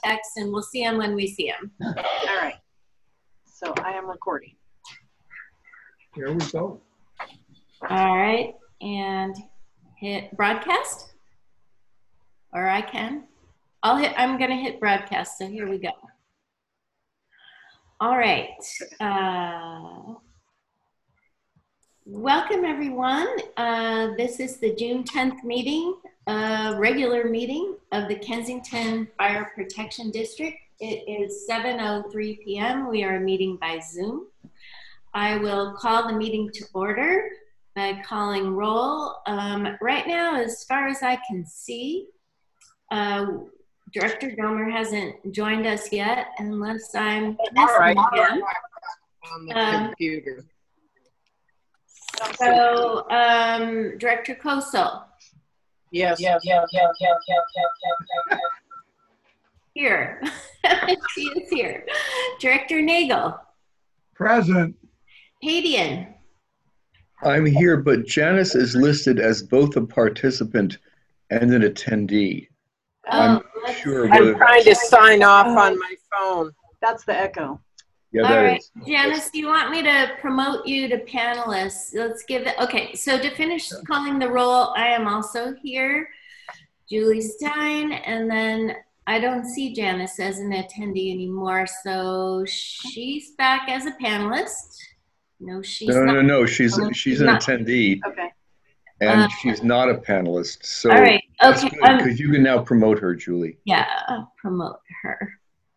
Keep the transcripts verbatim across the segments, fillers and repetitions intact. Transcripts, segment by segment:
text, and we'll see him when we see him. All right. So I am recording. Here we go. All right, and hit broadcast, or I can. I'll hit. I'm gonna hit broadcast. So here we go. All right. Uh, welcome everyone. Uh, this is the June tenth meeting, uh, regular meeting of the Kensington Fire Protection District. It is seven oh three p m We are meeting by Zoom. I will call the meeting to order by calling roll. Um, right now, as far as I can see, uh, Director Domer hasn't joined us yet, unless I'm All right. him. On the Um, computer. So, um, Director Kosel. Yes. Yeah, yeah, yeah, yeah, yeah, yeah, Here. She is here. Director Nagel. Present. Padian. I'm here, but Janice is listed as both a participant and an attendee. I'm Oh, let's- sure I'm whether, trying to sign off on my phone. That's the echo. yeah, All that right, is. Janice, do you want me to promote you to panelists? Let's give it, okay, so to finish calling the roll, I am also here. Julie Stein, and then I don't see Janice as an attendee anymore, so she's back as a panelist. No, she's No, not. no, no, she's, No, she's an not. attendee Okay. and Uh, she's not a panelist. So All right, that's okay, good um, because you can now promote her, Julie. yeah, I'll promote her.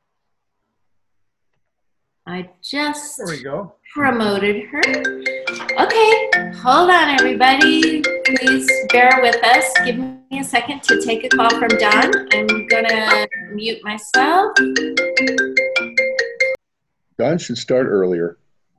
I just There we go. promoted her. Okay, hold on everybody. Please bear with us. Give me a second to take a call from Don. I'm gonna mute myself. Don should start earlier.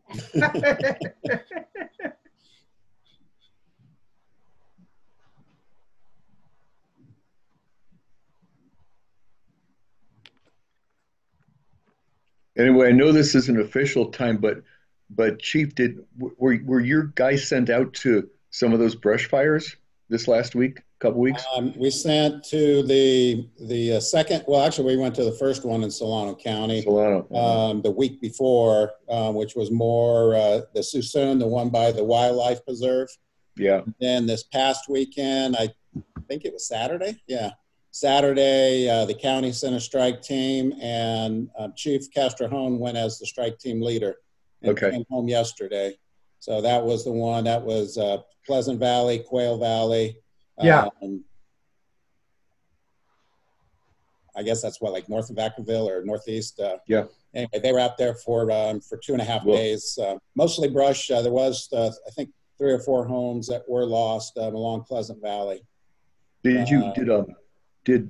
Anyway, I know this is an official time, but but Chief, did were were your guys sent out to some of those brush fires this last week, couple weeks? Um, we sent to the the uh, second. Well, actually, we went to the first one in Solano County. Solano. Um, the week before, um, which was more uh, the Suisun, the one by the wildlife preserve. Yeah. Then this past weekend, I think it was Saturday. Yeah, Saturday, uh, the county sent a strike team, and uh, Chief Castrojón went as the strike team leader. And Okay. came home yesterday. So that was the one. That was uh, Pleasant Valley, Quail Valley. Yeah. Um, I guess that's what, like north of Vacaville or northeast. Uh, Yeah. Anyway, they were out there for um, for two and a half Well- days. Uh, mostly brush. Uh, there was, uh, I think, three or four homes that were lost um, along Pleasant Valley. Did you Uh, did um did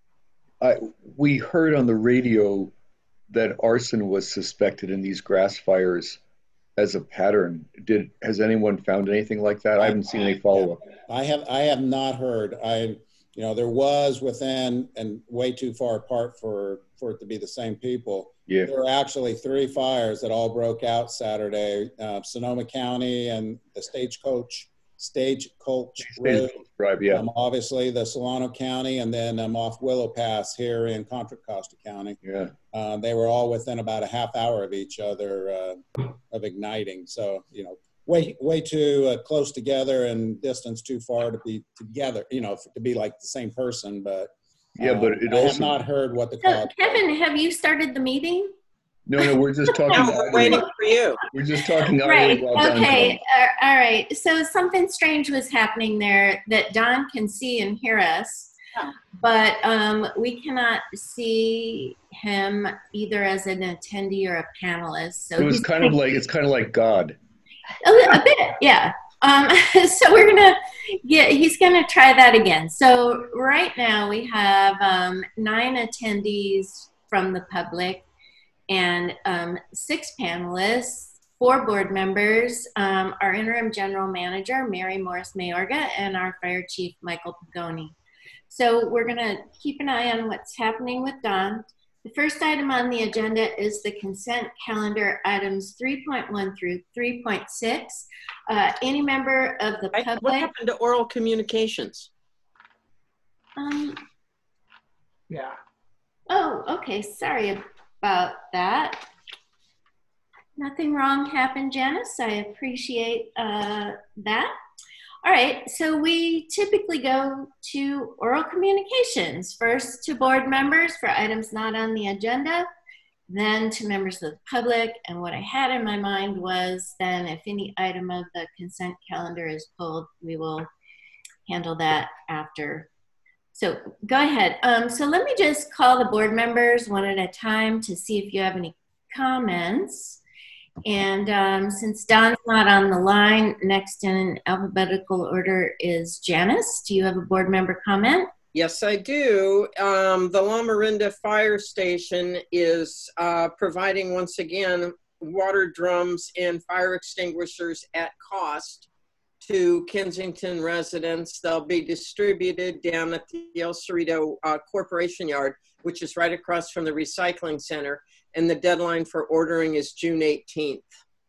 I we heard on the radio that arson was suspected in these grass fires as a pattern. Did has anyone found anything like that? I haven't seen any follow up. I have I have not heard. I you know there was within and way too far apart for for it to be the same people. Yeah. There were actually three fires that all broke out Saturday. Uh, Sonoma County and the Stagecoach Stagecoach Road. Drive, yeah. Um, obviously the Solano County, and then um, off Willow Pass here in Contra Costa County. Yeah. Uh, they were all within about a half hour of each other uh, of igniting. So, you know, way way too uh, close together and distance too far to be together, you know, to be like the same person. But Yeah, uh, but it I have also not heard what the So, cause. Kevin, have you started the meeting? no no we're just talking No, we're waiting for you. we're just talking Right, idly while Don's okay, gone. uh, all right. So something strange was happening there that Don can see and hear us, Oh. but um, we cannot see him either as an attendee or a panelist. So It was he's kind of like it's kind of like God. a, li- a bit, yeah. Um, so we're gonna get, he's gonna try that again. So right now we have um, nine attendees from the public and um, six panelists, four board members, um, our interim general manager, Mary Morris Mayorga, and our fire chief, Michael Pagoni. So we're gonna keep an eye on what's happening with Don. The first item on the agenda is the consent calendar items three point one through three point six. Uh, any member of the I- What public, happened to oral communications? um, Yeah. Oh, okay. Sorry about that. Nothing wrong happened, Janice. I appreciate uh, that. All right, so we typically go to oral communications, first to board members for items not on the agenda, then to members of the public. And what I had in my mind was then if any item of the consent calendar is pulled, we will handle that after. So go ahead. Um, so let me just call the board members one at a time to see if you have any comments. And um, since Don's not on the line, next in alphabetical order is Janice. Do you have a board member comment? Yes, I do. Um, the La Marinda Fire Station is uh, providing, once again, water drums and fire extinguishers at cost to Kensington residents. They'll be distributed down at the El Cerrito uh, Corporation Yard, which is right across from the recycling center. And the deadline for ordering is June eighteenth.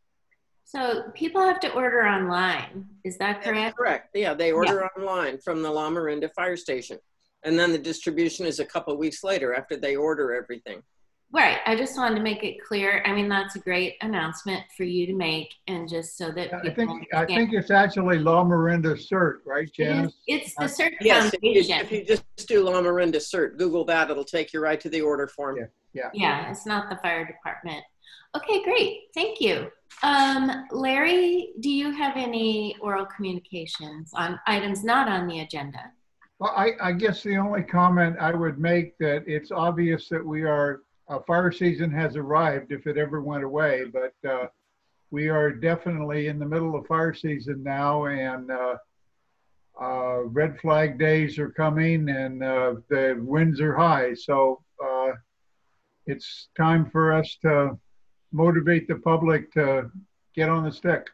So people have to order online. Is that correct? That's correct. Yeah, they order yeah. online from the La Marinda Fire Station. And then the distribution is a couple of weeks later after they order everything. Right. I just wanted to make it clear. I mean, that's a great announcement for you to make, and just so that I think I think it's actually La Marinda CERT, right, Janice? It is, it's the CERT yes, Foundation. If you, if you just do La Marinda CERT, Google that, it'll take you right to the order form. Yeah. Yeah. Yeah, it's not the fire department. Okay, great. Thank you. Um, Larry, do you have any oral communications on items not on the agenda? Well, I, I guess the only comment I would make that it's obvious that we are, uh, fire season has arrived if it ever went away, but uh, we are definitely in the middle of fire season now, and uh, uh, red flag days are coming, and uh, the winds are high. So uh, it's time for us to motivate the public to get on the stick.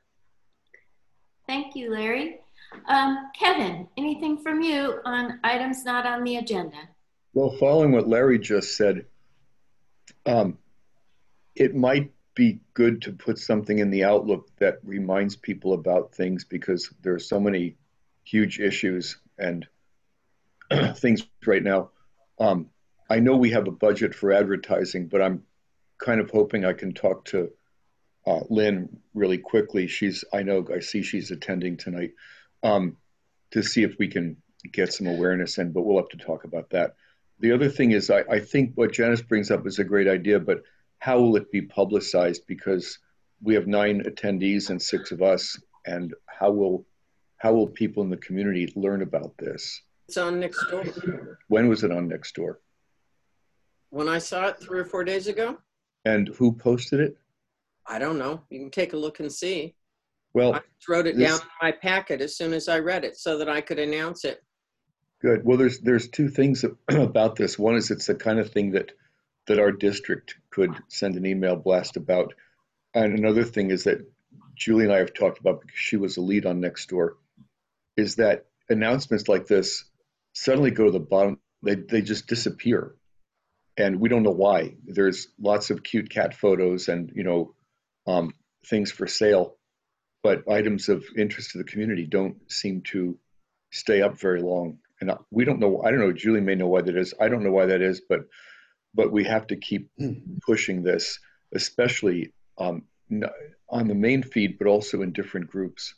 Thank you, Larry. Um, Kevin, anything from you on items not on the agenda? Well, following what Larry just said, um, it might be good to put something in the Outlook that reminds people about things, because there are so many huge issues and things right now. Um, I know we have a budget for advertising, but I'm kind of hoping I can talk to uh, Lynn really quickly. She's, I know, I see she's attending tonight, um, to see if we can get some awareness in, but we'll have to talk about that. The other thing is, I, I think what Janice brings up is a great idea, but how will it be publicized? Because we have nine attendees and six of us, and how will, how will people in the community learn about this? It's on Nextdoor. When was it on Nextdoor? When I saw it three or four days ago. And who posted it? I don't know. You can take a look and see. Well, I just wrote it this, down in my packet as soon as I read it so that I could announce it. Good. Well, there's there's two things about this. One is it's the kind of thing that that our district could send an email blast about. And another thing is that Julie and I have talked about, because she was a lead on Nextdoor, is that announcements like this suddenly go to the bottom. They, they just disappear. And we don't know why. There's lots of cute cat photos and, you know, um, things for sale, but items of interest to the community don't seem to stay up very long. And we don't know, I don't know, Julie may know why that is. I don't know why that is, but but we have to keep pushing this, especially um, on the main feed, but also in different groups.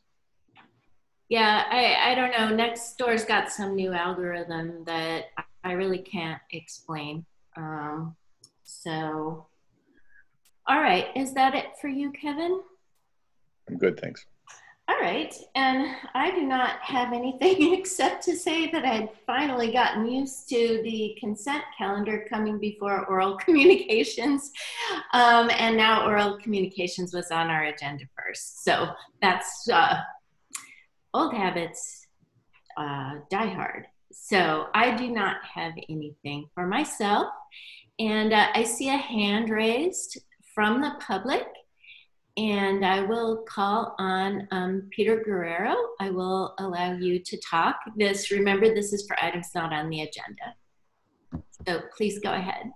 Yeah, I, I don't know. Nextdoor's got some new algorithm that I really can't explain. Um, so, all right. Is that it for you, Kevin? I'm good, thanks. All right. And I do not have anything except to say that I'd finally gotten used to the consent calendar coming before oral communications. Um, and now oral communications was on our agenda first. So that's uh, old habits uh, die hard. So I do not have anything for myself. And uh, I see a hand raised from the public. And I will call on um, Peter Guerrero. I will allow you to talk. This, remember, this is for items not on the agenda. So please go ahead.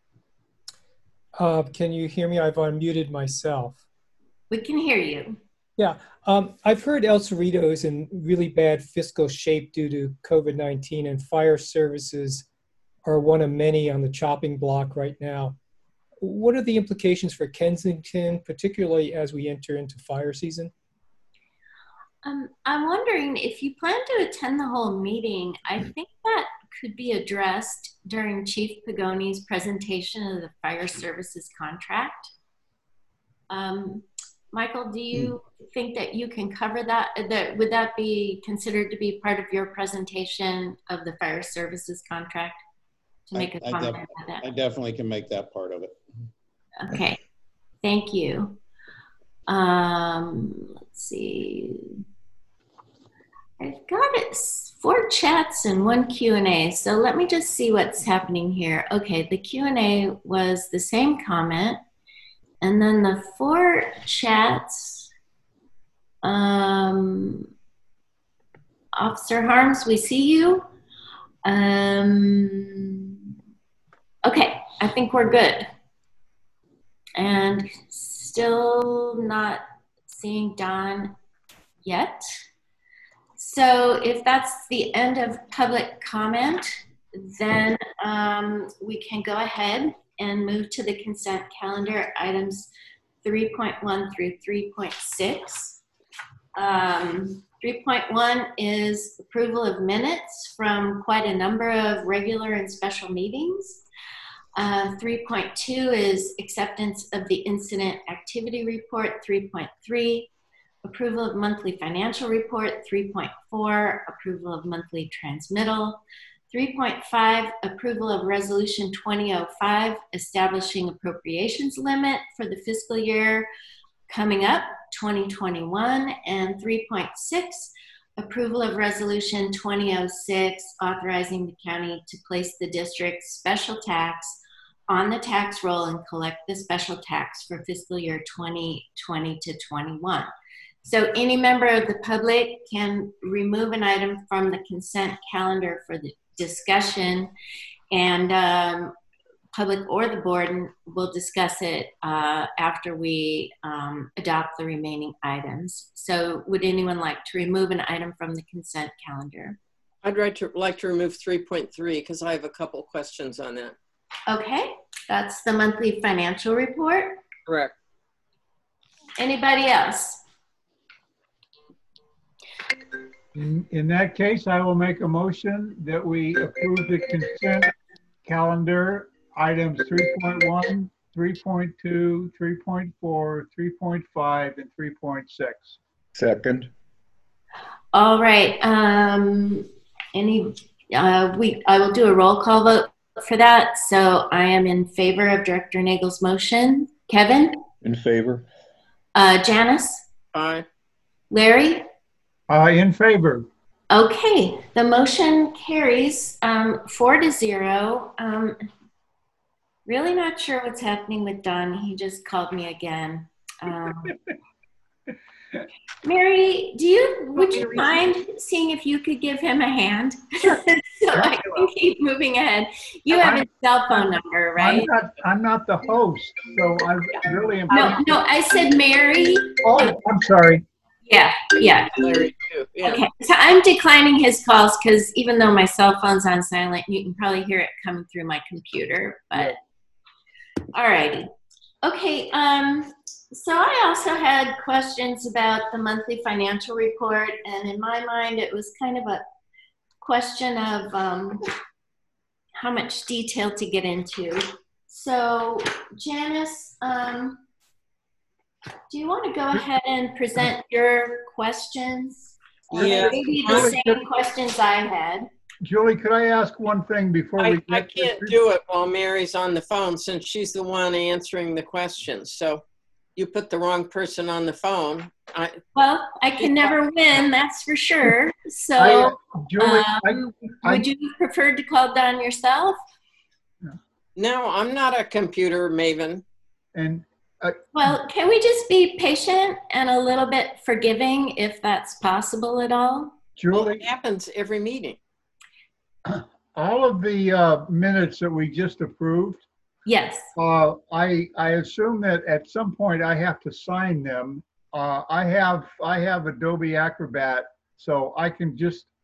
Uh, can you hear me? I've unmuted myself. We can hear you. Yeah, um, I've heard El Cerrito is in really bad fiscal shape due to COVID nineteen, and fire services are one of many on the chopping block right now. What are the implications for Kensington, particularly as we enter into fire season? Um, I'm wondering if you plan to attend the whole meeting, I think that could be addressed during Chief Pagoni's presentation of the fire services contract. Um, Michael, do you think that you can cover that? That would that be considered to be part of your presentation of the fire services contract? To make a I, I comment def- about that. I definitely can make that part of it. Okay, thank you. Um, let's see. I've got it four chats and one Q and A. So let me just see what's happening here. Okay, the Q and A was the same comment. And then the four chats, um, Officer Harms, we see you. Um, okay, I think we're good. And still not seeing Don yet. So if that's the end of public comment, then um, we can go ahead and move to the consent calendar, items three point one through three point six. Um, three point one is approval of minutes from quite a number of regular and special meetings. Uh, three point two is acceptance of the incident activity report. Three point three, approval of monthly financial report. Three point four, approval of monthly transmittal. three point five, approval of resolution twenty oh five, establishing appropriations limit for the fiscal year coming up, twenty twenty-one. And three point six, approval of resolution twenty oh six, authorizing the county to place the district's special tax on the tax roll and collect the special tax for fiscal year twenty twenty to twenty-one. So any member of the public can remove an item from the consent calendar for the discussion, and um, public or the board will discuss it uh, after we um, adopt the remaining items. So would anyone like to remove an item from the consent calendar? I'd like to, like to remove three point three because I have a couple questions on that. Okay, that's the monthly financial report. Correct. Anybody else? In, in that case, I will make a motion that we approve the consent calendar items three point one, three point two, three point four, three point five, and three point six. Second. All right. Um, any? Uh, we. I will do a roll call vote for that. So I am in favor of Director Nagel's motion. Kevin? In favor. Uh, Janice? Aye. Larry? Uh, in favor. Okay, the motion carries um, four to zero. Um, really not sure what's happening with Don. He just called me again. Um, Mary, do you would you mind seeing if you could give him a hand so I can keep moving ahead? You have his cell phone number, right? I'm not, I'm not the host, so I really am. No, no, I said Mary. Oh, I'm sorry. Yeah, yeah. Larry too. Yeah. Okay, so I'm declining his calls because even though my cell phone's on silent, you can probably hear it coming through my computer. But all righty. Okay. Um. So I also had questions about the monthly financial report, and in my mind, it was kind of a question of um, how much detail to get into. So, Janice, um, do you want to go ahead and present your questions? Or Yeah. maybe the same questions I had. Julie, could I ask one thing before we I, get I to- can't do it while Mary's on the phone since she's the one answering the questions. So you put the wrong person on the phone. I, Well, I can never win, that's for sure. I, So, Julie, um, I, would you prefer to call Don yourself? no, I'm not a computer maven. and Well, can we just be patient and a little bit forgiving if that's possible at all? Well, Julie, it happens every meeting. all of the uh, minutes that we just approved, Yes. uh, I I assume that at some point I have to sign them. Uh, I have I have Adobe Acrobat, so I can just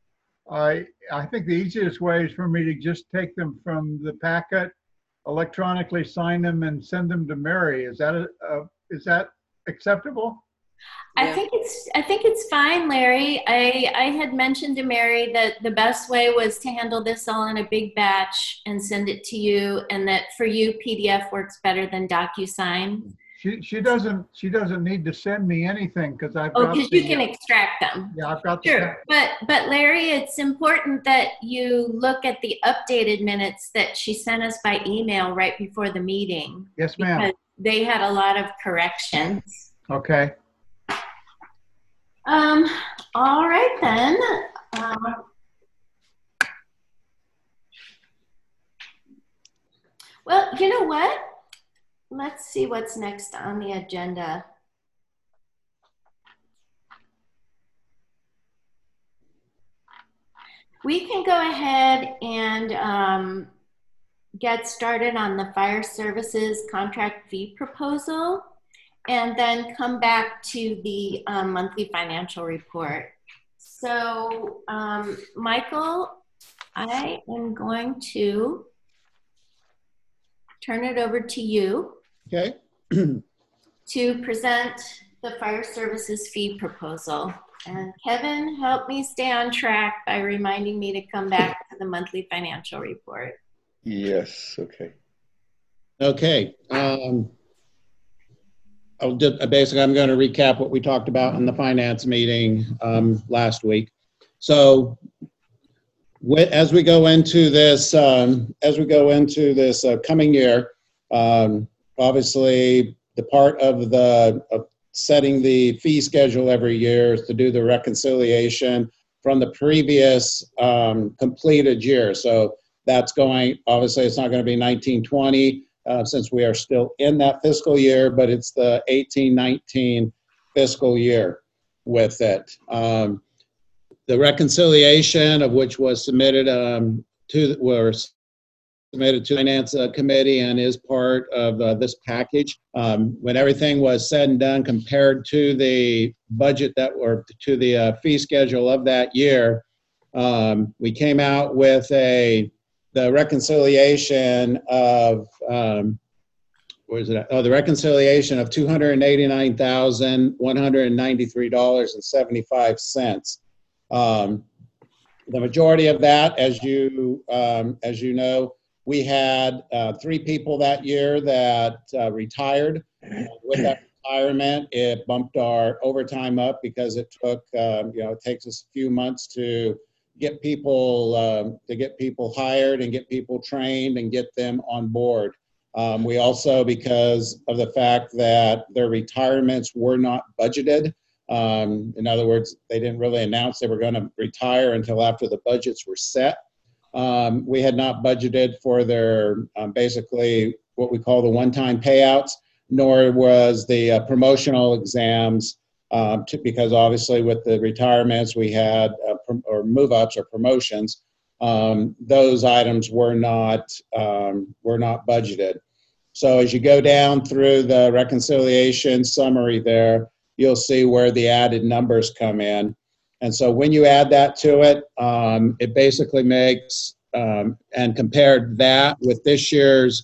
I, I think the easiest way is for me to just take them from the packet, electronically sign them and send them to Mary. Is that, a, a, is that acceptable? I Yeah. think it's I think it's fine, Larry. I I had mentioned to Mary that the best way was to handle this all in a big batch and send it to you, and that for you P D F works better than DocuSign. She, she doesn't, she doesn't need to send me anything because I've Oh, got because the, you can extract them. yeah, I've got the, Sure, but but Larry, it's important that you look at the updated minutes that she sent us by email right before the meeting. yes, ma'am. Because they had a lot of corrections. Okay. Um, all right then. Um, well, you know what? Let's see what's next on the agenda. We can go ahead and um, get started on the fire services contract fee proposal, and then come back to the um, monthly financial report. So, um, Michael, I am going to turn it over to you Okay. to present the fire services fee proposal. And Kevin, help me stay on track by reminding me to come back to the monthly financial report. Yes, okay. Okay. Um, I'll just, basically, I'm going to recap what we talked about in the finance meeting um, last week. So, with, as we go into this, um, as we go into this uh, coming year, um, obviously, the part of the of setting the fee schedule every year is to do the reconciliation from the previous um, completed year. So that's going. Obviously, it's not going to be nineteen twenty. Uh, since we are still in that fiscal year, but it's the eighteen nineteen fiscal year with it. Um, the reconciliation of which was submitted um, to, were submitted to the Finance uh, Committee and is part of uh, this package. Um, when everything was said and done, compared to the budget that were to the uh, fee schedule of that year, um, we came out with a the reconciliation of, um, where is it at? Oh, the reconciliation of two hundred eighty-nine thousand, one hundred ninety-three dollars and seventy-five cents. Um, the majority of that, as you, um, as you know, we had uh, three people that year that uh, retired. And with that retirement, it bumped our overtime up because it took, um, you know, it takes us a few months to get people um, to get people hired and get people trained and get them on board. Um, we also, because of the fact that their retirements were not budgeted, um, in other words, they didn't really announce they were going to retire until after the budgets were set. Um, we had not budgeted for their um, basically what we call the one-time payouts, nor was the uh, promotional exams. Um, to, because obviously with the retirements we had uh, prom- or move-ups or promotions, um, those items were not um, were not budgeted. So as you go down through the reconciliation summary there, you'll see where the added numbers come in. And so when you add that to it, um, it basically makes um, and compared that with this year's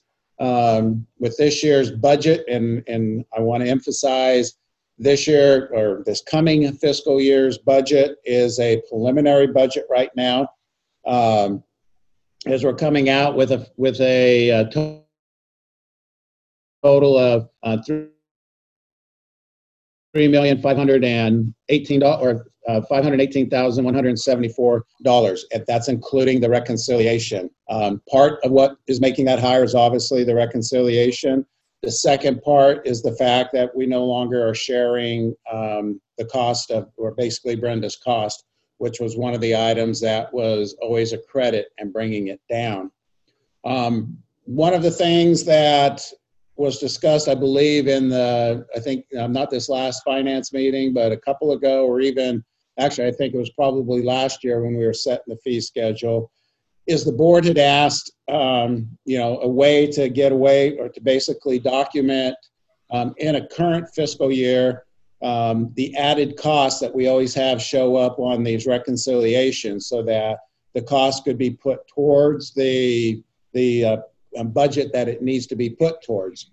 um, with this year's budget, and and I want to emphasize, this year or this coming fiscal year's budget is a preliminary budget right now. Um, as we're coming out with a with a, a to- total of uh, three million five hundred and eighteen dollars or uh, five hundred eighteen thousand one hundred seventy-four dollars. And that's including the reconciliation. Um, part of what is making that higher is obviously the reconciliation. The second part is the fact that we no longer are sharing um, the cost of, or basically Brenda's cost, which was one of the items that was always a credit and bringing it down. Um, one of the things that was discussed, I believe, in the, I think, um, not this last finance meeting, but a couple ago, or even, actually, I think it was probably last year when we were setting the fee schedule, is the board had asked, um, you know, a way to get away or to basically document um, in a current fiscal year um, the added costs that we always have show up on these reconciliations, so that the cost could be put towards the, the uh, budget that it needs to be put towards.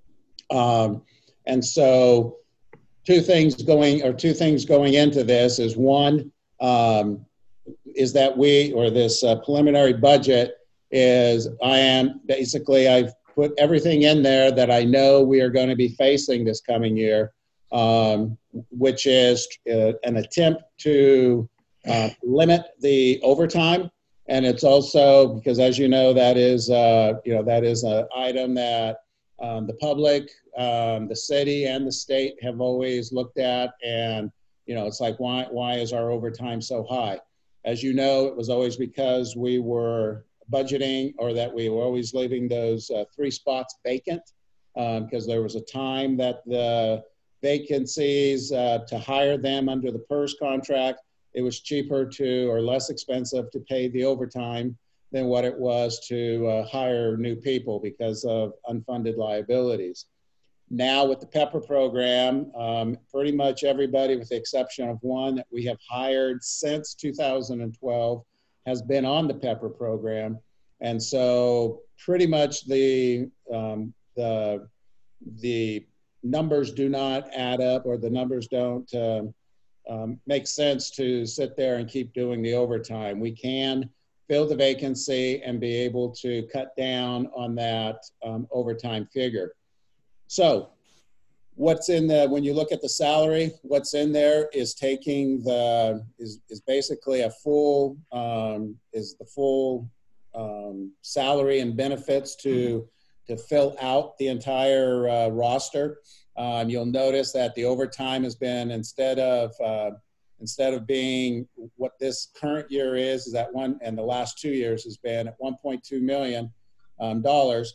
Um, and so two things going, or two things going into this is, one, um, is that we, or this uh, preliminary budget is, I am basically, I've put everything in there that I know we are going to be facing this coming year, um, which is uh, an attempt to uh, limit the overtime. And it's also because, as you know, that is, uh, you know, that is an item that um, the public, um, the city and the state have always looked at. And, you know, it's like, why, why is our overtime so high? As you know, it was always because we were budgeting, or that we were always leaving those uh, three spots vacant, because um, there was a time that the vacancies, uh, to hire them under the PERS contract, it was cheaper to, or less expensive to pay the overtime than what it was to uh, hire new people because of unfunded liabilities. Now with the PEPPER program, um, pretty much everybody, with the exception of one that we have hired since two thousand twelve, has been on the PEPPER program. And so pretty much the, um, the, the numbers do not add up, or the numbers don't um, um, make sense to sit there and keep doing the overtime. We can fill the vacancy and be able to cut down on that um, overtime figure. So what's in the, when you look at the salary, what's in there is taking the, is, is basically a full, um, is the full um, salary and benefits to, to fill out the entire uh, roster. Um, you'll notice that the overtime has been, instead of, uh, instead of being what this current year is, is at one, and the last two years has been at one point two million dollars,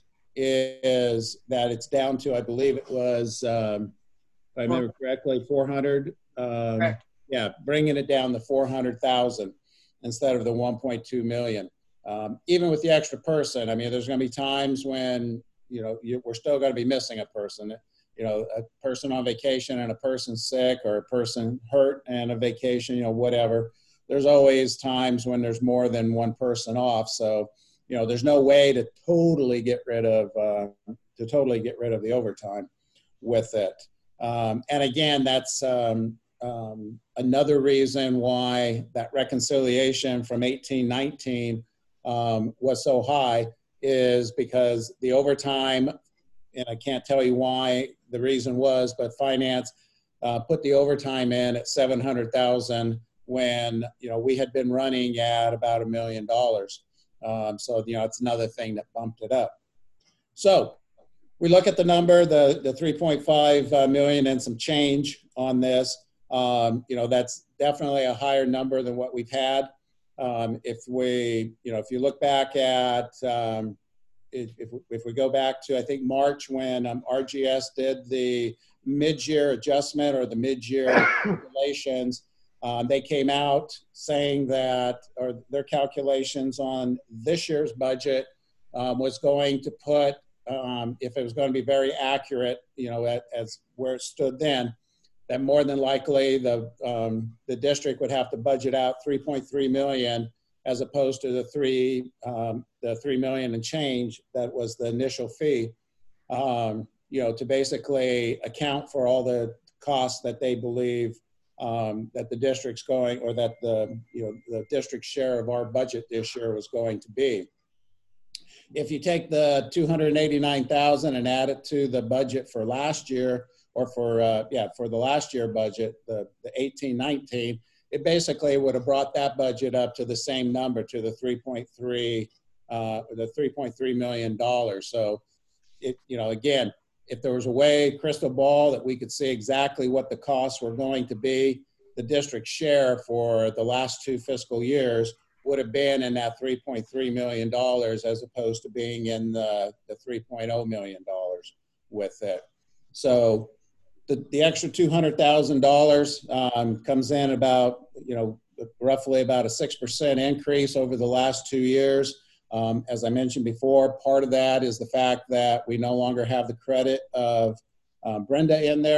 is that it's down to, I believe it was, um, if I remember correctly, four hundred. Um, Correct. Yeah, bringing it down to four hundred thousand instead of the one point two million. Um, even with the extra person, I mean, there's going to be times when, you know, you, we're still going to be missing a person. You know, a person on vacation and a person sick, or a person hurt and a vacation, you know, whatever. There's always times when there's more than one person off. So, you know, there's no way to totally get rid of, uh, to totally get rid of the overtime with it. Um, and again, that's um, um, another reason why that reconciliation from eighteen nineteen um, was so high, is because the overtime, and I can't tell you why the reason was, but finance uh, put the overtime in at seven hundred thousand when, you know, we had been running at about a million dollars. Um, so, you know, it's another thing that bumped it up. So we look at the number, the, the three point five uh, million and some change on this. Um, you know, that's definitely a higher number than what we've had. Um, if we, you know, if you look back at, um, if, if, if we go back to, I think, March, when um, R G S did the mid-year adjustment, or the mid-year calculations, um, they came out saying that, or their calculations on this year's budget um, was going to put, um, if it was going to be very accurate, you know, at, as where it stood then, that more than likely the, um, the district would have to budget out three point three million dollars, as opposed to the three, um, the three million and change that was the initial fee, um, you know, to basically account for all the costs that they believe um, that the district's going, or that the, you know, the district share of our budget this year was going to be. If you take the two hundred eighty-nine thousand and add it to the budget for last year, or for, uh, yeah, for the last year budget, the, the eighteen nineteen, it basically would have brought that budget up to the same number, to the three point three, uh, the three point three million dollars. So, it, you know, again, if there was a way, crystal ball, that we could see exactly what the costs were going to be, the district share for the last two fiscal years would have been in that three point three million dollars, as opposed to being in the, the three point oh million dollars with it. So the, the extra two hundred thousand dollars um, comes in about, you know, roughly about a six percent increase over the last two years. Um, as I mentioned before, part of that is the fact that we no longer have the credit of um, Brenda in there.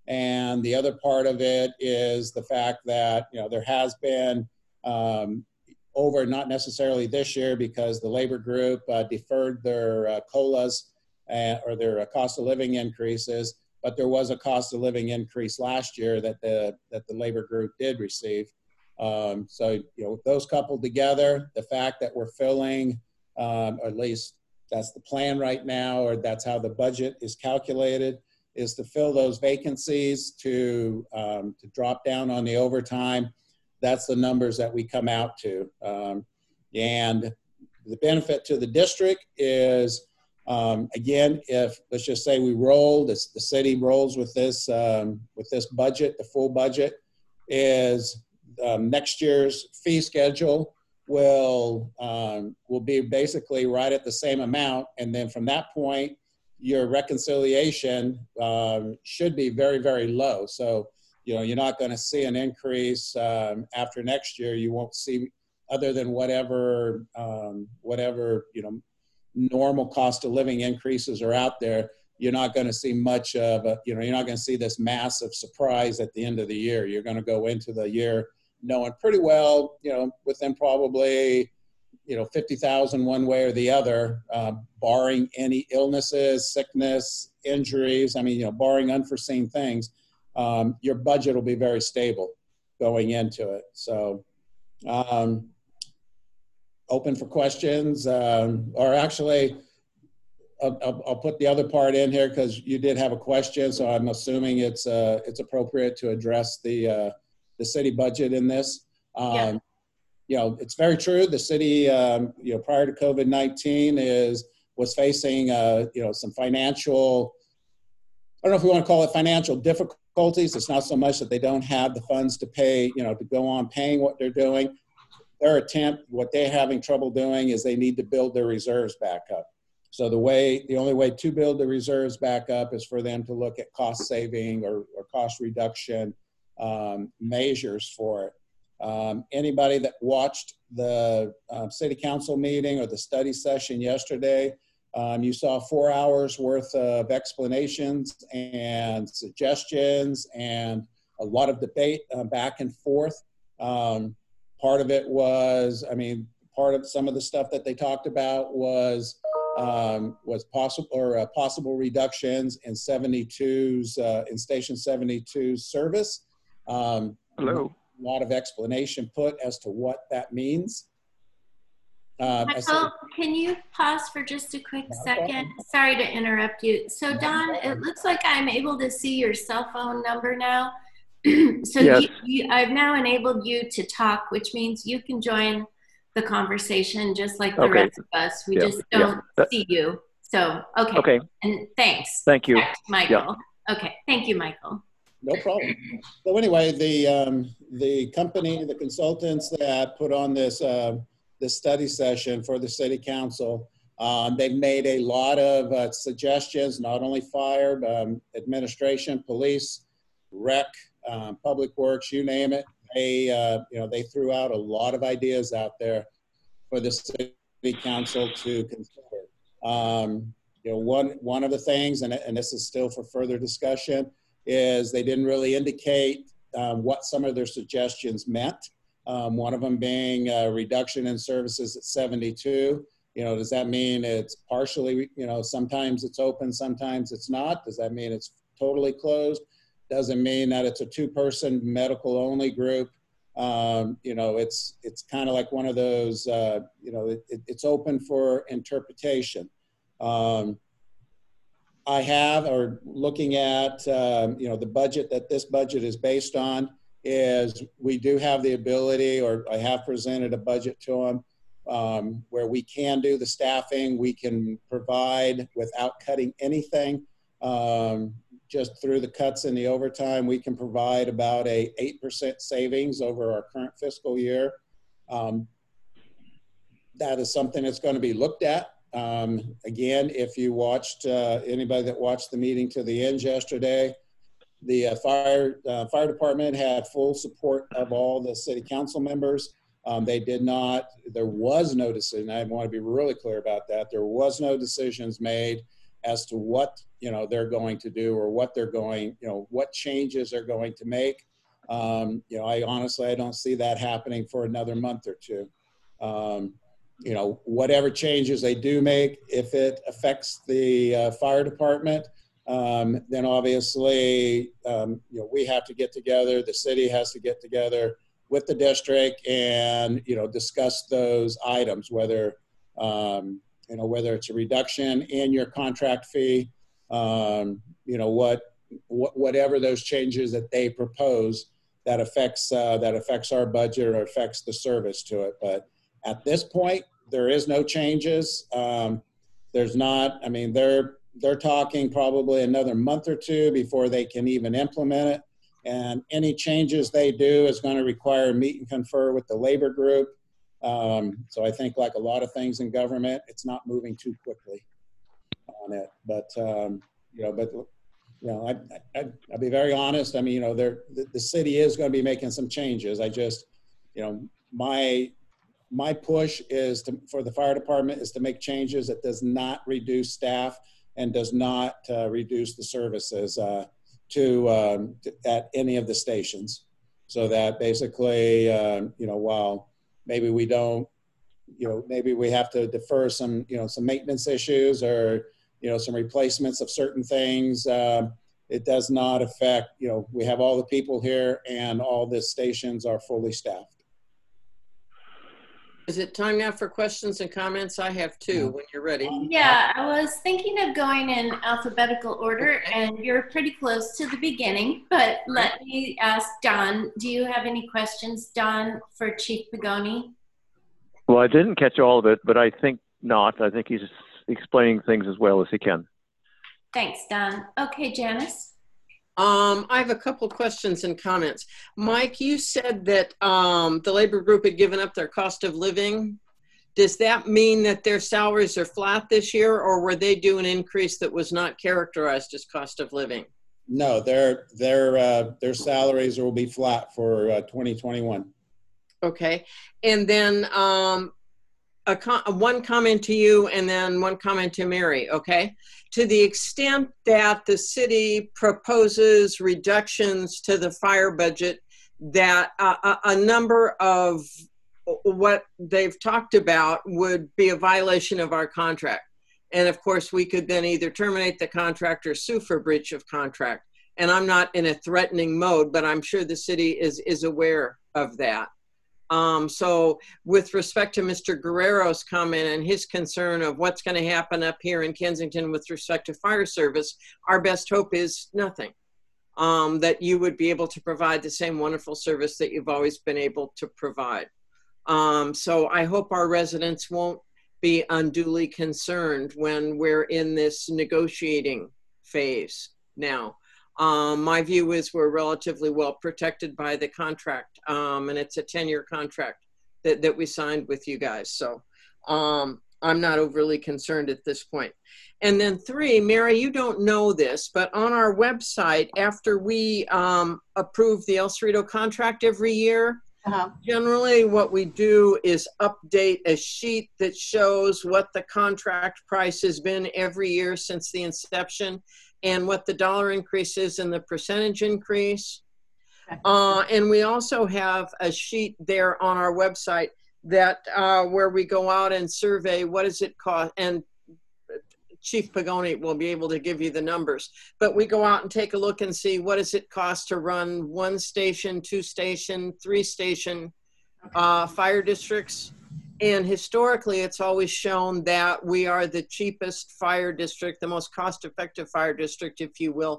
And the other part of it is the fact that, you know, there has been um, over, not necessarily this year because the labor group uh, deferred their uh, COLAs uh, or their uh, cost of living increases, but there was a cost of living increase last year that the, that the labor group did receive. Um, so, you know, those coupled together, the fact that we're filling, um, or at least that's the plan right now, or that's how the budget is calculated, is to fill those vacancies, to, um, to drop down on the overtime. That's the numbers that we come out to. Um, and the benefit to the district is, um, again, if, let's just say we roll, this, the city rolls with this, um, with this budget, the full budget, is um, next year's fee schedule will, um, will be basically right at the same amount. And then from that point, your reconciliation um, should be very, very low. So, you know, you're not going to see an increase um, after next year. You won't see, other than whatever, um, whatever, you know, normal cost of living increases are out there. You're not going to see much of a, you know, you're not going to see this massive surprise at the end of the year. You're going to go into the year knowing pretty well, you know, within probably, you know, fifty thousand one way or the other, uh, barring any illnesses, sickness, injuries. I mean, you know, barring unforeseen things, um, your budget will be very stable going into it. So, um, open for questions, um, or actually, I'll, I'll, I'll put the other part in here because you did have a question. So I'm assuming it's uh, it's appropriate to address the uh, the city budget in this. Um, yeah. You know, it's very true. The city, um, you know, prior to COVID nineteen is, was facing, uh, you know, some financial, I don't know if we want to call it financial difficulties. It's not so much that they don't have the funds to pay, you know, to go on paying what they're doing. Their attempt, what they're having trouble doing is they need to build their reserves back up. So the way, the only way to build the reserves back up is for them to look at cost saving or, or cost reduction um, measures for it. Um, anybody that watched the uh, city council meeting or the study session yesterday, um, you saw four hours worth of explanations and suggestions and a lot of debate uh, back and forth. Um, part of it was, I mean, part of some of the stuff that they talked about was um, was possible or uh, possible reductions in seventy-two's uh, in Station seventy-two's service. Um, Hello. A lot of explanation put as to what that means. Uh, Michael, can you pause for just a quick second? Sorry to interrupt you. So Don, it looks like I'm able to see your cell phone number now. So yes. you, you, I've now enabled you to talk, which means you can join the conversation just like the okay. rest of us. We yeah. just don't yeah. see you. So, okay. Okay. And thanks. Thank you. Back to Michael. Yeah. Okay. Thank you, Michael. No problem. So anyway, the um, the company, the consultants that put on this uh, this study session for the city council, um, they've made a lot of uh, suggestions, not only fire, but, um, administration, police, rec, um, public works, you name it. They uh, you know they threw out a lot of ideas out there for the city council to consider. Um, you know, one one of the things, and and this is still for further discussion, is they didn't really indicate um, what some of their suggestions meant. Um, one of them being a reduction in services at seventy-two. You know, does that mean it's partially, you know, sometimes it's open, sometimes it's not? Does that mean it's totally closed? Doesn't mean that it's a two-person medical only group. Um, you know, it's it's kind of like one of those, uh, you know, it, it, it's open for interpretation. Um, I have, or looking at, um, you know, the budget that this budget is based on, is we do have the ability, or I have presented a budget to them um, where we can do the staffing. We can provide without cutting anything, um, just through the cuts in the overtime. We can provide about a eight percent savings over our current fiscal year. Um, that is something that's going to be looked at. Um, again, if you watched, uh, anybody that watched the meeting to the end yesterday, the uh, fire uh, fire department had full support of all the city council members. Um, they did not, there was no decision, I want to be really clear about that, there was no decisions made as to what, you know, they're going to do or what they're going, you know, what changes they're going to make. Um, you know, I honestly, I don't see that happening for another month or two. Um, you know, whatever changes they do make, if it affects the uh, fire department, um, then obviously, um, you know, we have to get together, the city has to get together with the district and, you know, discuss those items, whether, um, you know, whether it's a reduction in your contract fee, um, you know, what, what, whatever those changes that they propose that affects, uh, that affects our budget or affects the service to it. But at this point, there is no changes. Um, there's not, I mean, they're, they're talking probably another month or two before they can even implement it. And any changes they do is going to require a meet and confer with the labor group. Um, so I think like a lot of things in government, it's not moving too quickly on it. But, um, you know, but, you know, I, I, I'll be very honest. I mean, you know, they're, the, the city is going to be making some changes. I just, you know, my, my push is to, for the fire department is to make changes that does not reduce staff and does not uh, reduce the services uh, to, um, to at any of the stations. So that basically, uh, you know, while maybe we don't, you know, maybe we have to defer some, you know, some maintenance issues or, you know, some replacements of certain things. Uh, it does not affect, you know, we have all the people here and all the stations are fully staffed. Is it time now for questions and comments? I have two when you're ready. Yeah, I was thinking of going in alphabetical order, and you're pretty close to the beginning, but let me ask Don, do you have any questions, Don, for Chief Pagoni? Well, I didn't catch all of it, but I think not. I think he's explaining things as well as he can. Thanks, Don. Okay, Janice? Um, I have a couple questions and comments. Mike, you said that um, the labor group had given up their cost of living. Does that mean that their salaries are flat this year, or were they due an increase that was not characterized as cost of living? No, their their uh, their salaries will be flat for uh, twenty twenty-one. Okay, and then um, a com one comment to you, and then one comment to Mary. Okay, to the extent that the city proposes reductions to the fire budget, that uh, a, a number of what they've talked about would be a violation of our contract. And of course, we could then either terminate the contract or sue for breach of contract. And I'm not in a threatening mode, but I'm sure the city is, is aware of that. Um, so with respect to Mister Guerrero's comment and his concern of what's going to happen up here in Kensington with respect to fire service, our best hope is nothing. Um, that you would be able to provide the same wonderful service that you've always been able to provide. Um, so I hope our residents won't be unduly concerned when we're in this negotiating phase now. Um, my view is we're relatively well protected by the contract, um, and it's a ten-year contract that, that we signed with you guys. So um, I'm not overly concerned at this point. And then three, Mary, you don't know this, but on our website, after we um, approve the El Cerrito contract every year, Uh-huh. generally what we do is update a sheet that shows what the contract price has been every year since the inception and what the dollar increase is and the percentage increase. Okay. Uh, and we also have a sheet there on our website that uh, where we go out and survey what does it cost, and Chief Pagoni will be able to give you the numbers, but we go out and take a look and see what does it cost to run one station, two station, three station uh, fire districts. And historically, it's always shown that we are the cheapest fire district, the most cost-effective fire district, if you will,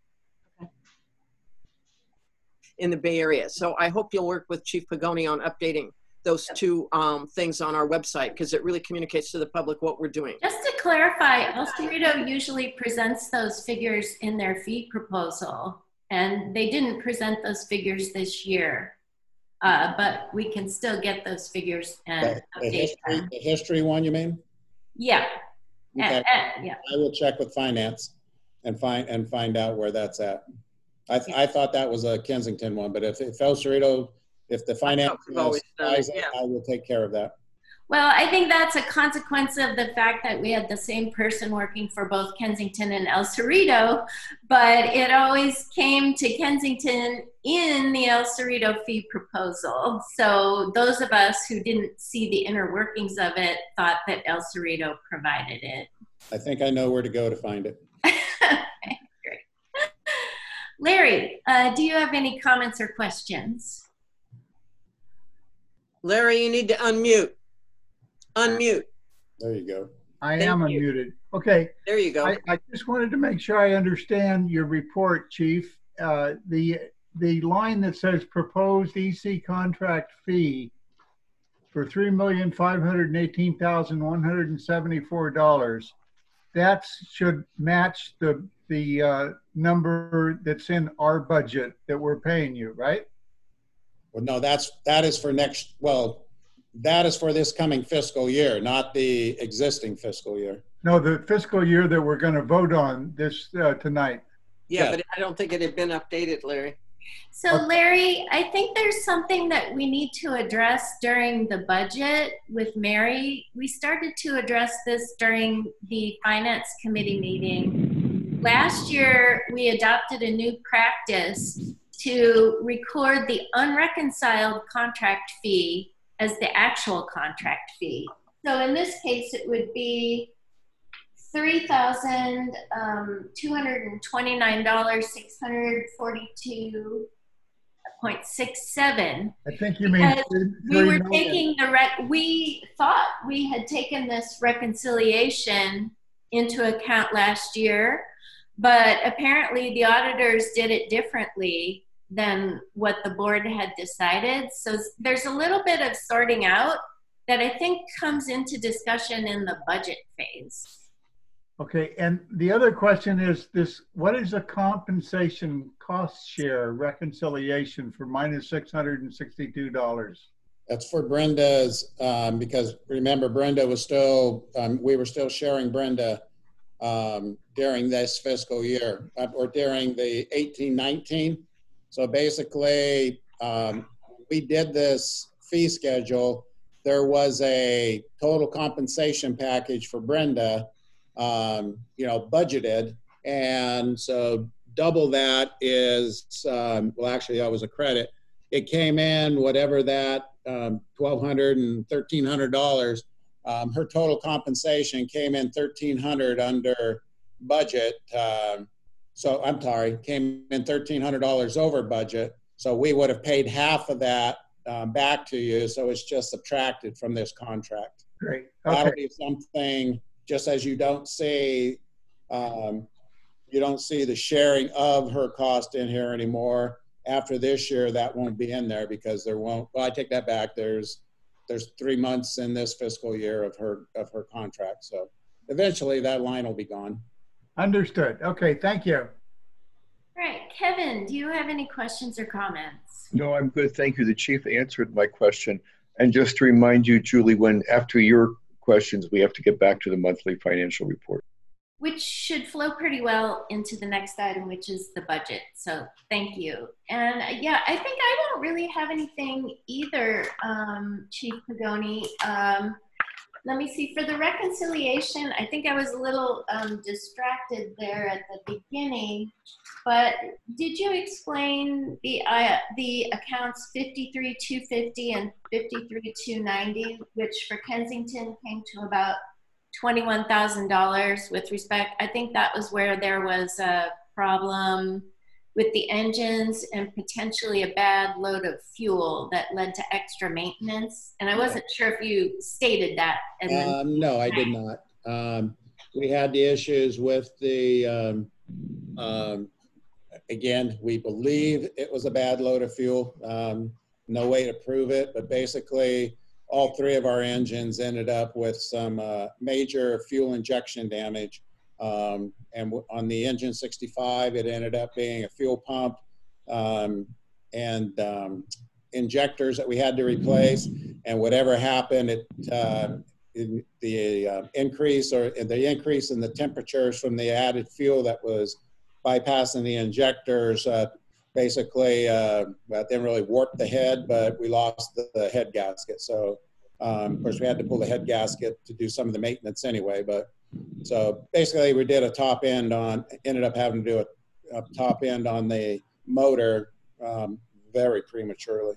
in the Bay Area. So I hope you'll work with Chief Pagoni on updating those two um, things on our website, because it really communicates to the public what we're doing. Just to clarify, El Cerrito usually presents those figures in their fee proposal, and they didn't present those figures this year. Uh, but we can still get those figures and The, the, update history, them. the history one, you mean? Yeah. Okay. Uh, uh, yeah. I will check with finance and find and find out where that's at. I, th I thought that was a Kensington one, but if, if El Cerrito, if the finance we've always done it, buys it, yeah. I will take care of that. Well, I think that's a consequence of the fact that we had the same person working for both Kensington and El Cerrito, but it always came to Kensington in the El Cerrito fee proposal. So those of us who didn't see the inner workings of it thought that El Cerrito provided it. I think I know where to go to find it. Okay, great. Larry, uh, do you have any comments or questions? Larry, you need to unmute. Unmute. There you go. I Thank am you. unmuted. Okay. There you go. I, I just wanted to make sure I understand your report, Chief. Uh, the the line that says proposed E C contract fee for three million five hundred eighteen thousand one hundred seventy-four dollars. That should match the the uh, number that's in our budget that we're paying you, right? Well, no, that's that is for next. Well, that is for this coming fiscal year, not the existing fiscal year. No, the fiscal year that we're going to vote on this uh, tonight. Yeah, Yeah. but I don't think it had been updated, Larry. So Larry, I think there's something that we need to address during the budget with Mary. We started to address this during the Finance Committee meeting. Last year, we adopted a new practice to record the unreconciled contract fee as the actual contract fee. So in this case, it would be three thousand two hundred twenty-nine dollars, six hundred forty-two point six seven. I think you mean Because three, we three were million. taking the rec, we thought we had taken this reconciliation into account last year, but apparently the auditors did it differently than what the board had decided. So there's a little bit of sorting out that I think comes into discussion in the budget phase. Okay, and the other question is this: what is a compensation cost share reconciliation for minus six hundred and sixty-two dollars? That's for Brenda's, um, because remember, Brenda was still, um, we were still sharing Brenda um, during this fiscal year, uh, or during the eighteen nineteen. So basically, um, we did this fee schedule. There was a total compensation package for Brenda, um, you know, budgeted. And so double that is, um, well, actually that was a credit. It came in whatever that um, twelve hundred dollars and thirteen hundred dollars. Um, her total compensation came in thirteen hundred dollars under budget. Um, so I'm sorry, came in thirteen hundred dollars over budget. So we would have paid half of that um, back to you. So it's just subtracted from this contract. Great. That'll Okay. be something, just as you don't see, um, you don't see the sharing of her cost in here anymore. After this year, that won't be in there because there won't, well, I take that back. There's, there's three months in this fiscal year of her, of her contract. So eventually that line will be gone. Understood. Okay, thank you. All right, Kevin, do you have any questions or comments? No, I'm good. Thank you. The chief answered my question. And just to remind you, Julie, when after your questions, we have to get back to the monthly financial report. Which should flow pretty well into the next item, which is the budget. So thank you. And uh, yeah, I think I don't really have anything either, um, Chief Pagoni. Um, let me see, for the reconciliation, I think I was a little um, distracted there at the beginning, but did you explain the uh, the accounts fifty-three two fifty and fifty-three two ninety, which for Kensington came to about twenty-one thousand dollars with respect? I think that was where there was a problem with the engines and potentially a bad load of fuel that led to extra maintenance. And I wasn't sure if you stated that. And then Um, no, I did not. Um, we had the issues with the, um, um, again, we believe it was a bad load of fuel. Um, no way to prove it, but basically all three of our engines ended up with some uh, major fuel injection damage. Um, and w- on the engine sixty-five, it ended up being a fuel pump um, and um, injectors that we had to replace. And whatever happened, it, uh, in the uh, increase or the increase in the temperatures from the added fuel that was bypassing the injectors, uh, basically, uh, well, it didn't really warp the head, but we lost the, the head gasket. So Um, of course, we had to pull the head gasket to do some of the maintenance anyway, but so basically we did a top end on, ended up having to do a, a top end on the motor um, very prematurely.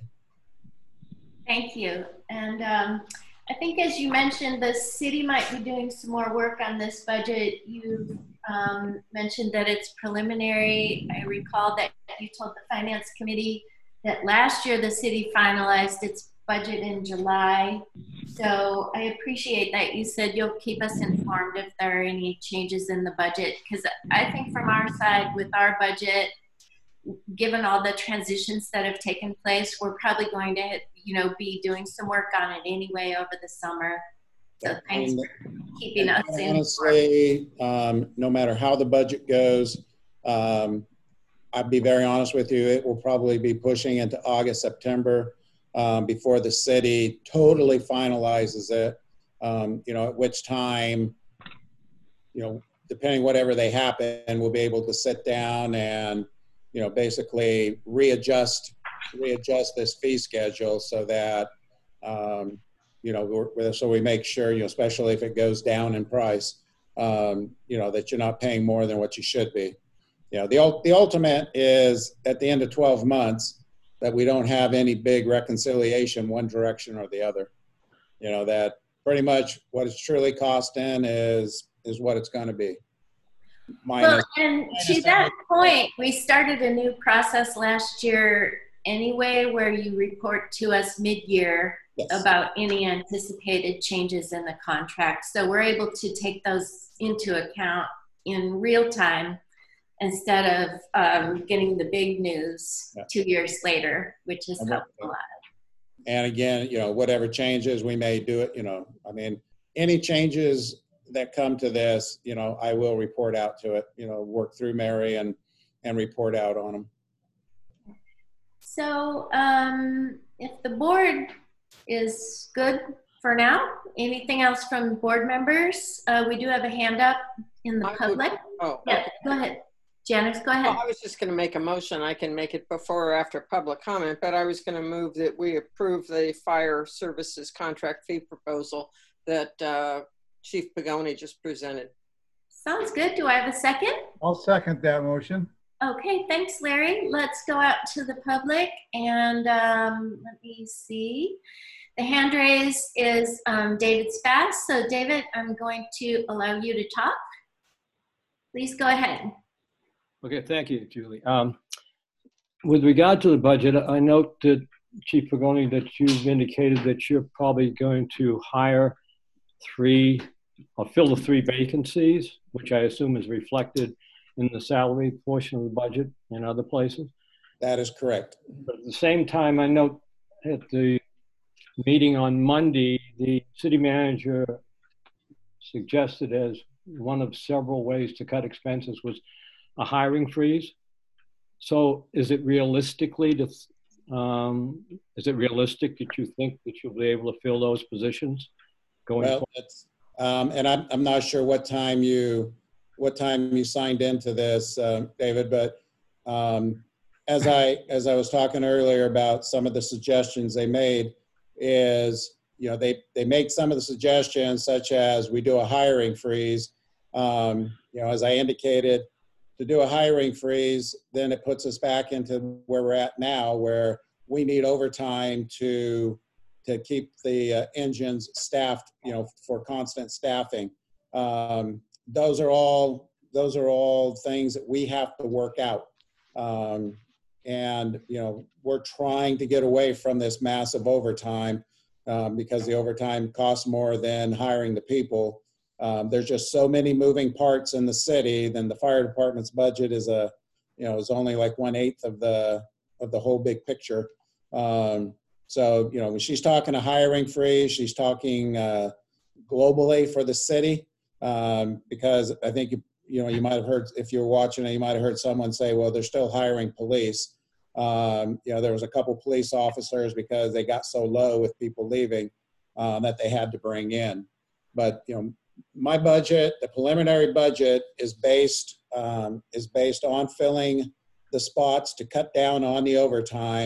Thank you. And um, I think as you mentioned, the city might be doing some more work on this budget. You um, mentioned that it's preliminary. I recall that you told the finance committee that last year the city finalized its budget in July. So I appreciate that you said you'll keep us informed if there are any changes in the budget, because I think from our side with our budget, given all the transitions that have taken place, we're probably going to, you know, be doing some work on it anyway over the summer. So thanks And, for keeping us and informed. honestly, um, no matter how the budget goes, um, I'd be very honest with you, it will probably be pushing into August, September um, before the city totally finalizes it. Um, you know, at which time, you know, depending whatever they happen, we'll be able to sit down and, you know, basically readjust, readjust this fee schedule so that, um, you know, we're, we're, so we make sure, you know, especially if it goes down in price, um, you know, that you're not paying more than what you should be. You know, the, the ultimate is at the end of twelve months that we don't have any big reconciliation one direction or the other. You know, that pretty much what it's truly costing is, is what it's going to be. Minus, well, and to that point, we started a new process last year anyway, where you report to us mid-year yes. about any anticipated changes in the contract. So we're able to take those into account in real time instead of um, getting the big news yeah. two years later, which is helpful a lot. And again, you know, whatever changes, we may do it, you know, I mean, any changes that come to this, you know, I will report out to it, you know, work through Mary and, and report out on them. So um, if the board is good for now, anything else from board members? Uh, we do have a hand up in the I public. Would, oh, yeah, okay. Go ahead. Janice, go ahead. Well, I was just going to make a motion. I can make it before or after public comment, but I was going to move that we approve the fire services contract fee proposal that uh, Chief Pagoni just presented. Sounds good. Do I have a second? I'll second that motion. Okay, thanks, Larry. Let's go out to the public and um, let me see. The hand raise is um, David Spass. So David, I'm going to allow you to talk. Please go ahead. Okay, thank you, Julie. Um, with regard to the budget, I note that Chief Pagoni, that you've indicated that you're probably going to hire three or fill the three vacancies, which I assume is reflected in the salary portion of the budget and other places. That is correct. But at the same time, I note at the meeting on Monday, the city manager suggested as one of several ways to cut expenses was a hiring freeze. So is it realistically to, um, is it realistic that you think that you'll be able to fill those positions going well, forward? It's, um, and I'm, I'm not sure what time you, what time you signed into this, uh, David, but um, as I, as I was talking earlier about some of the suggestions they made is, you know, they, they make some of the suggestions such as we do a hiring freeze. Um, you know, as I indicated, to do a hiring freeze, then it puts us back into where we're at now, where we need overtime to to keep the uh, engines staffed, you know, for constant staffing. Um, those are all those are all things that we have to work out, um, and you know, we're trying to get away from this massive overtime um, because the overtime costs more than hiring the people. Um, there's just so many moving parts in the city. Then the fire department's budget is a, you know, is only like one eighth of the of the whole big picture. Um, so you know, when she's talking a hiring freeze, she's talking uh, globally for the city um, because I think you you know you might have heard, if you were watching it, you might have heard someone say, well, they're still hiring police. Um, you know, there was a couple police officers because they got so low with people leaving um, that they had to bring in. But you know, my budget, the preliminary budget, is based um, is based on filling the spots to cut down on the overtime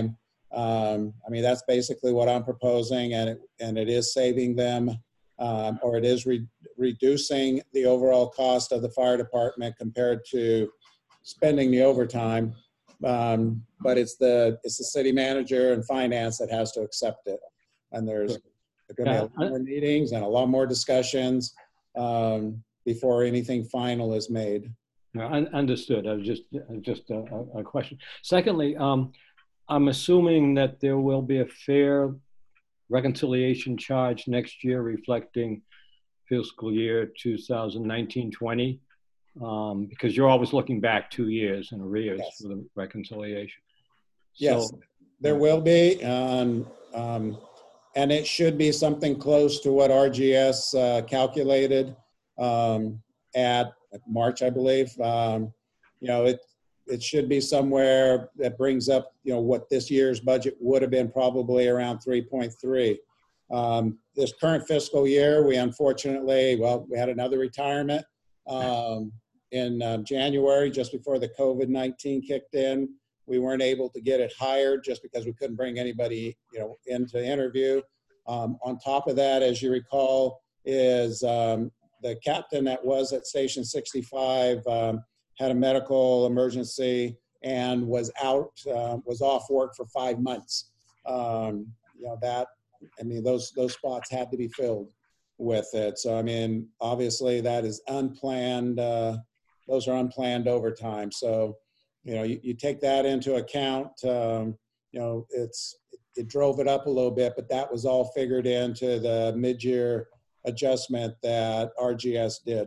Um, I mean, that's basically what I'm proposing, and it, and it is saving them, um, or it is re reducing the overall cost of the fire department compared to spending the overtime. Um, but it's the it's the city manager and finance that has to accept it, and there's going to be a lot more meetings and a lot more discussions um, before anything final is made. No, un understood. I was just just a, a question. Secondly, um, I'm assuming that there will be a fair reconciliation charge next year reflecting fiscal year two thousand nineteen twenty, um, because you're always looking back two years in arrears yes. for the reconciliation. Yes, so, there will be, um, um, and it should be something close to what R G S uh, calculated um, at March, I believe. Um, you know, it it should be somewhere that brings up, you know, what this year's budget would have been, probably around three point three. Um, this current fiscal year, we unfortunately, well, we had another retirement um, in uh, January, just before the COVID nineteen kicked in. We weren't able to get it hired just because we couldn't bring anybody, you know, in to interview. Um, on top of that, as you recall, is um, the captain that was at Station sixty-five um, had a medical emergency and was out, uh, was off work for five months. Um, you know, that, I mean, those, those spots had to be filled with it. So, I mean, obviously that is unplanned. Uh, those are unplanned overtime. So, you know, you, you take that into account, um, you know, it's, it drove it up a little bit, but that was all figured into the mid-year adjustment that R G S did.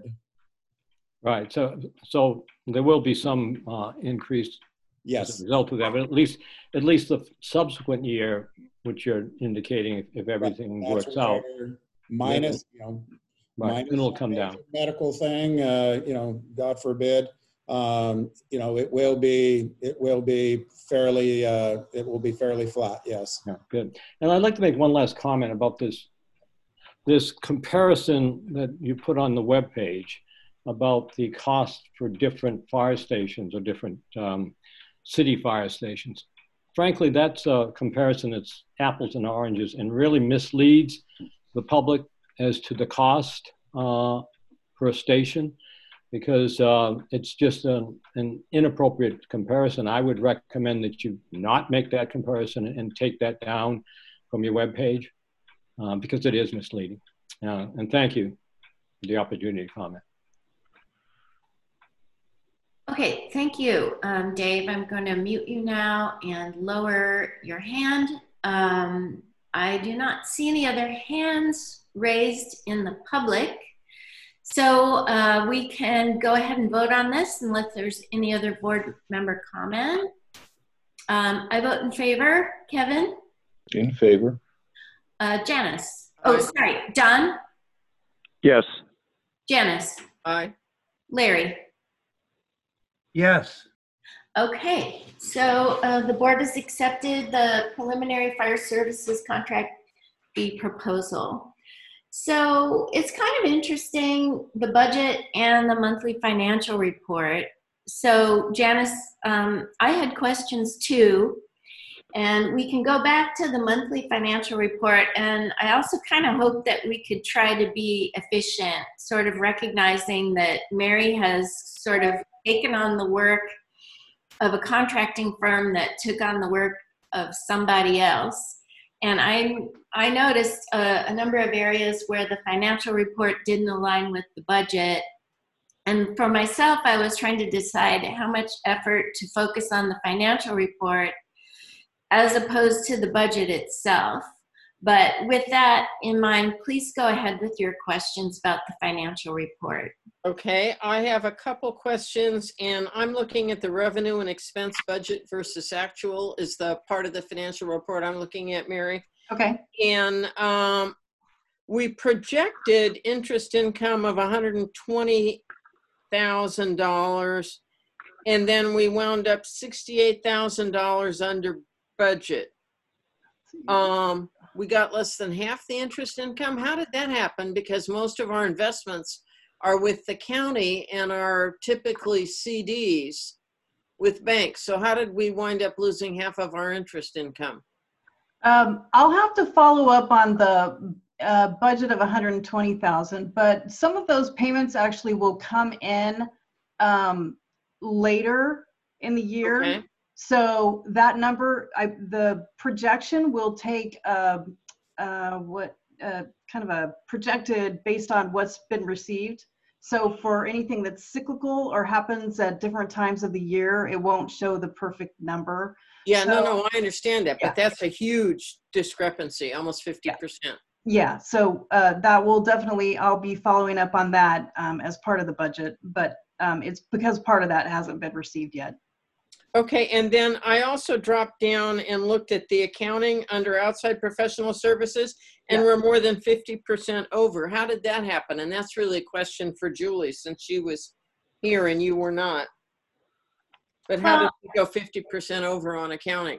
Right. So, so there will be some uh, increase yes. as a result of that, but at least, at least the subsequent year, which you're indicating, if, if everything right. works out, minus, you know, right. minus it'll come down. Medical thing, uh, you know, God forbid, um, you know, it will be, it will be fairly, uh, it will be fairly flat. Yes. Yeah, good. And I'd like to make one last comment about this, this comparison that you put on the webpage about the cost for different fire stations or different um, city fire stations. Frankly, that's a comparison that's apples and oranges and really misleads the public as to the cost uh, for a station, because uh, it's just an, an inappropriate comparison. I would recommend that you not make that comparison and take that down from your webpage uh, because it is misleading. Uh, and thank you for the opportunity to comment. Okay, thank you, um, Dave. I'm going to mute you now and lower your hand. Um, I do not see any other hands raised in the public. So uh, we can go ahead and vote on this unless there's any other board member comment. Um, I vote in favor. Kevin? In favor. Uh, Janice? Oh, sorry. Don? Yes. Janice? Aye. Larry? Yes. Okay, so uh, the board has accepted the preliminary fire services contract fee proposal. So it's kind of interesting, the budget and the monthly financial report. So Janice, um, I had questions too, and we can go back to the monthly financial report. And I also kind of hope that we could try to be efficient, sort of recognizing that Mary has sort of taken on the work of a contracting firm that took on the work of somebody else. And I, I noticed a, a number of areas where the financial report didn't align with the budget. And for myself, I was trying to decide how much effort to focus on the financial report as opposed to the budget itself. But with that in mind, please go ahead with your questions about the financial report. Okay, I have a couple questions, and I'm looking at the revenue and expense budget versus actual is the part of the financial report I'm looking at, Mary. Okay. And um, we projected interest income of one hundred twenty thousand dollars, and then we wound up sixty-eight thousand dollars under budget. Um, we got less than half the interest income. How did that happen? Because most of our investments are with the county and are typically C Ds with banks. So how did we wind up losing half of our interest income? Um, I'll have to follow up on the uh, budget of one hundred twenty thousand, but some of those payments actually will come in um, later in the year. Okay. So that number, I, the projection will take uh, uh, what uh, kind of a projected based on what's been received. So for anything that's cyclical or happens at different times of the year, it won't show the perfect number. Yeah, So, no, no, I understand that, yeah. but that's a huge discrepancy, almost fifty percent. Yeah, so uh, that will definitely, I'll be following up on that um, as part of the budget, but um, it's because part of that hasn't been received yet. Okay, and then I also dropped down and looked at the accounting under outside professional services, and Yeah. we're more than fifty percent over. How did that happen? And that's really a question for Julie, since she was here and you were not. But how did Well- we go fifty percent over on accounting?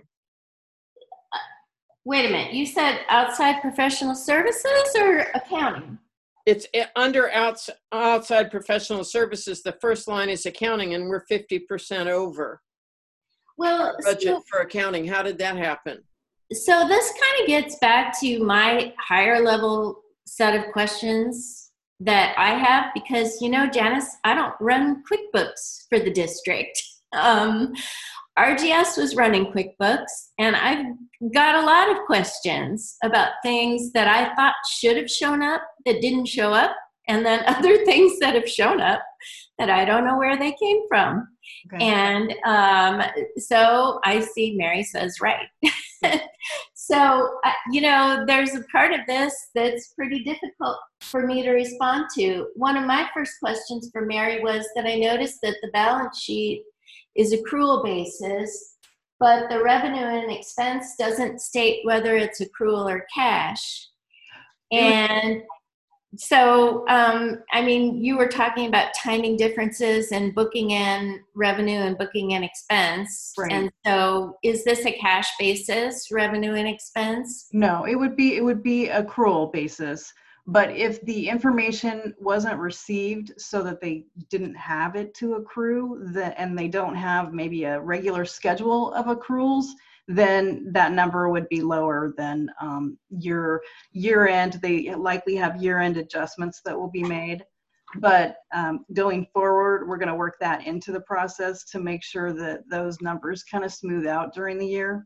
Wait a minute. You said outside professional services or accounting? It's uh, under outs, outside professional services, the first line is accounting, and we're fifty percent over Well, budget so, for accounting. How did that happen? so this kind of gets back to my higher level set of questions that I have because, you know, Janice, I don't run QuickBooks for the district. Um, R G S was running QuickBooks, and I've got a lot of questions about things that I thought should have shown up that didn't show up, and then other things that have shown up that I don't know where they came from. Okay. And um, so I see Mary says right. So, uh, you know, there's a part of this that's pretty difficult for me to respond to. One of my first questions for Mary was that I noticed that the balance sheet is accrual basis, but the revenue and expense doesn't state whether it's accrual or cash. And so, um, I mean, you were talking about timing differences and booking in revenue and booking in expense. Right. And so is this a cash basis, revenue and expense? No, it would be, it would be accrual basis. But if the information wasn't received so that they didn't have it to accrue, the, and they don't have maybe a regular schedule of accruals, then that number would be lower than um, your year end. They likely have year end adjustments that will be made. But um, going forward, we're going to work that into the process to make sure that those numbers kind of smooth out during the year.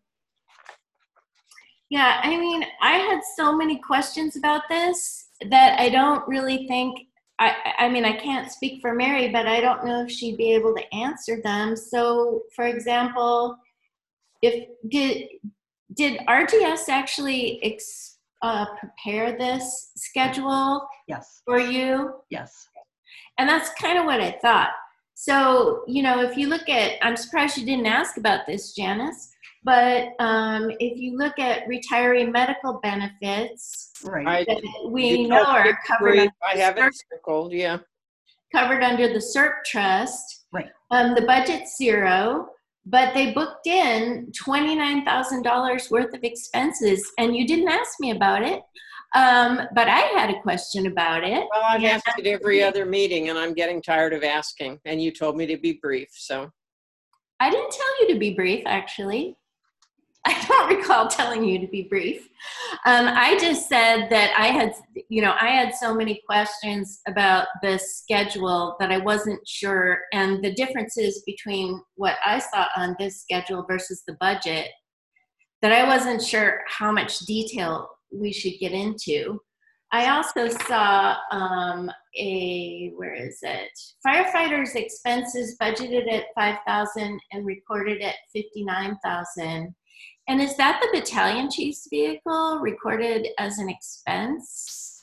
Yeah, I mean, I had so many questions about this that I don't really think, I, I mean, I can't speak for Mary, but I don't know if she'd be able to answer them. So, for example, if did did R G S actually ex, uh, prepare this schedule Yes. for you? Yes. And that's kind of what I thought. So, you know, if you look at, I'm surprised you didn't ask about this, Janice, but um, if you look at retiree medical benefits, Right. I, that we you know told are me covered three. under, I have it circled, yeah. covered under the C E R P trust. Right. Um, the budget's zero, but they booked in twenty-nine thousand dollars worth of expenses, and you didn't ask me about it. Um, but I had a question about it. Well, I've Yeah. asked it every other meeting, and I'm getting tired of asking, and you told me to be brief, so. I didn't tell you to be brief, actually. I don't recall telling you to be brief. Um, I just said that I had, you know, I had so many questions about the schedule that I wasn't sure, and the differences between what I saw on this schedule versus the budget, that I wasn't sure how much detail we should get into. I also saw um, a, where is it? Firefighters' expenses budgeted at five thousand and recorded at fifty-nine thousand. And is that the battalion chief's vehicle recorded as an expense?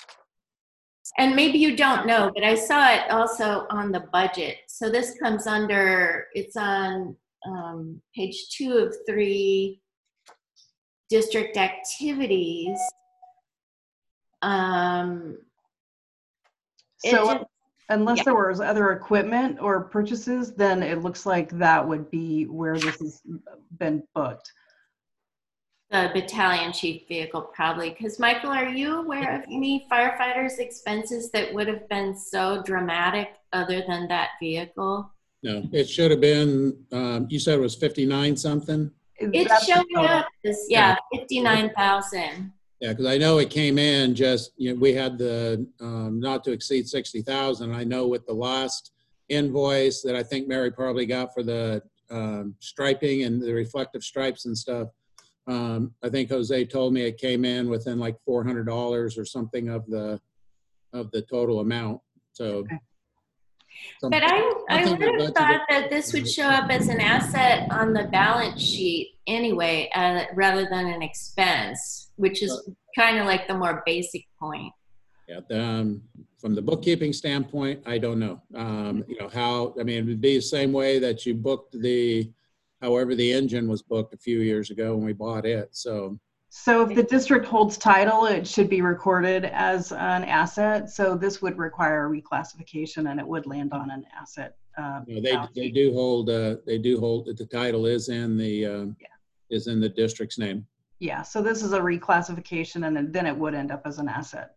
And maybe you don't know, but I saw it also on the budget. So this comes under, it's on um, page two of three, district activities. Um, it So just- unless yeah. there was other equipment or purchases, then it looks like that would be where this has been booked. The battalion chief vehicle probably, because Michael, are you aware of any firefighters' expenses that would have been so dramatic other than that vehicle? No, it should have been, um, you said it was fifty-nine something? It's That's the showing total. up as, yeah, fifty-nine thousand. Yeah, because I know it came in just, you know, we had the um, not to exceed sixty thousand. I know with the last invoice that I think Mary probably got for the um, striping and the reflective stripes and stuff, um, I think Jose told me it came in within like four hundred dollars or something of the of the total amount. So. Okay. But I, I something would have that budgeted- thought that this would show up as an asset on the balance sheet anyway, uh, rather than an expense, which is kind of like the more basic point. Yeah, um, from the bookkeeping standpoint, I don't know. Um, you know how, I mean, it would be the same way that you booked the, however the engine was booked a few years ago when we bought it. So, So if the district holds title, it should be recorded as an asset. So this would require a reclassification and it would land on an asset. Uh, you know, they they do hold uh, they do hold the title is in the uh, yeah. is in the district's name. Yeah. So this is a reclassification, and then it would end up as an asset.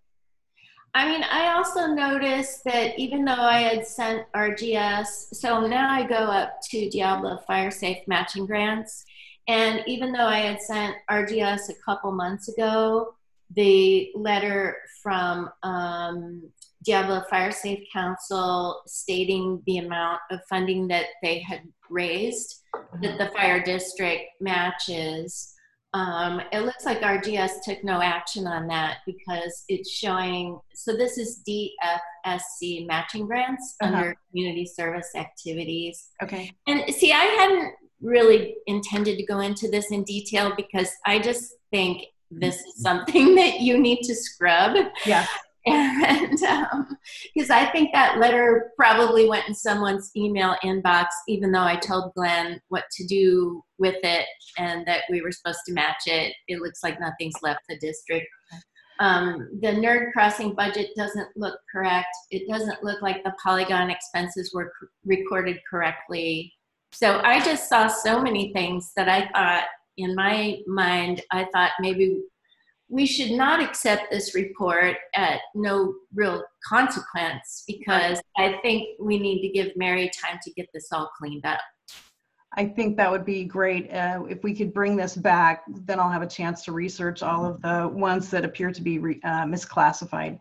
I mean, I also noticed that even though I had sent R G S, so now I go up to Diablo Fire Safe matching grants. And even though I had sent R G S a couple months ago, the letter from um, Diablo Fire Safe Council stating the amount of funding that they had raised, that the fire district matches, Um, it looks like R G S took no action on that because it's showing, so this is D F S C matching grants Uh-huh. under community service activities. Okay. And see, I hadn't really intended to go into this in detail because I just think this is something that you need to scrub. Yeah. And because um, I think that letter probably went in someone's email inbox, even though I told Glenn what to do with it and that we were supposed to match it. It looks like nothing's left the district. Um, the Nerd Crossing budget doesn't look correct. It doesn't look like the Polygon expenses were c- recorded correctly. So I just saw so many things that I thought, in my mind, I thought maybe we should not accept this report at no real consequence because I think we need to give Mary time to get this all cleaned up. I think that would be great. Uh, if we could bring this back, then I'll have a chance to research all of the ones that appear to be re, uh, misclassified.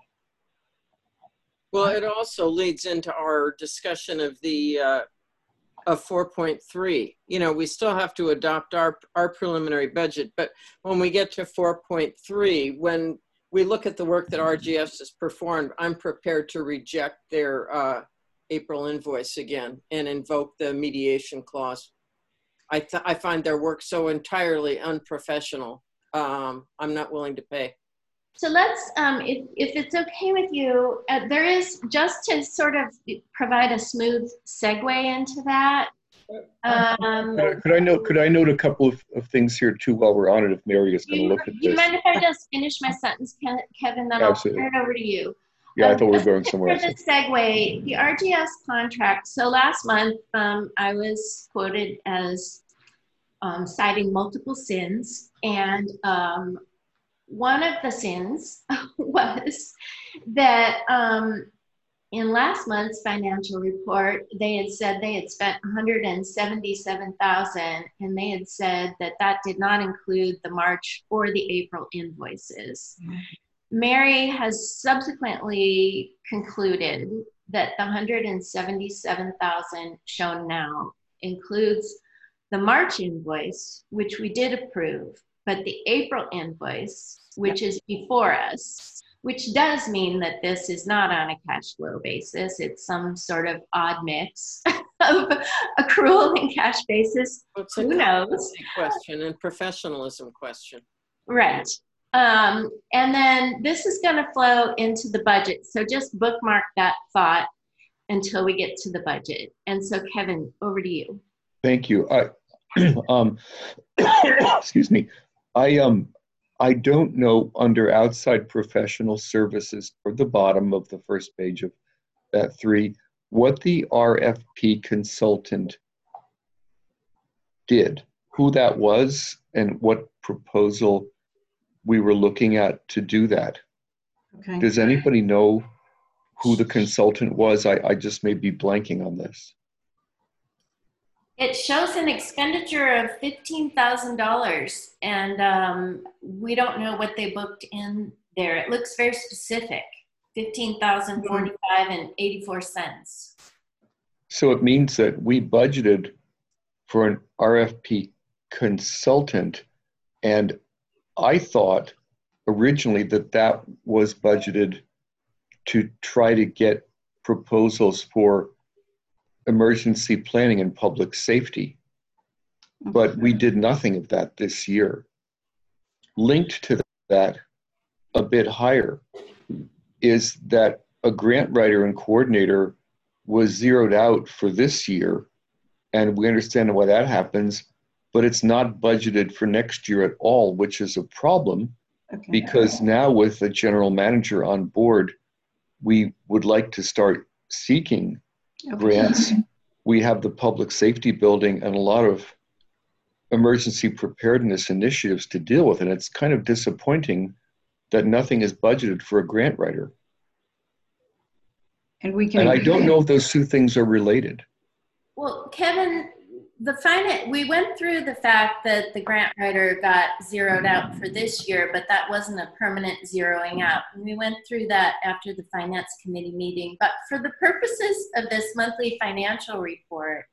Well, it also leads into our discussion of the uh, of four point three. You know, we still have to adopt our, our preliminary budget, but when we get to four point three, when we look at the work that R G S has performed, I'm prepared to reject their uh, April invoice again and invoke the mediation clause. I, th- I find their work so entirely unprofessional. Um, I'm not willing to pay. So let's, um, if, if it's okay with you, uh, there is, just to sort of provide a smooth segue into that. Um, Could I, could I note? Could I note a couple of, of things here too while we're on it? If Mary is going to you, look at you this. mind if I just finish my sentence, Ke- Kevin? Then Absolutely. I'll turn it over to you. Yeah, I Um, thought we were just going to- somewhere For else. the segue, the R G S contract. So last month, um, I was quoted as um, citing multiple sins, and um, one of the sins was that um, in last month's financial report, they had said they had spent one hundred seventy-seven thousand dollars, and they had said that that did not include the March or the April invoices. Mm-hmm. Mary has subsequently concluded that the one hundred seventy-seven thousand dollars shown now includes the March invoice, which we did approve, but the April invoice, which is before us, which does mean that this is not on a cash flow basis. It's some sort of odd mix of accrual and cash basis. It's Who a knows? question and professionalism question. Right. Um, and then this is going to flow into the budget. So just bookmark that thought until we get to the budget. And so, Kevin, over to you. Thank you. I, um, excuse me. I um, I don't know under outside professional services toward the bottom of the first page of that three what the R F P consultant did, who that was, and what proposal we were looking at to do that. Okay. Does anybody know who the consultant was? I, I just may be blanking on this. It shows an expenditure of fifteen thousand dollars, and um, we don't know what they booked in there. It looks very specific, fifteen thousand forty-five and eighty-four cents. So it means that we budgeted for an R F P consultant, and I thought originally that that was budgeted to try to get proposals for emergency planning and public safety. But we did nothing of that this year. Linked to that, a bit higher, is that a grant writer and coordinator was zeroed out for this year, and we understand why that happens, but it's not budgeted for next year at all, which is a problem. Okay. Because now with the general manager on board, we would like to start seeking okay. grants. We have the public safety building and a lot of emergency preparedness initiatives to deal with, and it's kind of disappointing that nothing is budgeted for a grant writer. And we can. And I don't know if those two things are related. Well, Kevin, the finance, we went through the fact that the grant writer got zeroed out for this year, but that wasn't a permanent zeroing out. And we went through that after the finance committee meeting. But for the purposes of this monthly financial report,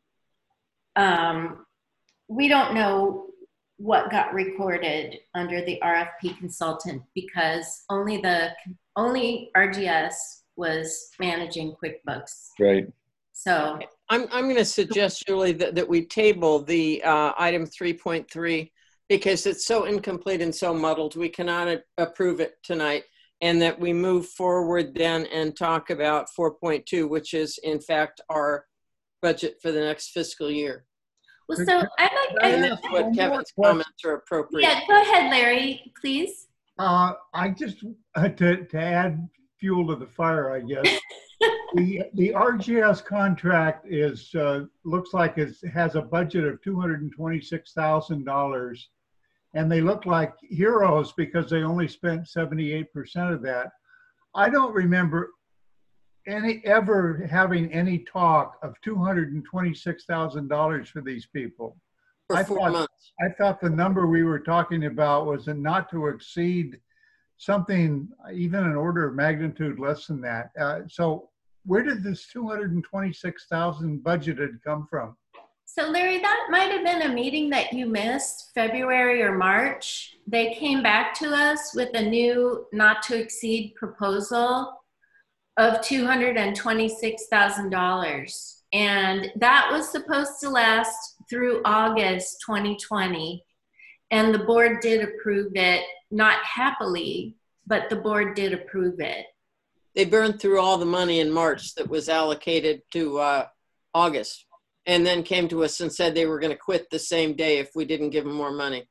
um, we don't know what got recorded under the R F P consultant because only the only R G S was managing QuickBooks. Right. So I'm, I'm going to suggest, Julie, that, that we table the uh, item three point three because it's so incomplete and so muddled. We cannot a- approve it tonight, and that we move forward then and talk about four point two, which is in fact our budget for the next fiscal year. Well, so I'd like, and that's what Kevin's comments are appropriate. Yeah, go ahead, Larry, please. Uh, I just, uh, to, to add fuel to the fire, I guess. the the R G S contract is uh, looks like it has a budget of two hundred twenty-six thousand dollars, and they look like heroes because they only spent seventy-eight percent of that. I don't remember any ever having any talk of two hundred twenty-six thousand dollars for these people. For I four thought, months. I thought the number we were talking about was not to exceed something, even an order of magnitude less than that. Uh, so where did this two hundred twenty-six thousand budgeted come from? So Larry, that might have been a meeting that you missed, February or March. They came back to us with a new not to exceed proposal of two hundred twenty-six thousand dollars. And that was supposed to last through August twenty twenty. And the board did approve it, not happily, but the board did approve it. They burned through all the money in March that was allocated to uh, August, and then came to us and said they were going to quit the same day if we didn't give them more money.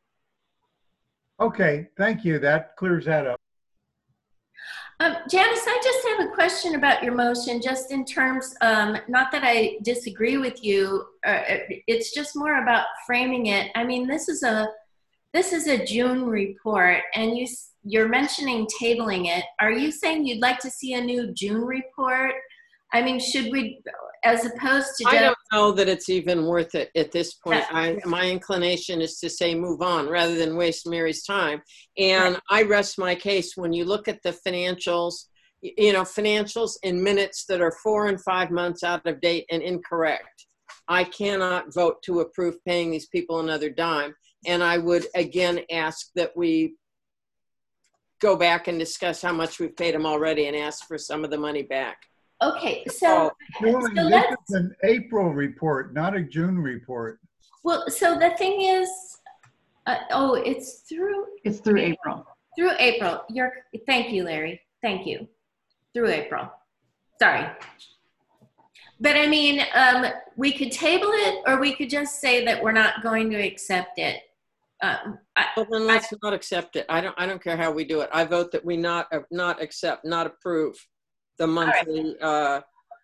Okay, thank you. That clears that up. Um, Janice, I just have a question about your motion, just in terms, um, not that I disagree with you, uh, it's just more about framing it. I mean, this is a This is a June report, and you, you're mentioning tabling it. Are you saying you'd like to see a new June report? I mean, should we, as opposed to just— I don't know that it's even worth it at this point. I, my inclination is to say move on rather than waste Mary's time. And I rest my case when you look at the financials, you know, financials in minutes that are four and five months out of date and incorrect. I cannot vote to approve paying these people another dime. And I would again ask that we go back and discuss how much we've paid them already and ask for some of the money back. Okay, so, Julie, so this is an April report, not a June report. Well, so the thing is, uh, oh, it's through. It's through April. Through April. You're. Thank you, Larry. Thank you. Through April. Sorry. But I mean, um, we could table it, or we could just say that we're not going to accept it. Um, I, well, then let's I, not accept it. I don't. I don't care how we do it. I vote that we not uh, not accept, not approve the monthly. Right. Uh,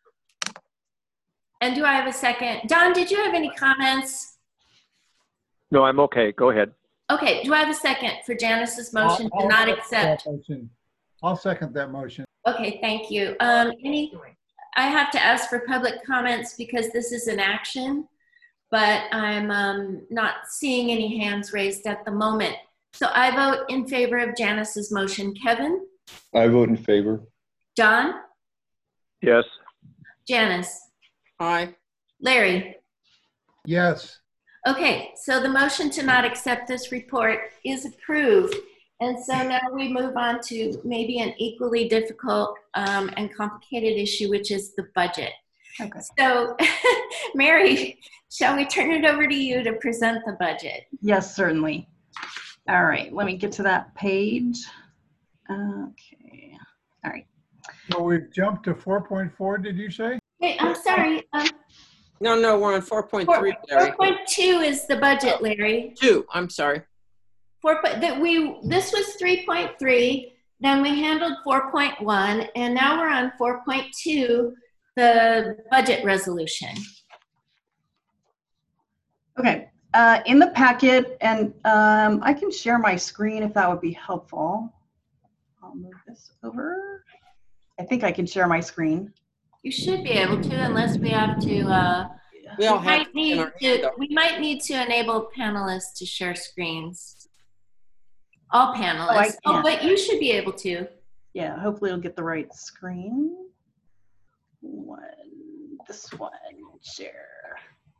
and do I have a second? Don, did you have any comments? No, I'm okay. Go ahead. Okay. Do I have a second for Janice's motion I'll, to I'll not accept? I'll second that motion. Okay. Thank you. Um, any? I have to ask for public comments because this is an action. but I'm um, not seeing any hands raised at the moment. So I vote in favor of Janice's motion. Kevin? I vote in favor. John? Yes. Janice? Aye. Larry? Yes. Okay, so the motion to not accept this report is approved. And so now we move on to maybe an equally difficult um, and complicated issue, which is the budget. Okay. So, Mary, shall we turn it over to you to present the budget? Yes, certainly. All right, let me get to that page. Okay, all right. So we've jumped to four point four, did you say? Wait, I'm sorry. Um, No, no, we're on four point three, four Larry. point two is the budget, Larry. Two, I'm sorry. Four, that we, this was three point three, then we handled four point one, and now we're on four point two, the budget resolution. Okay, uh, in the packet, and um, I can share my screen if that would be helpful. I'll move this over. I think I can share my screen. You should be able to, unless we have to, uh, We all we have might in need our to, handout. we might need to enable panelists to share screens. All panelists. Oh, can. but you should be able to. Yeah, hopefully it'll get the right screen. One, this one, share.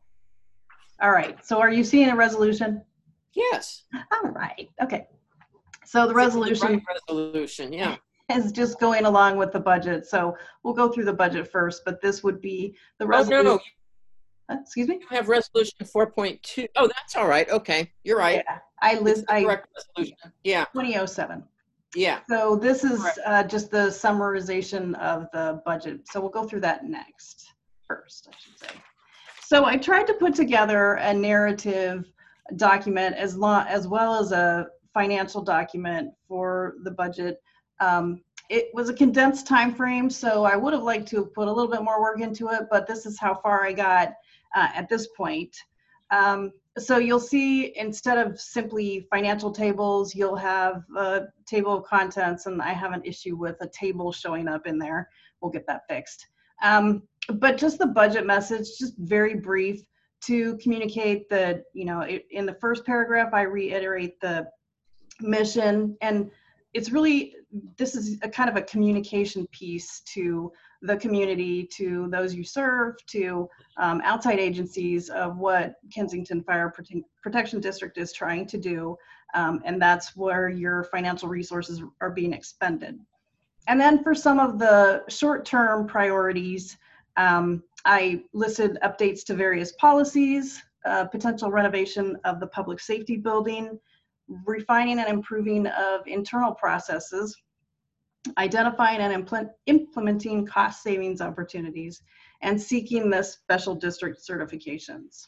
All right, so are you seeing a resolution? Yes. All right, okay. So the resolution Resolution, yeah. is just going along with the budget. So we'll go through the budget first, but this would be the Oh, resolution. no, no, Uh, excuse me? you have resolution four point two. Oh, that's all right. Okay, you're right. Yeah, I It's list, the I, correct resolution. Yeah, twenty oh seven. yeah. So this is Correct. uh, just the summarization of the budget. So we'll go through that next, first, I should say. So I tried to put together a narrative document as, lo as well as a financial document for the budget. Um, it was a condensed time frame, so I would have liked to have put a little bit more work into it, but this is how far I got uh, at this point. Um, so you'll see, instead of simply financial tables, you'll have a table of contents, and I have an issue with a table showing up in there. We'll get that fixed. Um, but just the budget message, just very brief, to communicate that, you know, it, in the first paragraph, I reiterate the mission, and it's really, this is a kind of a communication piece to the community, to those you serve, to um, outside agencies of what Kensington Fire Prote Protection District is trying to do. Um, and that's where your financial resources are being expended. And then for some of the short-term priorities, um, I listed updates to various policies, uh, potential renovation of the public safety building, refining and improving of internal processes, identifying and implement, implementing cost savings opportunities, and seeking the special district certifications.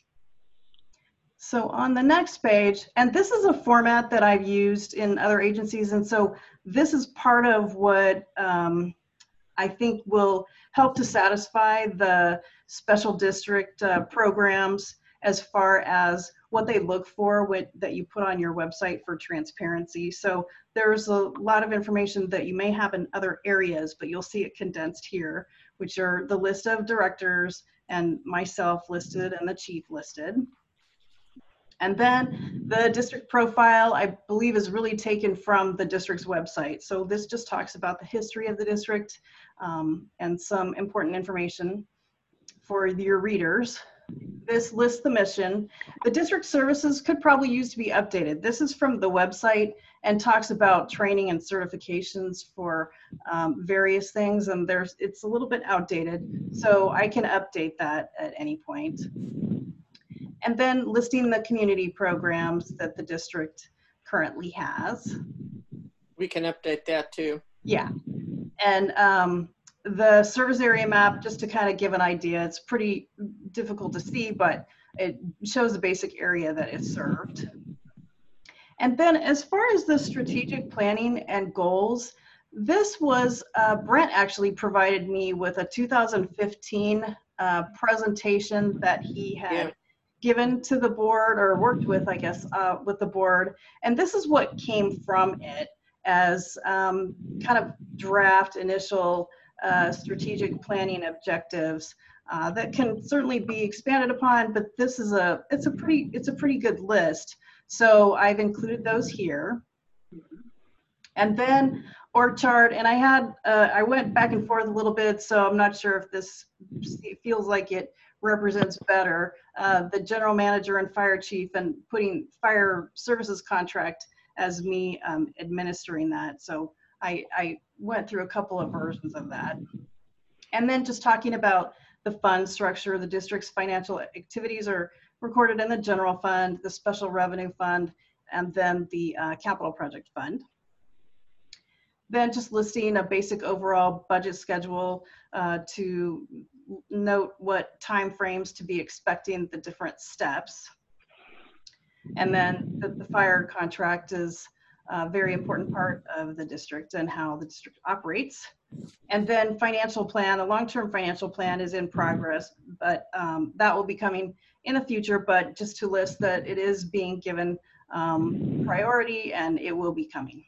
So on the next page, and this is a format that I've used in other agencies, and so this is part of what um, I think will help to satisfy the special district uh, programs as far as what they look for with, that you put on your website for transparency. So there's a lot of information that you may have in other areas, but you'll see it condensed here, which are the list of directors and myself listed and the chief listed. And then the district profile, I believe, is really taken from the district's website. So this just talks about the history of the district um, and some important information for your readers. This lists the mission. The district services could probably use to be updated. This is from the website and talks about training and certifications for um, various things, and there's it's a little bit outdated, so I can update that at any point. And then listing the community programs that the district currently has. We can update that too. Yeah, and um, the service area map, just to kind of give an idea, it's pretty difficult to see, but it shows the basic area that is served. And then as far as the strategic planning and goals, this was, uh, Brent actually provided me with a two thousand fifteen uh, presentation that he had yeah. given to the board, or worked with, I guess, uh, with the board. And this is what came from it as um, kind of draft initial Uh, strategic planning objectives uh, that can certainly be expanded upon, but this is a, it's a pretty, it's a pretty good list. So I've included those here. And then org chart, and I had, uh, I went back and forth a little bit, so I'm not sure if this feels like it represents better, uh, the general manager and fire chief, and putting fire services contract as me um, administering that. So I, I went through a couple of versions of that. And then just talking about the fund structure, the district's financial activities are recorded in the general fund, the special revenue fund, and then the uh, capital project fund. Then just listing a basic overall budget schedule uh, to note what timeframes to be expecting the different steps. And then the, the fire contract is a very important part of the district and how the district operates. And then financial plan, a long-term financial plan is in progress, but um, that will be coming in the future, but just to list that it is being given um, priority and it will be coming.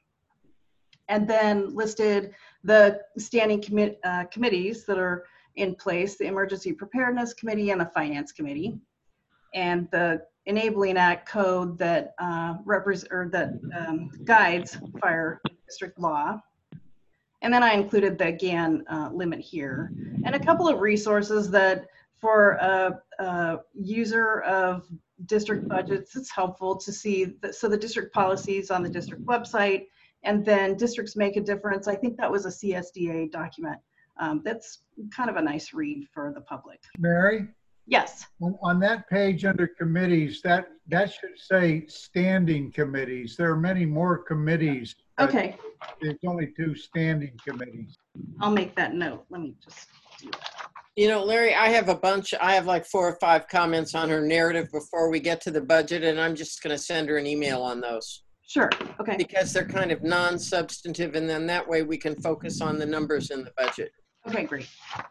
And then listed the standing commi uh, committees that are in place, the Emergency Preparedness Committee and the Finance Committee, and the Enabling Act code that uh, represents or that um, guides fire district law. And then I included the G A N uh, limit here, and a couple of resources that for a, a user of district budgets, it's helpful to see that, so the district policies on the district website, and then Districts Make a Difference. I think that was a C S D A document. Um, that's kind of a nice read for the public. Mary? Yes. On, on that page under committees, that, that should say standing committees. There are many more committees. Okay. There's only two standing committees. I'll make that note. Let me just do that. You know, Larry, I have a bunch, I have like four or five comments on her narrative before we get to the budget, and I'm just going to send her an email on those. Sure, okay. Because they're kind of non-substantive, and then that way we can focus on the numbers in the budget. Okay, great.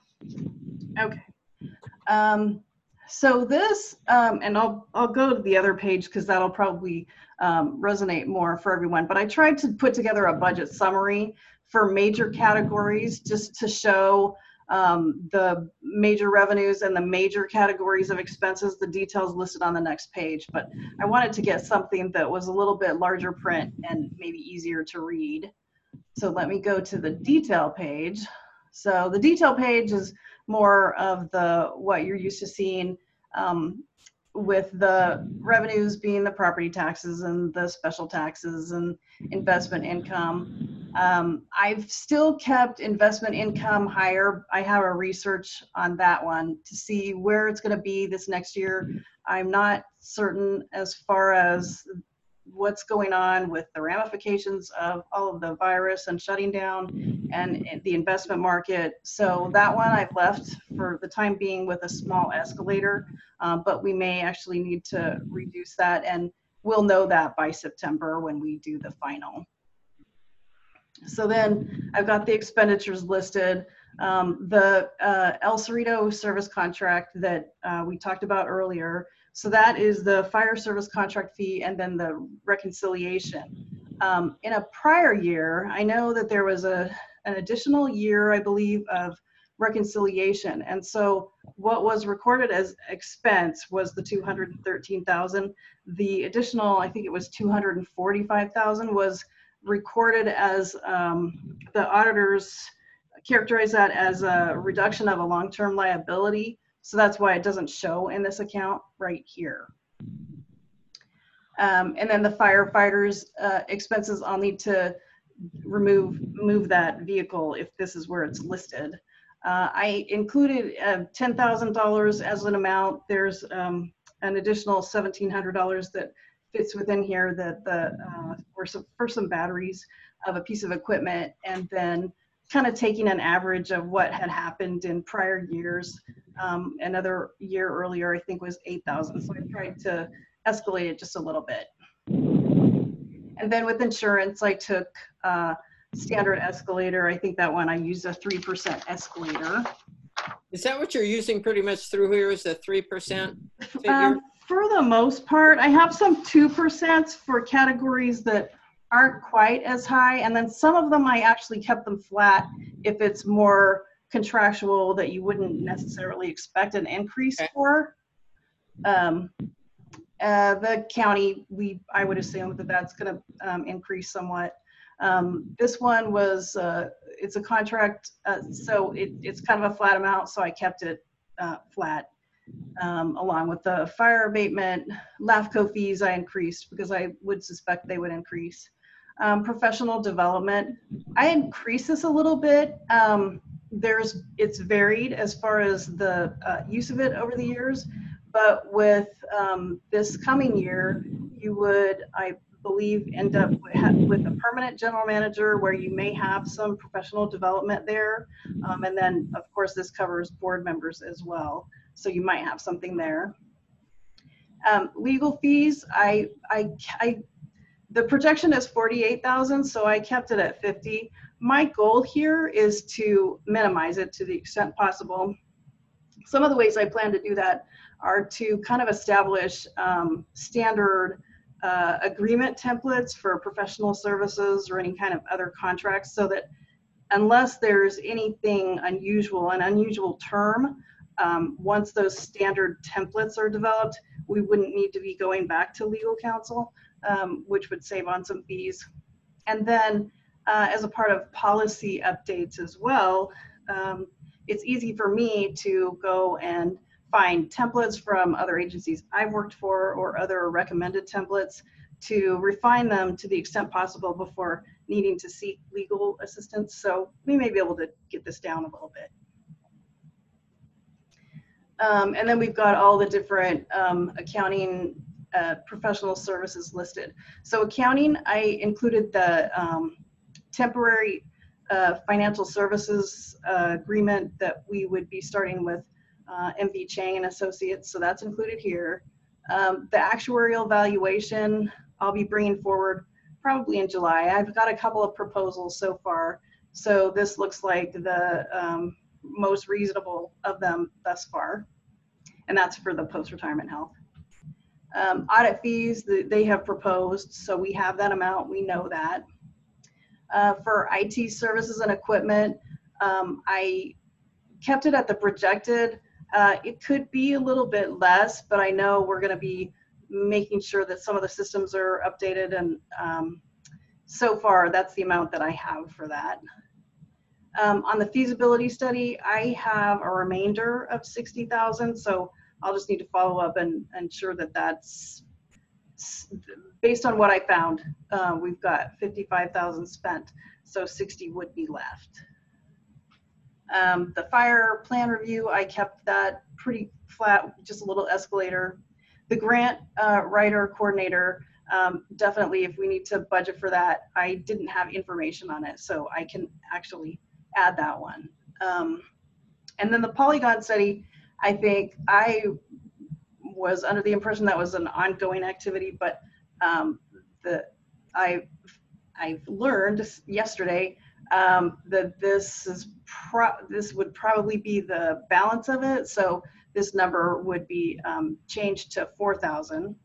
Okay. Um, so this, um, and I'll, I'll go to the other page because that'll probably um, resonate more for everyone, but I tried to put together a budget summary for major categories just to show um, the major revenues and the major categories of expenses, the details listed on the next page. But I wanted to get something that was a little bit larger print and maybe easier to read. So let me go to the detail page. So the detail page is more of the what you're used to seeing, um, with the revenues being the property taxes and the special taxes and investment income. Um, I've still kept investment income higher. I have a research on that one to see where it's going to be this next year. I'm not certain as far as what's going on with the ramifications of all of the virus and shutting down and the investment market. So that one I've left for the time being with a small escalator, um, but we may actually need to reduce that, and we'll know that by September when we do the final. So then I've got the expenditures listed. Um, the uh, El Cerrito service contract that uh, we talked about earlier. So that is the fire service contract fee and then the reconciliation. Um, in a prior year, I know that there was a, an additional year, I believe, of reconciliation. And so what was recorded as expense was the two hundred thirteen thousand. The additional, I think it was two hundred forty-five thousand, was recorded as um, the auditors characterized that as a reduction of a long-term liability. So that's why it doesn't show in this account right here. Um, and then the firefighters' uh, expenses, I'll need to remove move that vehicle if this is where it's listed. Uh, I included uh, ten thousand dollars as an amount. There's um, an additional seventeen hundred dollars that fits within here that the uh, for some for some batteries of a piece of equipment, and then kind of taking an average of what had happened in prior years. Um, another year earlier, I think, was eight thousand. So I tried to escalate it just a little bit. And then with insurance, I took uh, standard escalator. I think that one I used a three percent escalator. Is that what you're using pretty much through here, is the three percent figure? Um, for the most part, I have some two percent for categories that aren't quite as high. And then some of them, I actually kept them flat if it's more contractual that you wouldn't necessarily expect an increase Okay. for. Um, uh, the county, we I would assume that that's going to um, increase somewhat. Um, this one was uh, it's a contract, uh, so it, it's kind of a flat amount, so I kept it uh, flat. Um, along with the fire abatement, LAFCO fees I increased because I would suspect they would increase. Um, professional development, I increased this a little bit. Um, there's it's varied as far as the uh, use of it over the years, but with um, this coming year, you would, I believe, end up with a permanent general manager where you may have some professional development there. Um, and then, of course, this covers board members as well. So you might have something there. Um, legal fees, I, I, I, the projection is forty-eight thousand, so I kept it at fifty. My goal here is to minimize it to the extent possible. Some of the ways I plan to do that are to kind of establish um, standard uh, agreement templates for professional services or any kind of other contracts, so that unless there's anything unusual, an unusual term, um, once those standard templates are developed, we wouldn't need to be going back to legal counsel, um, which would save on some fees. And then uh, as a part of policy updates as well, um, it's easy for me to go and find templates from other agencies I've worked for or other recommended templates to refine them to the extent possible before needing to seek legal assistance. So we may be able to get this down a little bit. Um, and then we've got all the different um, accounting uh, professional services listed. So accounting, I included the um, temporary uh, financial services uh, agreement that we would be starting with uh, M V Chang and Associates. So that's included here. Um, the actuarial valuation, I'll be bringing forward probably in July. I've got a couple of proposals so far. So this looks like the um, most reasonable of them thus far. And that's for the post-retirement health. Um, audit fees, the, they have proposed, so we have that amount, we know that. Uh, for I T services and equipment, um, I kept it at the projected. Uh, it could be a little bit less, but I know we're gonna be making sure that some of the systems are updated, and um, so far that's the amount that I have for that. Um, on the feasibility study, I have a remainder of sixty thousand, so I'll just need to follow up and ensure that that's based on what I found. Uh, we've got fifty-five thousand spent, so sixty would be left. Um, the fire plan review, I kept that pretty flat, just a little escalator. The grant uh, writer coordinator, um, definitely if we need to budget for that, I didn't have information on it, so I can actually add that one. Um, and then the polygon study, I think I was under the impression that was an ongoing activity, but um, the I I've learned yesterday um, that this is pro this would probably be the balance of it. So this number would be um, changed to four thousand.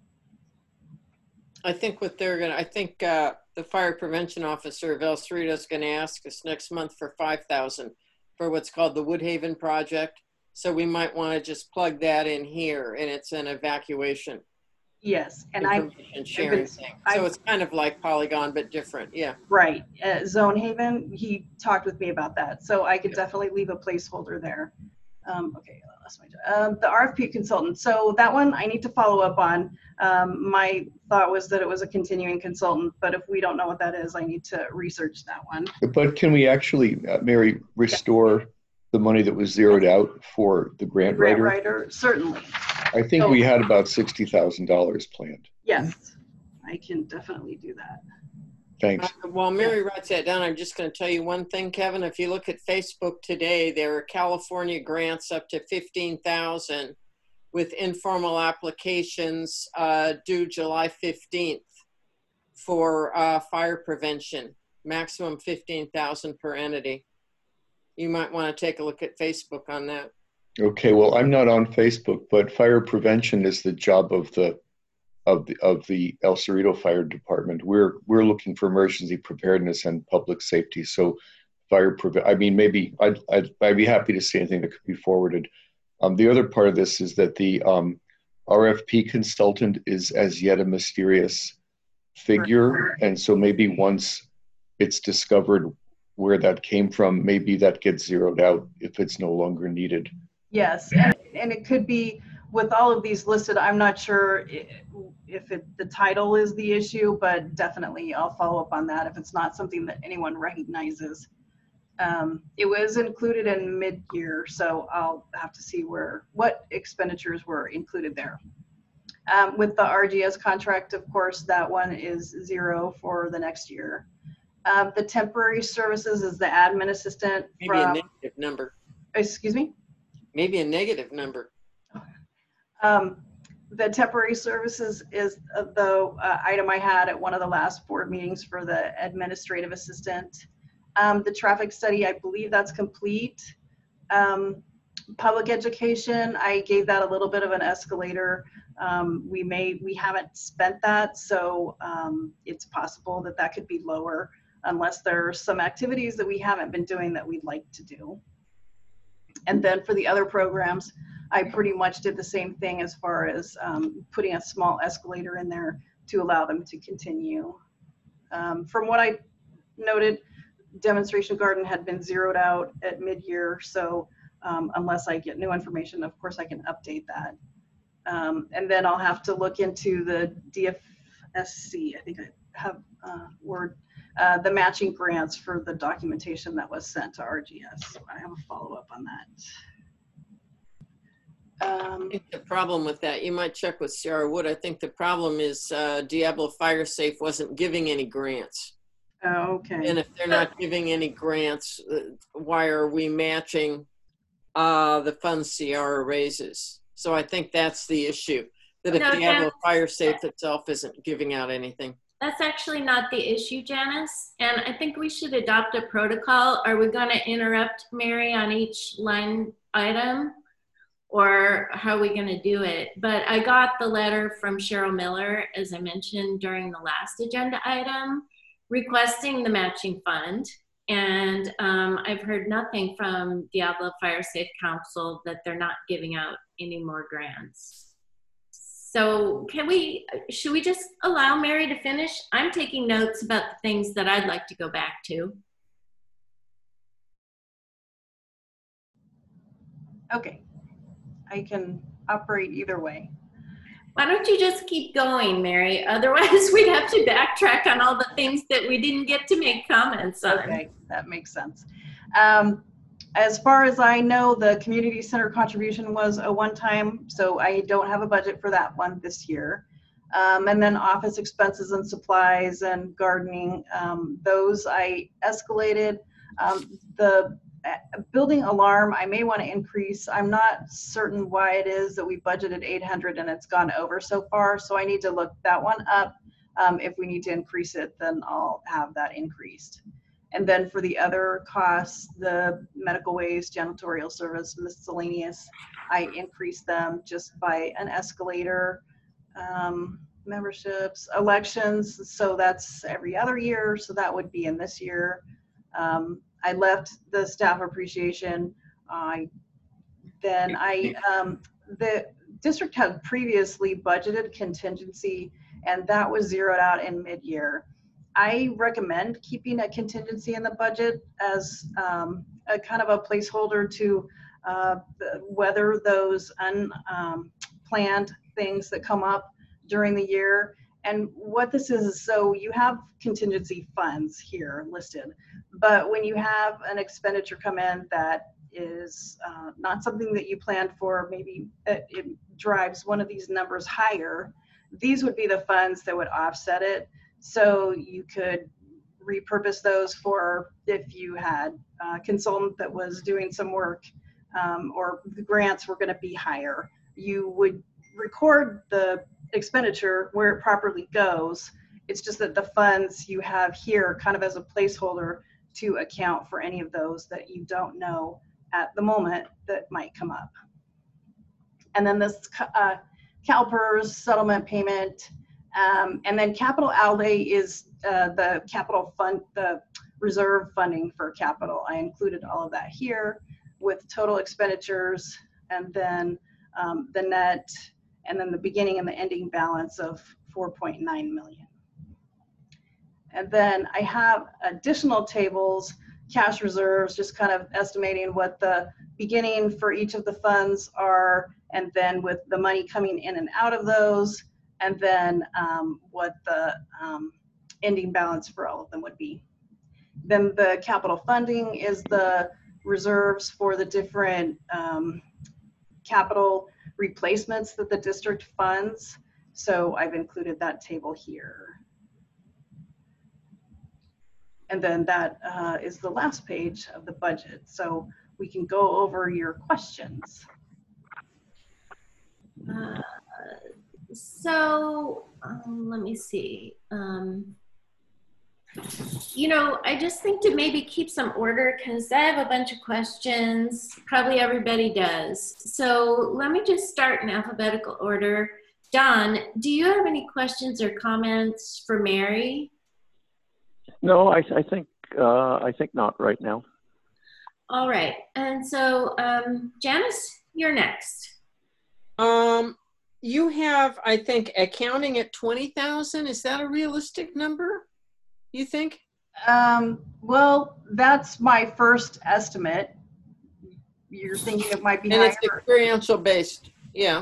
I think what they're gonna, I think uh, the fire prevention officer of El Cerrito is gonna ask us next month for five thousand for what's called the Woodhaven project. So we might wanna just plug that in here, and it's an evacuation. Yes, and I sharing thing. So it's kind of like Polygon, but different, yeah. Right, uh, Zone Haven, he talked with me about that. So I could definitely leave a placeholder there. Um, okay, I lost my, um, the R F P consultant. So that one I need to follow up on. Um, my thought was that it was a continuing consultant, but if we don't know what that is, I need to research that one. But can we actually, uh, Mary, restore yeah. the money that was zeroed out for the grant, grant writer? writer? Certainly. I think so, we had about sixty thousand dollars planned. Yes, I can definitely do that. Thanks. Uh, while Mary writes that down, I'm just going to tell you one thing, Kevin. If you look at Facebook today, there are California grants up to fifteen thousand with informal applications uh, due July fifteenth for uh, fire prevention, maximum fifteen thousand per entity. You might want to take a look at Facebook on that. Okay, well, I'm not on Facebook, but fire prevention is the job of the of the of the El Cerrito Fire Department. We're we're looking for emergency preparedness and public safety. So fire prevent. I mean, maybe I'd, I'd I'd be happy to see anything that could be forwarded. Um, the other part of this is that the um, R F P consultant is as yet a mysterious figure, and so maybe once it's discovered where that came from, maybe that gets zeroed out if it's no longer needed. Yes, and, and it could be with all of these listed. I'm not sure if it, the title is the issue, but definitely I'll follow up on that if it's not something that anyone recognizes. Um, it was included in mid-year, so I'll have to see where what expenditures were included there. Um, with the R G S contract, of course, that one is zero for the next year. Um, the temporary services is the admin assistant. Maybe from, a negative number. Excuse me? Maybe a negative number. Um, the temporary services is the uh, item I had at one of the last board meetings for the administrative assistant. Um, the traffic study, I believe that's complete. Um, public education, I gave that a little bit of an escalator. Um, we may, we haven't spent that, so um, it's possible that that could be lower unless there's some activities that we haven't been doing that we'd like to do. And then for the other programs, I pretty much did the same thing as far as um, putting a small escalator in there to allow them to continue. Um, from what I noted, demonstration garden had been zeroed out at mid-year, so um, unless I get new information, of course I can update that. Um, and then I'll have to look into the D F S C, I think I have uh, word, uh, the matching grants for the documentation that was sent to R G S. So I have a follow-up on that. Um, I think the problem with that, you might check with Sarah Wood. I think the problem is uh, Diablo Fire Safe wasn't giving any grants. Oh, okay. And if they're not giving any grants, uh, why are we matching uh, the funds Sierra raises? So I think that's the issue, that if No, Diablo Jan- Fire Safe itself isn't giving out anything. That's actually not the issue, Janice. And I think we should adopt a protocol. Are we going to interrupt Mary on each line item? Or how are we going to do it? But I got the letter from Cheryl Miller, as I mentioned during the last agenda item, requesting the matching fund. And um, I've heard nothing from Diablo Fire Safe Council that they're not giving out any more grants. So can we, should we just allow Mary to finish? I'm taking notes about the things that I'd like to go back to. Okay, I can operate either way. Why don't you just keep going, Mary? Otherwise, we'd have to backtrack on all the things that we didn't get to make comments on. Okay, that makes sense. Um, as far as I know, the community center contribution was a one-time, so I don't have a budget for that one this year. Um, and then office expenses and supplies and gardening, um, those I escalated. Um, the uh, building alarm, I may want to increase. I'm not certain why it is that we budgeted eight hundred and it's gone over so far, so I need to look that one up. Um, if we need to increase it, then I'll have that increased. And then for the other costs, the medical waste, janitorial service, miscellaneous, I increased them just by an escalator. Um, memberships, elections, so that's every other year, so that would be in this year. Um, I left the staff appreciation. I then I um, the district had previously budgeted contingency, and that was zeroed out in mid-year. I recommend keeping a contingency in the budget as um, a kind of a placeholder to uh, weather those unplanned um, things that come up during the year. And what this is, is so you have contingency funds here listed, but when you have an expenditure come in that is uh, not something that you planned for, maybe it, it drives one of these numbers higher, these would be the funds that would offset it. So you could repurpose those for if you had a consultant that was doing some work um, or the grants were going to be higher. You would record the expenditure where it properly goes. It's just that the funds you have here kind of as a placeholder to account for any of those that you don't know at the moment that might come up. And then this uh, CalPERS settlement payment. Um, and then capital outlay is uh, the capital fund, the reserve funding for capital. I included all of that here with total expenditures, and then um, the net, and then the beginning and the ending balance of four point nine million. And then I have additional tables, cash reserves, just kind of estimating what the beginning for each of the funds are, and then with the money coming in and out of those, and then um, what the um, ending balance for all of them would be. Then the capital funding is the reserves for the different um, capital replacements that the district funds. So I've included that table here. And then that uh, is the last page of the budget. So we can go over your questions. Uh, so um, let me see. Um, you know, I just think to maybe keep some order because I have a bunch of questions. Probably everybody does. So let me just start in alphabetical order. Don, do you have any questions or comments for Mary? No, I, I think uh, I think not right now. All right, and so um, Janice, you're next. Um, you have, I think, accounting at twenty thousand. Is that a realistic number, you think? Um, well, that's my first estimate. You're thinking it might be and higher? It's experiential based, yeah.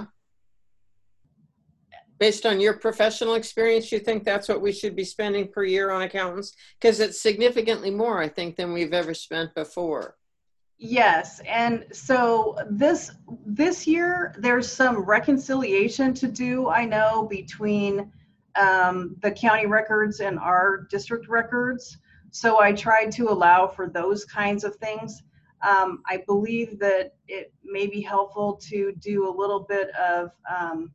Based on your professional experience, you think that's what we should be spending per year on accountants? Because it's significantly more, I think, than we've ever spent before. Yes, and so this this year there's some reconciliation to do, I know, between um, the county records and our district records. So I tried to allow for those kinds of things. Um, I believe that it may be helpful to do a little bit of um,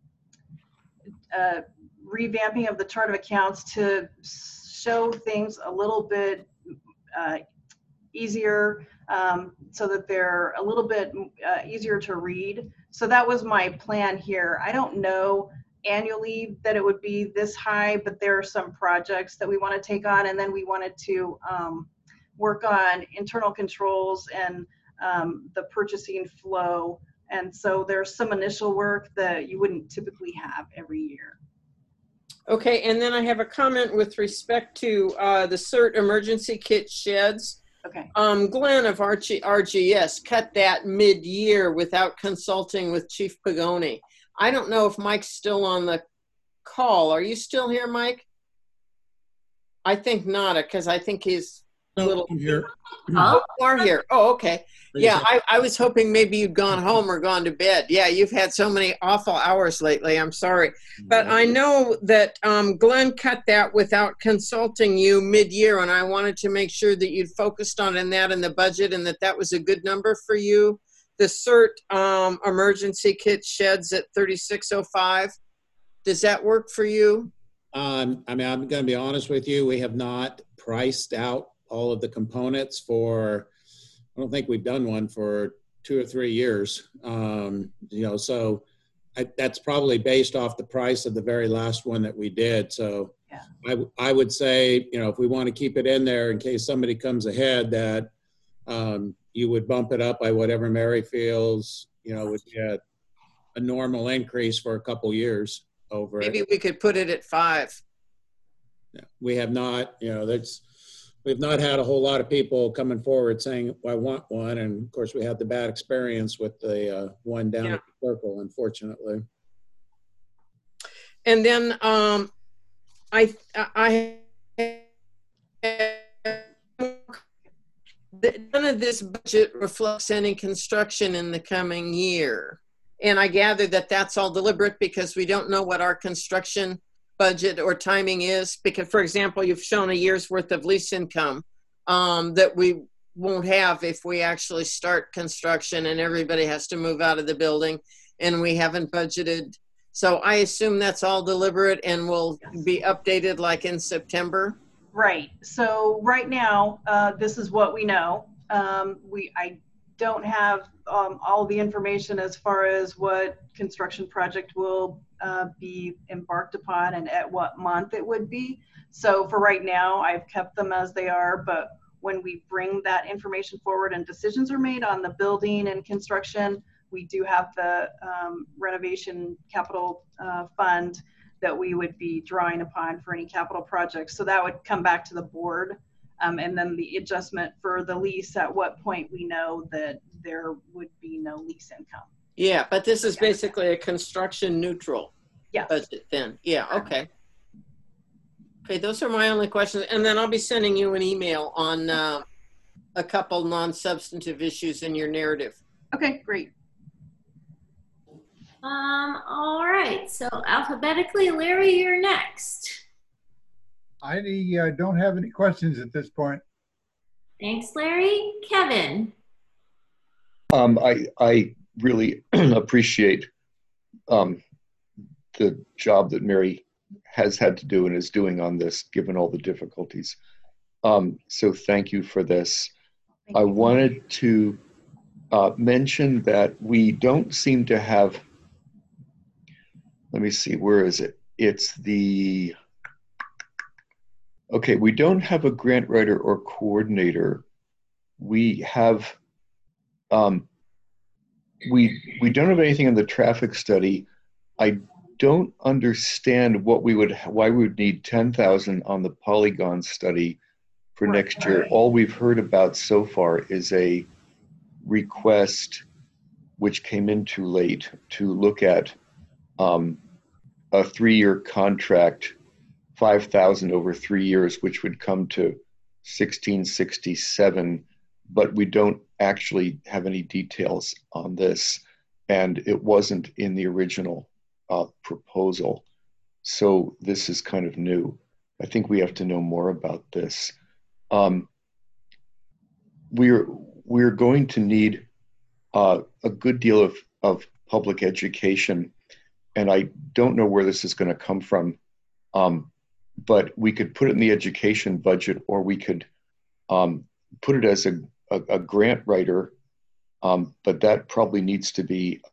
uh, revamping of the chart of accounts to show things a little bit uh, easier, um, so that they're a little bit uh, easier to read. So that was my plan here. I don't know annually that it would be this high, but there are some projects that we want to take on, and then we wanted to um, work on internal controls and um, the purchasing flow. And so there's some initial work that you wouldn't typically have every year. Okay, and then I have a comment with respect to uh, the C E R T emergency kit sheds. Okay. Um, Glenn of R G S cut that mid-year without consulting with Chief Pagoni. I don't know if Mike's still on the call. Are you still here, Mike? I think not, because I think he's a little. I'm here. Oh, you are here. Oh, okay. Yeah, I, I was hoping maybe you'd gone home or gone to bed. Yeah, you've had so many awful hours lately. I'm sorry. But I know that um, Glenn cut that without consulting you mid-year, and I wanted to make sure that you'd focused on in that in the budget and that that was a good number for you. The C E R T um, emergency kit sheds at thirty-six oh five. Does that work for you? Um, I mean, I'm going to be honest with you. We have not priced out all of the components for, I don't think we've done one for two or three years. Um, you know, so I, that's probably based off the price of the very last one that we did. So yeah. I, I would say, you know, if we want to keep it in there in case somebody comes ahead, that um, you would bump it up by whatever Mary feels, you know, would be a, a normal increase for a couple years over Maybe it. we could put it at five. Yeah, we have not, you know, that's, we've not had a whole lot of people coming forward saying, I want one. And of course we had the bad experience with the uh, one down Yeah. at the Circle, unfortunately. And then um, I, I, none of this budget reflects any construction in the coming year. And I gather that that's all deliberate because we don't know what our construction budget or timing is. Because, for example, you've shown a year's worth of lease income um, that we won't have if we actually start construction and everybody has to move out of the building and we haven't budgeted. So I assume that's all deliberate and will be updated like in September. Right. So right now, uh, this is what we know. Um, we I don't have um, all the information as far as what construction project will uh, be embarked upon and at what month it would be. So for right now, I've kept them as they are, but when we bring that information forward and decisions are made on the building and construction, we do have the um, renovation capital uh, fund that we would be drawing upon for any capital projects. So that would come back to the board. Um, and then the adjustment for the lease, at what point we know that there would be no lease income. Yeah, but this is basically a construction neutral Yes. budget then. Yeah, okay. Okay, those are my only questions. And then I'll be sending you an email on uh, a couple non-substantive issues in your narrative. Okay, great. Um, all right, so alphabetically, Larry, you're next. I uh, don't have any questions at this point. Thanks, Larry. Kevin. Um, I, I really appreciate um, the job that Mary has had to do and is doing on this, given all the difficulties. Um, so thank you for this. Thank I you. wanted to uh, mention that we don't seem to have, let me see, where is it? It's the, okay, we don't have a grant writer or coordinator. We have, um, we, we don't have anything in the traffic study. I don't understand what we would, why we would need ten thousand on the polygon study for Right. next year. All we've heard about so far is a request, which came in too late, to look at um, a three-year contract, five thousand over three years, which would come to sixteen sixty-seven, but we don't actually have any details on this, and it wasn't in the original uh, proposal. So this is kind of new. I think we have to know more about this. Um, we're we're going to need uh, a good deal of, of public education, and I don't know where this is going to come from, um, but we could put it in the education budget, or we could um, put it as a, a, a grant writer, um, but that probably needs to be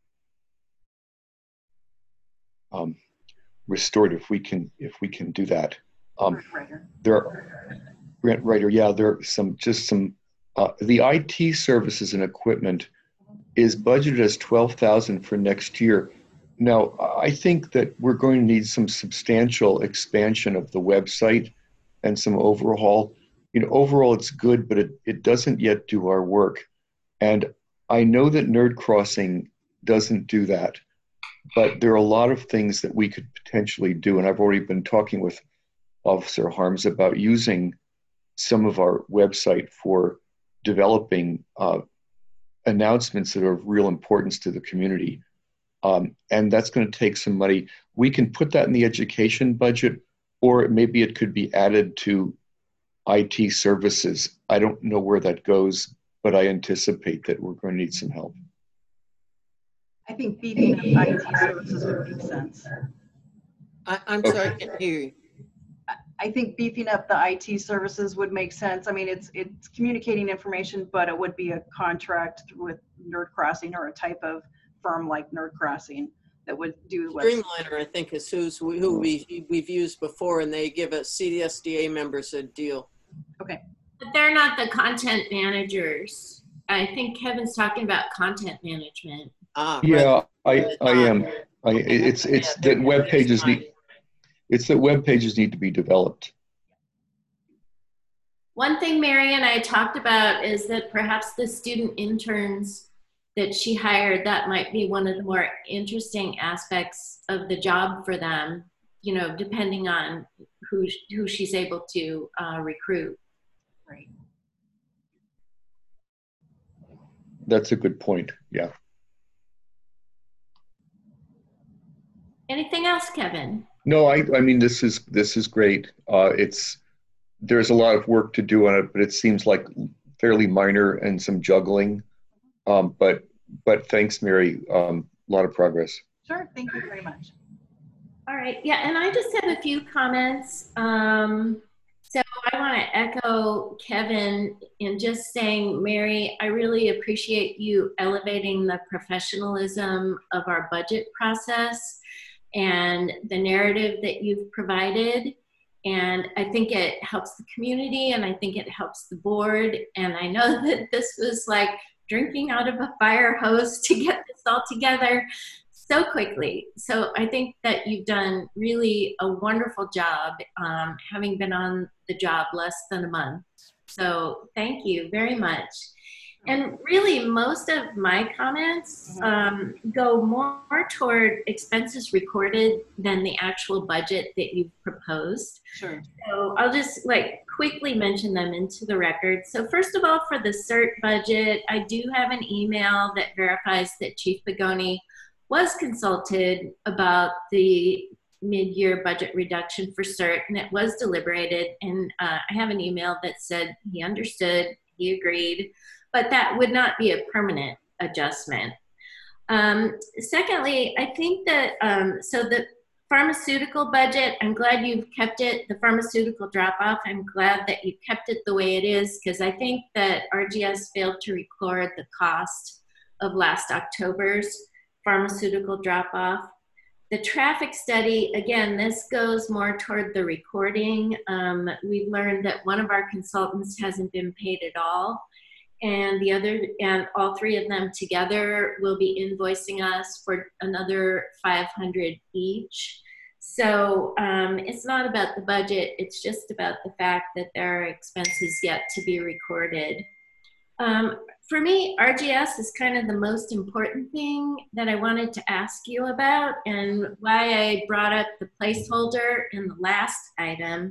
um, restored if we can if we can do that. Um, there are, grant writer, yeah, there are some just some uh, the I T services and equipment is budgeted as twelve thousand for next year. Now, I think that we're going to need some substantial expansion of the website and some overhaul. You know, overall it's good, but it, it doesn't yet do our work. And I know that Nerd Crossing doesn't do that, but there are a lot of things that we could potentially do. And I've already been talking with Officer Harms about using some of our website for developing uh, announcements that are of real importance to the community. Um, and that's going to take some money. We can put that in the education budget, or maybe it could be added to I T services. I don't know where that goes, but I anticipate that we're going to need some help. I think beefing up I T services would make sense. I, I'm Okay. sorry, I can't hear you. I think beefing up the I T services would make sense. I mean, it's it's communicating information, but it would be a contract with Nerd Crossing or a type of firm like Nerd Crossing that would do the website. Streamliner, I think, is who's, who we, we've used before, and they give us C D S D A members a deal. Okay. But they're not the content managers. I think Kevin's talking about content management. Ah, Yeah, right. I, I am. I, it's it's Yeah, that web they're pages fine. need, it's that web pages need to be developed. One thing Mary and I talked about is that perhaps the student interns that she hired, that might be one of the more interesting aspects of the job for them, you know, depending on who, who she's able to uh, recruit. Right. That's a good point. Yeah. Anything else, Kevin? No, I, I mean, this is, this is great. Uh, it's, there's a lot of work to do on it, but it seems like fairly minor and some juggling. Um, but, but thanks, Mary. Um, a lot of progress. Sure. Thank you very much. All right. Yeah. And I just have a few comments. Um, so I want to echo Kevin in just saying, Mary, I really appreciate you elevating the professionalism of our budget process and the narrative that you've provided. And I think it helps the community, and I think it helps the board. And I know that this was like drinking out of a fire hose to get this all together so quickly. So I think that you've done really a wonderful job, um, having been on the job less than a month. So thank you very much. And really, most of my comments um, go more toward expenses recorded than the actual budget that you've proposed. Sure. So I'll just like quickly mention them into the record. So first of all, for the CERT budget, I do have an email that verifies that Chief Pagoni was consulted about the mid-year budget reduction for CERT, and it was deliberated. And uh, I have an email that said he understood, he agreed, but that would not be a permanent adjustment. Um, secondly, I think that, um, so the pharmaceutical budget, I'm glad you've kept it, the pharmaceutical drop-off, I'm glad that you kept it the way it is, because I think that R G S failed to record the cost of last October's pharmaceutical drop-off. The traffic study, again, this goes more toward the recording. Um, we've learned that one of our consultants hasn't been paid at all, and the other, and all three of them together will be invoicing us for another five hundred each. So um, it's not about the budget, it's just about the fact that there are expenses yet to be recorded. Um, for me, R G S is kind of the most important thing that I wanted to ask you about, and why I brought up the placeholder in the last item,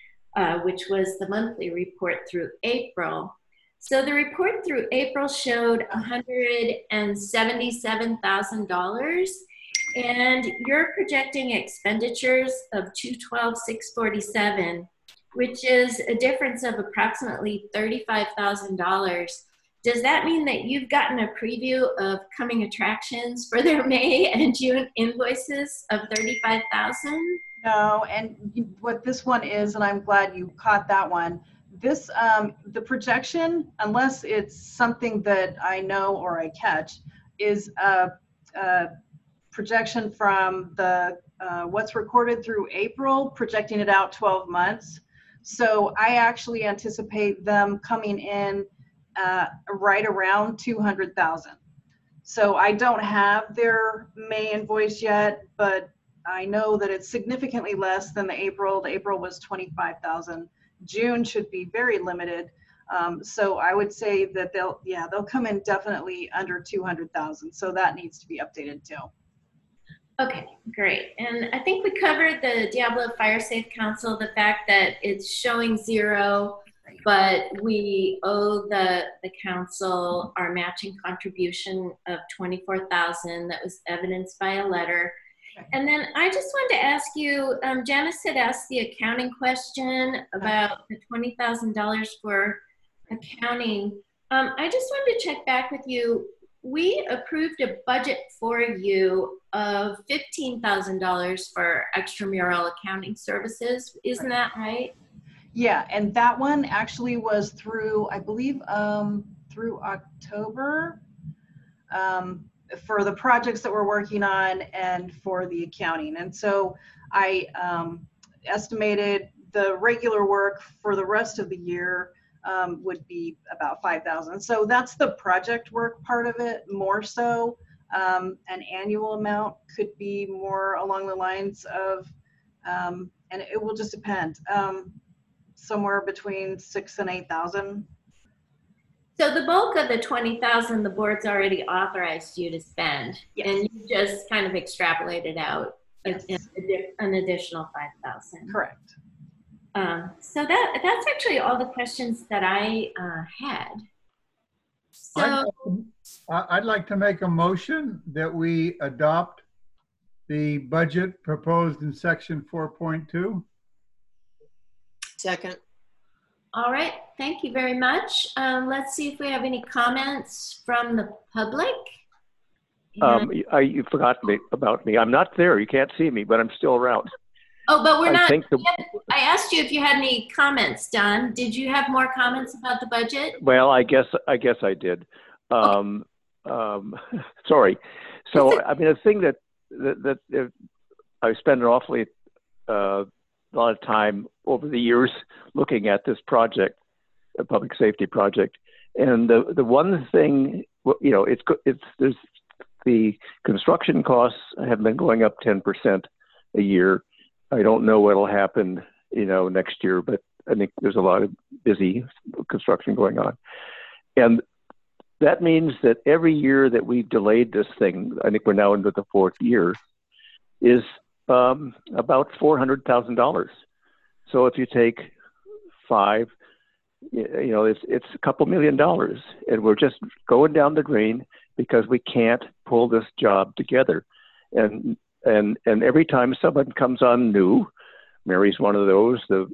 uh, which was the monthly report through April. So the report through April showed one hundred seventy-seven thousand dollars, and you're projecting expenditures of two hundred twelve thousand six hundred forty-seven, which is a difference of approximately thirty-five thousand dollars. Does that mean that you've gotten a preview of coming attractions for their May and June invoices of thirty-five thousand dollars? No, and what this one is, and I'm glad you caught that one, this, um, the projection, unless it's something that I know or I catch, is a, a projection from the uh, what's recorded through April, projecting it out twelve months. So I actually anticipate them coming in uh, right around two hundred thousand. So I don't have their May invoice yet, but I know that it's significantly less than the April. The April was twenty-five thousand. June should be very limited. Um, so I would say that they'll, yeah, they'll come in definitely under two hundred thousand. So that needs to be updated too. Okay, great. And I think we covered the Diablo Fire Safe Council, the fact that it's showing zero, but we owe the, the council our matching contribution of twenty-four thousand that was evidenced by a letter. And then I just wanted to ask you, um, Janice had asked the accounting question about the twenty thousand dollars for accounting. Um, I just wanted to check back with you. We approved a budget for you of fifteen thousand dollars for extramural accounting services. Isn't that right? Yeah, and that one actually was through, I believe, um, through October. Um, for the projects that we're working on and for the accounting. And so I um, estimated the regular work for the rest of the year um, would be about five thousand. So that's the project work part of it more so. Um, an annual amount could be more along the lines of, um, and it will just depend, um, somewhere between six and eight thousand. So the bulk of the twenty thousand, the board's already authorized you to spend, yes. And you just kind of extrapolated out, yes. an additional five thousand. Correct. Um, so that that's actually all the questions that I uh, had. So I'd, I'd like to make a motion that we adopt the budget proposed in section four point two. Second. All right, thank you very much. Um, let's see if we have any comments from the public. Um, I, you forgot me about me. I'm not there. You can't see me, but I'm still around. Oh, but we're I not. Think the, I asked you if you had any comments, Don. Did you have more comments about the budget? Well, I guess I guess I did. Um, okay. um, sorry. So I mean, the thing that that, that uh, I spend an awfully uh, a lot of time over the years looking at this project, a public safety project. And the, the one thing, you know, it's, it's, there's the construction costs have been going up ten percent a year. I don't know what'll happen, you know, next year, but I think there's a lot of busy construction going on. And that means that every year that we've delayed this thing, I think we're now into the fourth year, is um, about four hundred thousand dollars. So if you take five, you know, it's, it's a couple million dollars, and we're just going down the drain because we can't pull this job together. And, and, and every time someone comes on new, Mary's one of those, the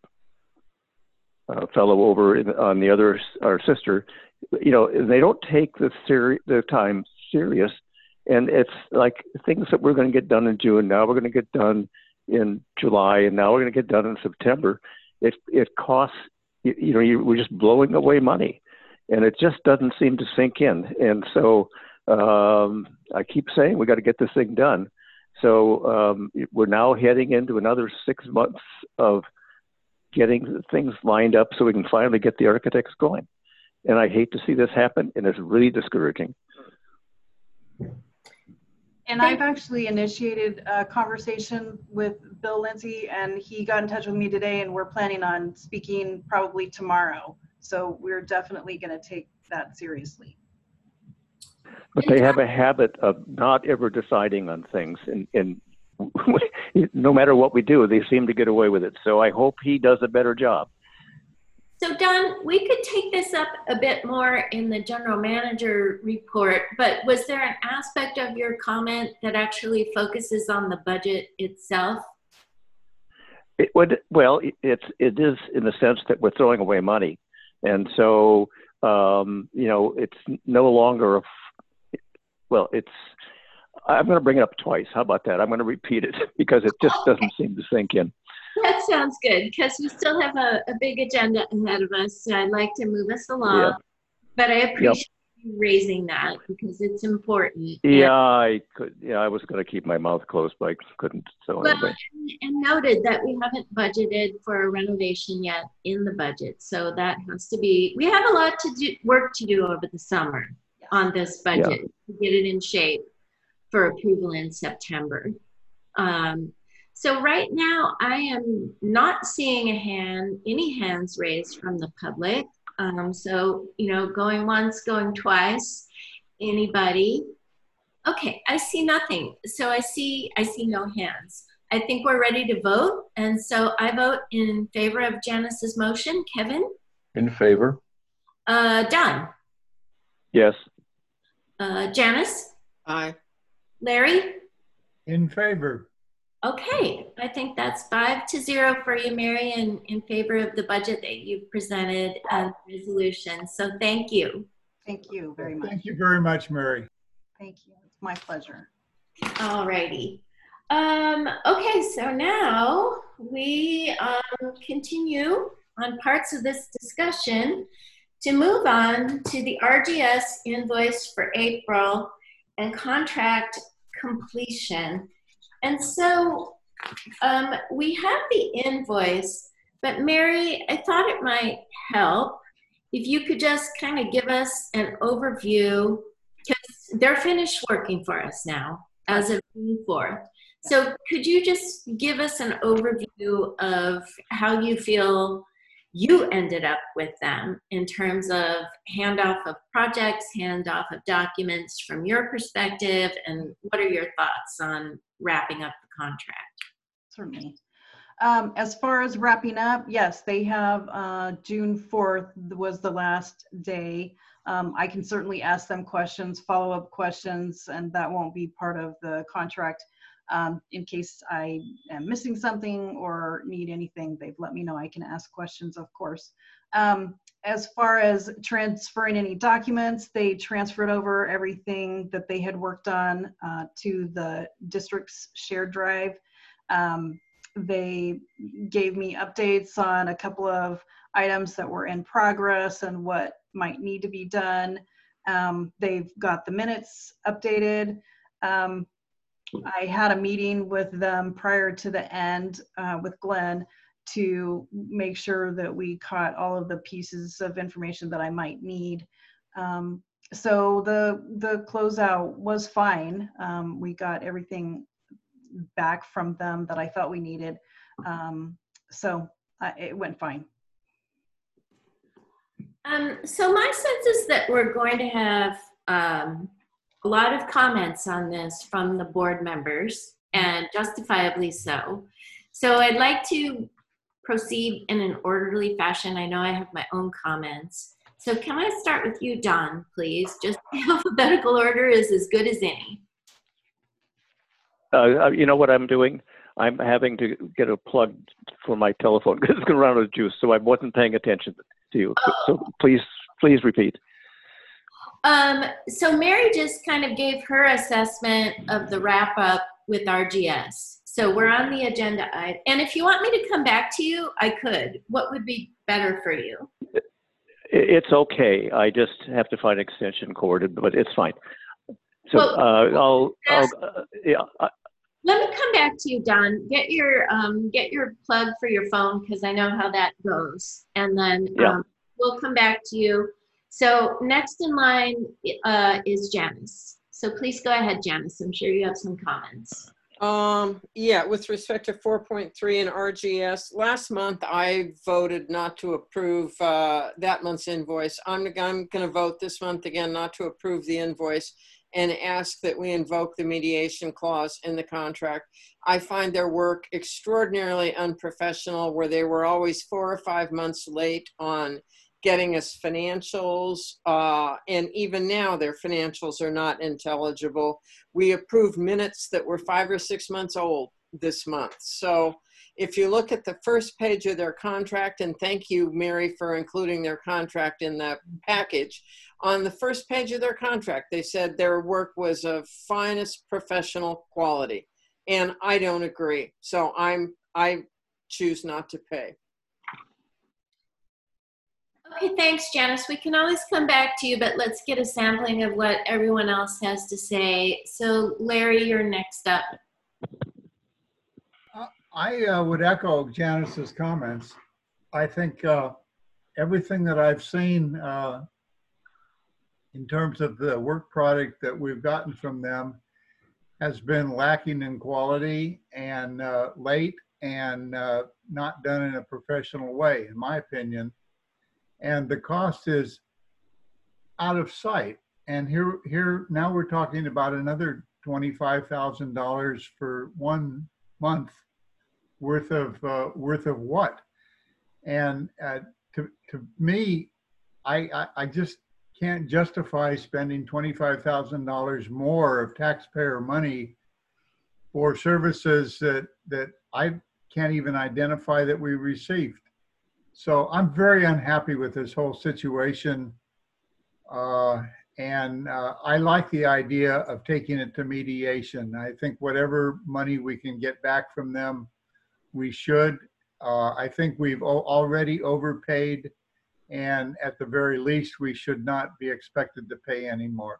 uh, fellow over in, on the other, our sister, you know, they don't take the seri- the time serious. And it's like things that we're going to get done in June, now we're going to get done in July, and now we're going to get done in September. It, it costs, you, you know, you, we're just blowing away money, and it just doesn't seem to sink in. And so um, I keep saying we got to get this thing done. So um, we're now heading into another six months of getting things lined up so we can finally get the architects going. And I hate to see this happen, and it's really discouraging. And I've actually initiated a conversation with Bill Lindsay, and he got in touch with me today, and we're planning on speaking probably tomorrow. So we're definitely going to take that seriously. But they have a habit of not ever deciding on things, and, and no matter what we do, they seem to get away with it. So I hope he does a better job. So Don, we could take this up a bit more in the general manager report, but was there an aspect of your comment that actually focuses on the budget itself? It would, well, it's, it is in the sense that we're throwing away money. And so, um, you know, it's no longer, a, well, it's, I'm going to bring it up twice. How about that? I'm going to repeat it because it just okay. doesn't seem to sink in. That sounds good, because we still have a, a big agenda ahead of us. So I'd like to move us along, yeah. But I appreciate yep. you raising that because it's important. Yeah, and, I could. Yeah, I was going to keep my mouth closed, but I couldn't. So well, anyway. and, and noted that we haven't budgeted for a renovation yet in the budget, so that has to be. We have a lot to do, work to do over the summer yes. on this budget yeah. to get it in shape for approval in September. Um, So right now, I am not seeing a hand, any hands raised from the public. Um, so, you know, going once, going twice, anybody? Okay, I see nothing. So I see, I see no hands. I think we're ready to vote. And so I vote in favor of Janice's motion. Kevin? In favor. Uh, Don? Yes. Uh, Janice? Aye. Larry? In favor. Okay, I think that's five to zero for you, Mary, in, in favor of the budget that you presented and resolution. So thank you. Thank you very much. Thank you very much, Mary. Thank you. It's my pleasure. All righty. Um, okay, so now we um, continue on parts of this discussion to move on to the R G S invoice for April and contract completion. And so um, we have the invoice, but Mary, I thought it might help if you could just kind of give us an overview, because they're finished working for us now as of June fourth. So could you just give us an overview of how you feel you ended up with them in terms of handoff of projects, handoff of documents from your perspective, and what are your thoughts on wrapping up the contract? Certainly. Um, as far as wrapping up, yes, they have uh, June fourth was the last day. Um, I can certainly ask them questions, follow-up questions, and that won't be part of the contract. Um, in case I am missing something or need anything, they've let me know. I can ask questions, of course. Um, as far as transferring any documents, they transferred over everything that they had worked on uh, to the district's shared drive. Um, they gave me updates on a couple of items that were in progress and what might need to be done. Um, they've got the minutes updated. Um, I had a meeting with them prior to the end uh, with Glenn to make sure that we caught all of the pieces of information that I might need. Um, so the the closeout was fine. Um, we got everything back from them that I thought we needed. Um, so uh, it went fine. Um, so my sense is that we're going to have um, a lot of comments on this from the board members, and justifiably so. So I'd like to proceed in an orderly fashion. I know I have my own comments. So can I start with you, Don, please? Just alphabetical order is as good as any. Uh, you know what I'm doing? I'm having to get a plug for my telephone because it's going to run out of juice, so I wasn't paying attention to you. Oh. So please, please repeat. Um, so Mary just kind of gave her assessment of the wrap up with R G S. So we're on the agenda. And if you want me to come back to you, I could. What would be better for you? It's okay. I just have to find an extension cord, but it's fine. So Well, uh, I'll, I'll uh, yeah. I, Let me come back to you, Don. Get your um, get your plug for your phone because I know how that goes, and then Yeah. um, we'll come back to you. So next in line uh, is Janice. So please go ahead, Janice. I'm sure you have some comments. Um, yeah, with respect to four point three and R G S, last month I voted not to approve uh, that month's invoice. I'm, I'm going to vote this month again not to approve the invoice and ask that we invoke the mediation clause in the contract. I find their work extraordinarily unprofessional, where they were always four or five months late on getting us financials, uh, and even now their financials are not intelligible. We approved minutes that were five or six months old this month. So if you look at the first page of their contract, and thank you, Mary, for including their contract in the package, on the first page of their contract, they said their work was of finest professional quality. And I don't agree. So I'm, I choose not to pay. Okay, thanks, Janice. We can always come back to you, but let's get a sampling of what everyone else has to say. So Larry, you're next up. I uh, would echo Janice's comments. I think uh, everything that I've seen uh, in terms of the work product that we've gotten from them has been lacking in quality and uh, late and uh, not done in a professional way, in my opinion. And the cost is out of sight. And here, here now we're talking about another twenty-five thousand dollars for one month worth of uh, worth of what? And uh, to to me, I, I I just can't justify spending twenty-five thousand dollars more of taxpayer money for services that that I can't even identify that we received. So I'm very unhappy with this whole situation. Uh, and uh, I like the idea of taking it to mediation. I think whatever money we can get back from them, we should. Uh, I think we've already overpaid, and at the very least, we should not be expected to pay anymore.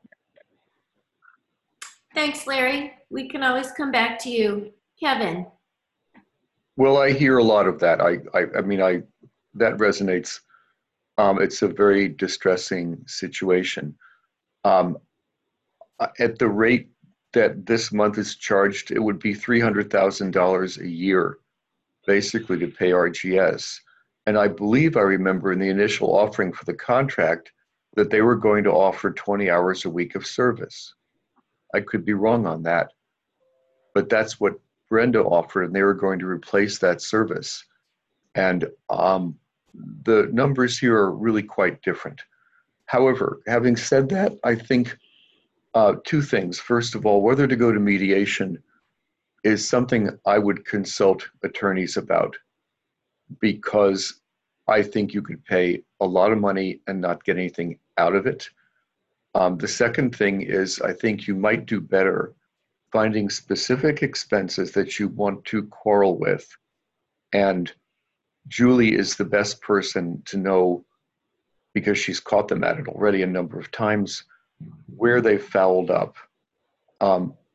Thanks, Larry. We can always come back to you. Kevin. Well, I hear a lot of that. I, I, I mean, I that resonates. Um, it's a very distressing situation. Um, at the rate that this month is charged, it would be three hundred thousand dollars a year, basically, to pay R G S. And I believe I remember in the initial offering for the contract that they were going to offer twenty hours a week of service. I could be wrong on that, but that's what Brenda offered, and they were going to replace that service. And um, the numbers here are really quite different. However, having said that, I think uh, two things. First of all, whether to go to mediation is something I would consult attorneys about, because I think you could pay a lot of money and not get anything out of it. Um, the second thing is, I think you might do better finding specific expenses that you want to quarrel with. And Julie is the best person to know, because she's caught them at it already a number of times, where they fouled up. Um,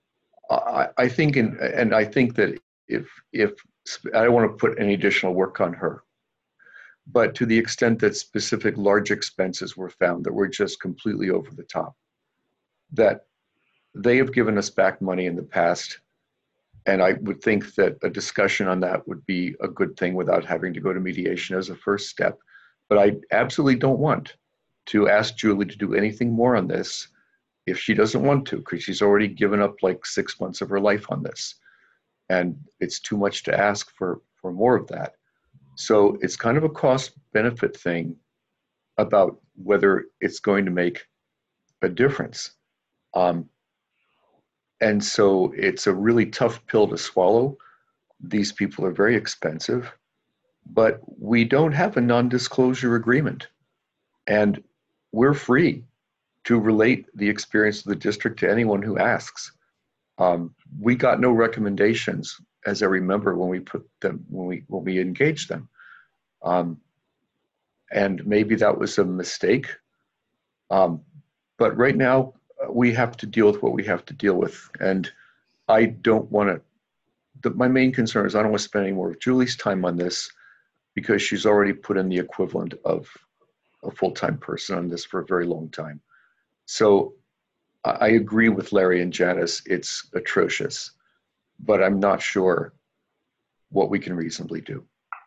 I, I think, in, and I think that if, if, I don't want to put any additional work on her, but to the extent that specific large expenses were found that were just completely over the top, that they have given us back money in the past. And I would think that a discussion on that would be a good thing without having to go to mediation as a first step. But I absolutely don't want to ask Julie to do anything more on this if she doesn't want to, because she's already given up like six months of her life on this. And it's too much to ask for, for more of that. So it's kind of a cost benefit thing about whether it's going to make a difference. Um, and so it's a really tough pill to swallow. These people are very expensive, but we don't have a non-disclosure agreement. And we're free to relate the experience of the district to anyone who asks. Um, we got no recommendations, as I remember, when we put them, when we when we engaged them, um, and maybe that was a mistake. Um, but right now, uh, we have to deal with what we have to deal with, and I don't want to. My main concern is I don't want to spend any more of Julie's time on this, because she's already put in the equivalent of a full-time person on this for a very long time. So I agree with Larry and Janice, it's atrocious, but I'm not sure what we can reasonably do.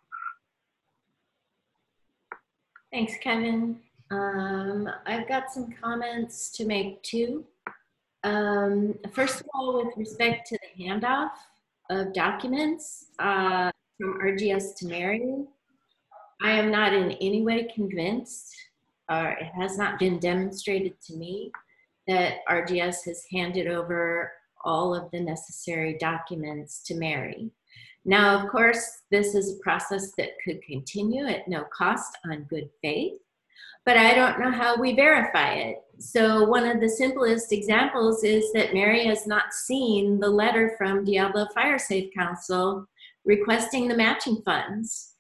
Thanks, Kevin. Um, I've got some comments to make too. Um, first of all, with respect to the handoff of documents uh, from R G S to Mary, I am not in any way convinced, or it has not been demonstrated to me, that R G S has handed over all of the necessary documents to Mary. Now, of course, this is a process that could continue at no cost on good faith, but I don't know how we verify it. So one of the simplest examples is that Mary has not seen the letter from Diablo Fire Safe Council requesting the matching funds.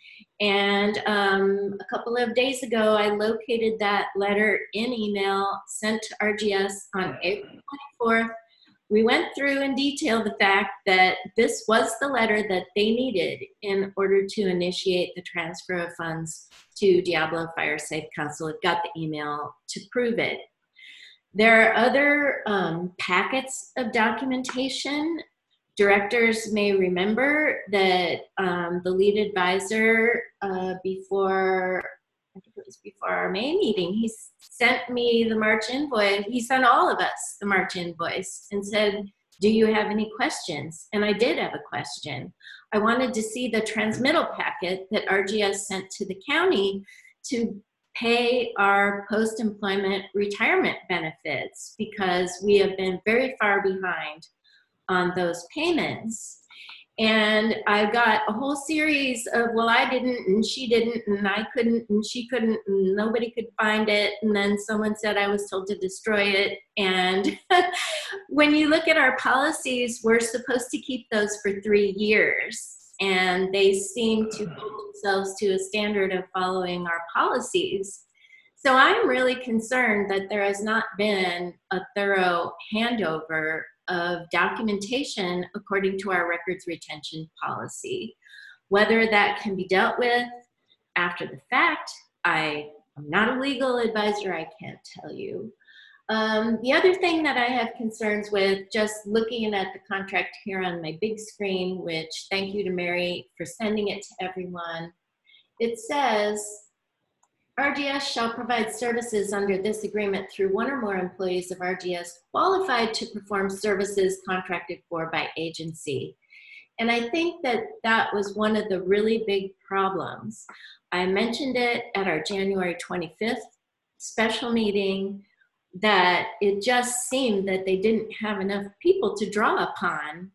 And um, a couple of days ago, I located that letter in email sent to R G S on April twenty-fourth. We went through in detail the fact that this was the letter that they needed in order to initiate the transfer of funds to Diablo Fire Safe Council. It got the email to prove it. There are other um, packets of documentation. Directors may remember that um, the lead advisor uh, before, I think it was before our May meeting, he sent me the March invoice. He sent all of us the March invoice and said, do you have any questions? And I did have a question. I wanted to see the transmittal packet that R G S sent to the county to pay our post-employment retirement benefits, because we have been very far behind on those payments. And I got a whole series of, well, I didn't, and she didn't, and I couldn't, and she couldn't, and nobody could find it. And then someone said I was told to destroy it. And when you look at our policies, we're supposed to keep those for three years. And they seem to hold themselves to a standard of following our policies. So I'm really concerned that there has not been a thorough handover of documentation according to our records retention policy. Whether that can be dealt with after the fact, I am not a legal advisor, I can't tell you. Um, the other thing that I have concerns with, just looking at the contract here on my big screen, which thank you to Mary for sending it to everyone, it says, R G S shall provide services under this agreement through one or more employees of R G S qualified to perform services contracted for by agency. And I think that that was one of the really big problems. I mentioned it at our January twenty-fifth special meeting, that it just seemed that they didn't have enough people to draw upon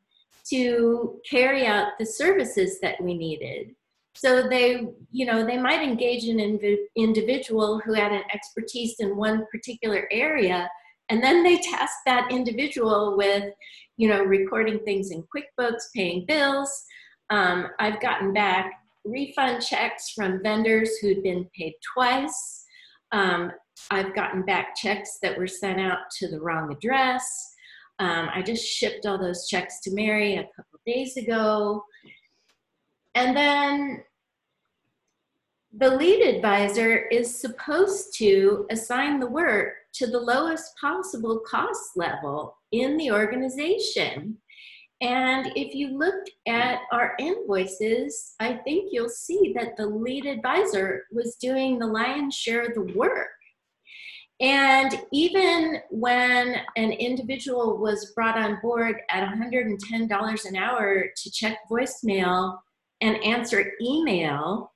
to carry out the services that we needed. So they, you know, they might engage an inv- individual who had an expertise in one particular area, and then they task that individual with, you know, recording things in QuickBooks, paying bills. Um, I've gotten back refund checks from vendors who'd been paid twice. Um, I've gotten back checks that were sent out to the wrong address. Um, I just shipped all those checks to Mary a couple days ago. And then the lead advisor is supposed to assign the work to the lowest possible cost level in the organization. And if you look at our invoices, I think you'll see that the lead advisor was doing the lion's share of the work. And even when an individual was brought on board at one hundred ten dollars an hour to check voicemail and answer email,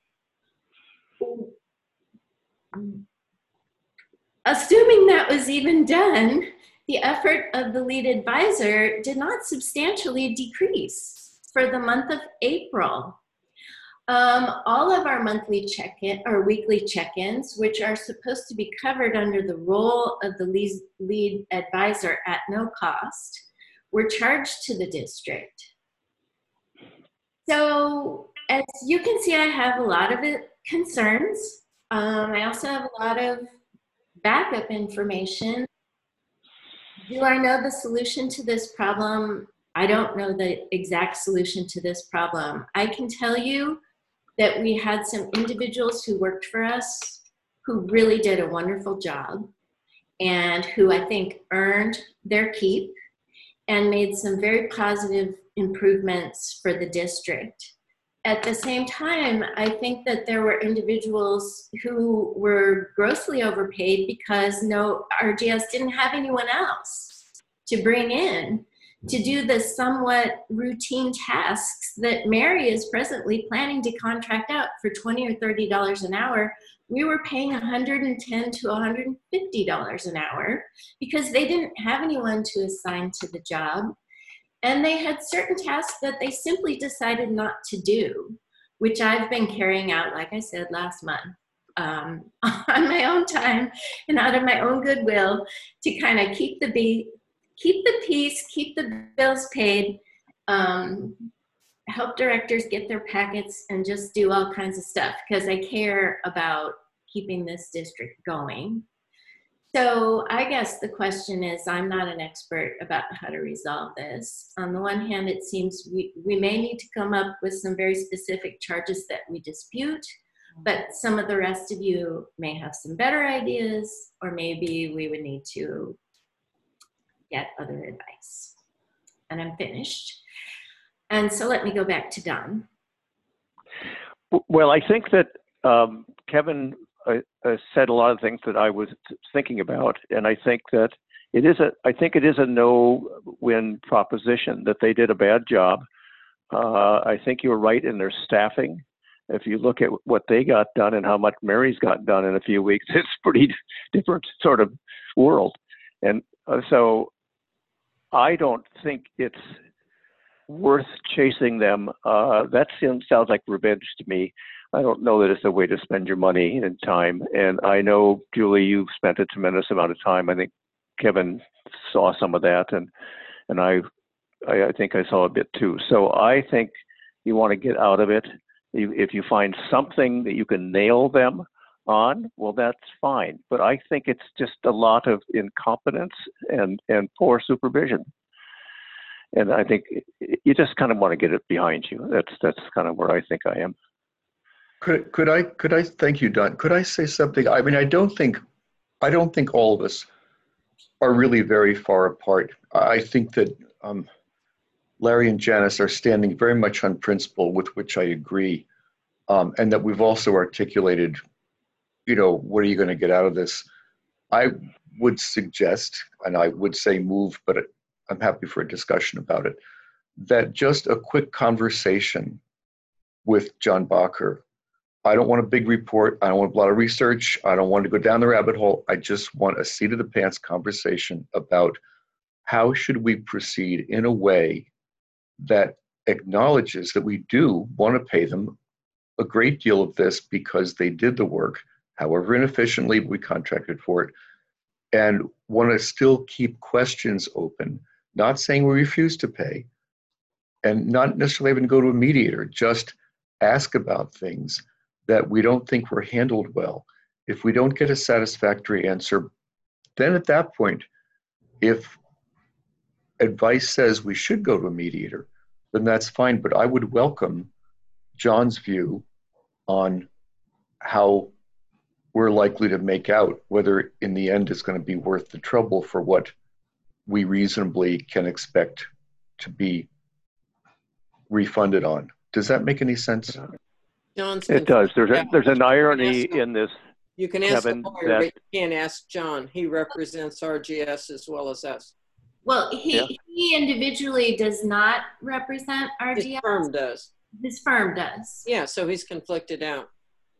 assuming that was even done, the effort of the lead advisor did not substantially decrease for the month of April. Um, all of our monthly check-in or weekly check-ins, which are supposed to be covered under the role of the lead, lead advisor at no cost, were charged to the district. So as you can see, I have a lot of it, concerns. Um, I also have a lot of backup information. Do I know the solution to this problem? I don't know the exact solution to this problem. I can tell you that we had some individuals who worked for us who really did a wonderful job and who I think earned their keep and made some very positive improvements for the district. At the same time, I think that there were individuals who were grossly overpaid because no, R G S didn't have anyone else to bring in to do the somewhat routine tasks that Mary is presently planning to contract out for twenty or thirty dollars an hour. We were paying one hundred ten to one hundred fifty dollars an hour because they didn't have anyone to assign to the job. And they had certain tasks that they simply decided not to do, which I've been carrying out, like I said, last month, um, on my own time and out of my own goodwill to kind of keep the be keep the peace, keep the bills paid, um, help directors get their packets, and just do all kinds of stuff because I care about keeping this district going. So I guess the question is, I'm not an expert about how to resolve this. On the one hand, it seems we, we may need to come up with some very specific charges that we dispute, but some of the rest of you may have some better ideas, or maybe we would need to get other advice. And I'm finished. And so let me go back to Don. Well, I think that um, Kevin uh, uh, said a lot of things that I was thinking about, and I think that it is a, I think it is a no-win proposition that they did a bad job. Uh, I think you were right in their staffing. If you look at what they got done and how much Mary's got done in a few weeks, it's pretty different sort of world. And uh, so I don't think it's worth chasing them. Uh, that sounds like revenge to me. I don't know that it's a way to spend your money and time. And I know, Julie, you've spent a tremendous amount of time. I think Kevin saw some of that, and and I, I, I think I saw a bit too. So I think you want to get out of it. You, if you find something that you can nail them on, well, that's fine. But I think it's just a lot of incompetence and, and poor supervision. And I think you just kind of want to get it behind you. That's that's kind of where I think I am. Could could I could I thank you, Don? Could I say something? I mean, I don't think I don't think all of us are really very far apart. I think that um, Larry and Janice are standing very much on principle, with which I agree, um, and that we've also articulated, you know, what are you going to get out of this? I would suggest, and I would say move, but I'm happy for a discussion about it, that just a quick conversation with John Bacher. I don't want a big report. I don't want a lot of research. I don't want to go down the rabbit hole. I just want a seat of the pants conversation about how should we proceed in a way that acknowledges that we do want to pay them a great deal of this because they did the work, however inefficiently we contracted for it, and want to still keep questions open, not saying we refuse to pay, and not necessarily even go to a mediator, just ask about things that we don't think were handled well. If we don't get a satisfactory answer, then at that point, if advice says we should go to a mediator, then that's fine. But I would welcome John's view on how we're likely to make out, whether in the end it's going to be worth the trouble for what we reasonably can expect to be refunded on. Does that make any sense? John's It does. There's a, yeah. there's an irony Ask him. in this, You can ask Kevin, the lawyer, that- but you can't ask John. He represents R G S as well as us. Well, he, Yeah. he individually does not represent His R G S. firm does. His firm does. Yeah, so he's conflicted out.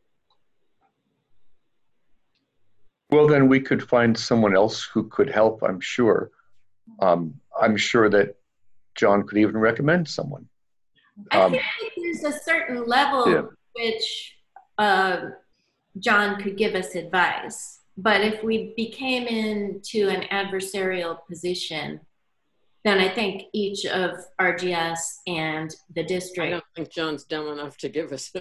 Well, then we could find someone else who could help, I'm sure. Um, I'm sure that John could even recommend someone. I Um, think that there's a certain level Yeah. which uh, John could give us advice. But if we became into an adversarial position, then I think each of R G S and the I district. don't think John's dumb enough to give us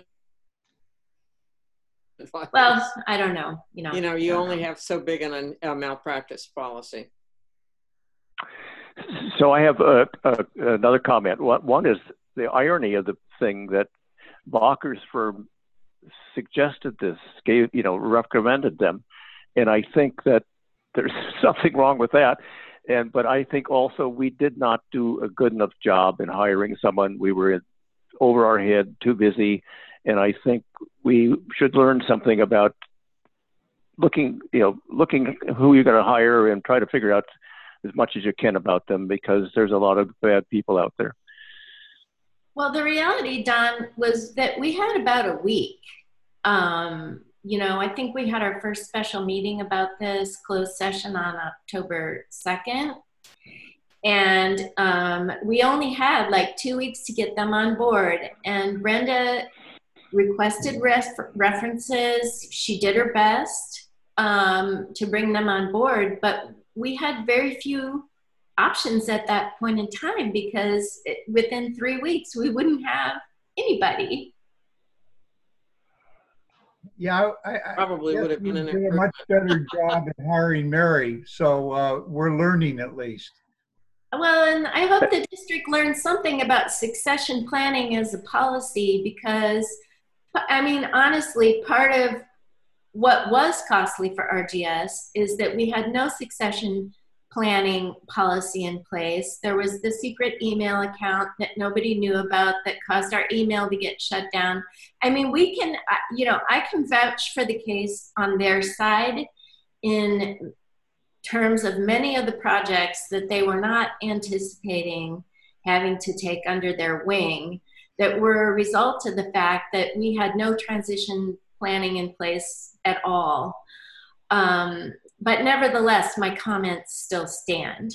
advice. Well, I don't know. You know. you know, you I don't only know. have so big an, a malpractice policy. so I have a, a, another comment. One, one is the irony of the thing that Bacher's firm suggested this, gave, you know, recommended them. And I think that there's something wrong with that. And, but I think also we did not do a good enough job in hiring someone. We were in, over our head, too busy. And I think we should learn something about looking, you know, looking who you're going to hire and try to figure out as much as you can about them, because there's a lot of bad people out there. Well, the reality, Don, was that we had about a week. Um, you know, I think we had our first special meeting about this closed session on October second. And um, we only had like two weeks to get them on board. And Brenda requested ref references. She did her best um, to bring them on board, but we had very few options at that point in time, because it, within three weeks we wouldn't have anybody. Yeah, I, I Probably guess would have we been an did a much better job at hiring Mary, so uh, we're learning at least. Well, and I hope the district learns something about succession planning as a policy, because, I mean, honestly, part of what was costly for R G S is that we had no succession planning policy in place. There was the secret email account that nobody knew about that caused our email to get shut down. I mean, we can, you know, I can vouch for the case on their side in terms of many of the projects that they were not anticipating having to take under their wing, that were a result of the fact that we had no transition planning in place at all. Um, but nevertheless, my comments still stand.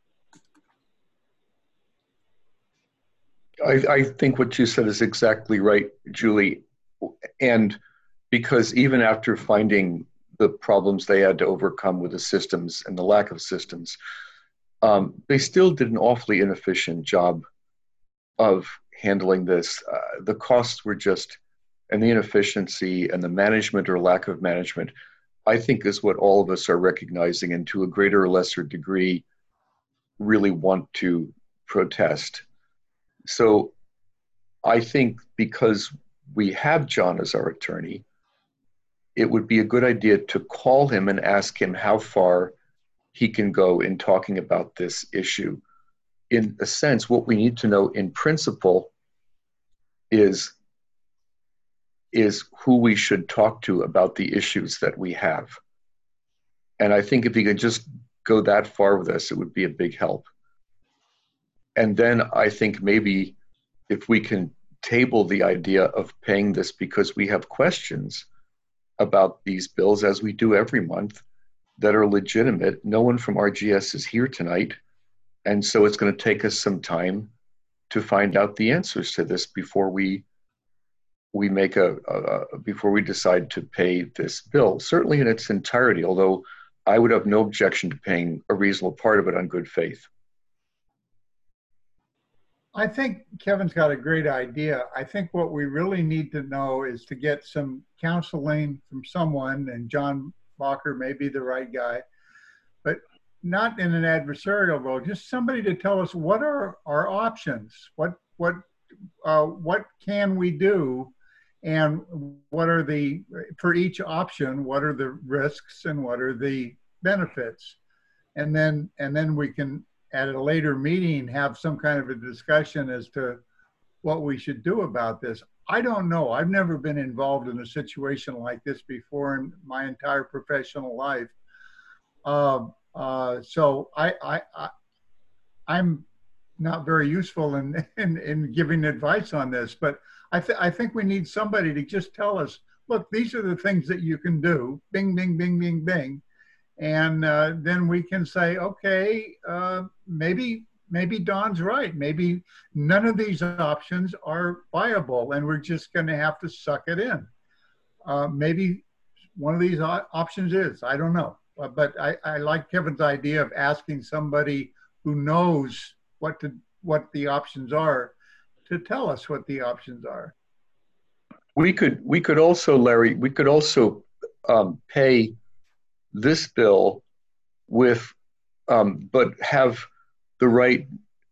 I, I think what you said is exactly right, Julie. And because even after finding the problems they had to overcome with the systems and the lack of systems, um, they still did an awfully inefficient job of handling this. Uh, the costs were just, and the inefficiency and the management or lack of management, I think is what all of us are recognizing, and to a greater or lesser degree really want to protest. So I think because we have John as our attorney, it would be a good idea to call him and ask him how far he can go in talking about this issue. In a sense, what we need to know in principle is, is who we should talk to about the issues that we have. And I think if he could just go that far with us, it would be a big help. And then I think maybe if we can table the idea of paying this because we have questions about these bills, as we do every month, that are legitimate. No one from R G S is here tonight. And so it's going to take us some time to find out the answers to this before we we make a, a, before we decide to pay this bill, certainly in its entirety, although I would have no objection to paying a reasonable part of it on good faith. I think Kevin's got a great idea. I think what we really need to know is to get some counseling from someone, and John Bacher may be the right guy, but not in an adversarial role, just somebody to tell us what are our options, what what uh, what can we do, and what are the, for each option, what are the risks and what are the benefits, and then and then we can at a later meeting have some kind of a discussion as to what we should do about this. I don't know. I've never been involved in a situation like this before in my entire professional life. Uh, uh, so I, I, I, I'm not very useful in, in, in giving advice on this, but I, th I think we need somebody to just tell us, look, these are the things that you can do, bing, bing, bing, bing, bing. And uh, then we can say, okay, uh, maybe maybe Don's right. Maybe none of these options are viable and we're just going to have to suck it in. Uh, maybe one of these options is, I don't know. Uh, but I, I like Kevin's idea of asking somebody who knows what to, what the options are to tell us what the options are. We could, we could also, Larry, we could also um, pay this bill with, um, but have the right,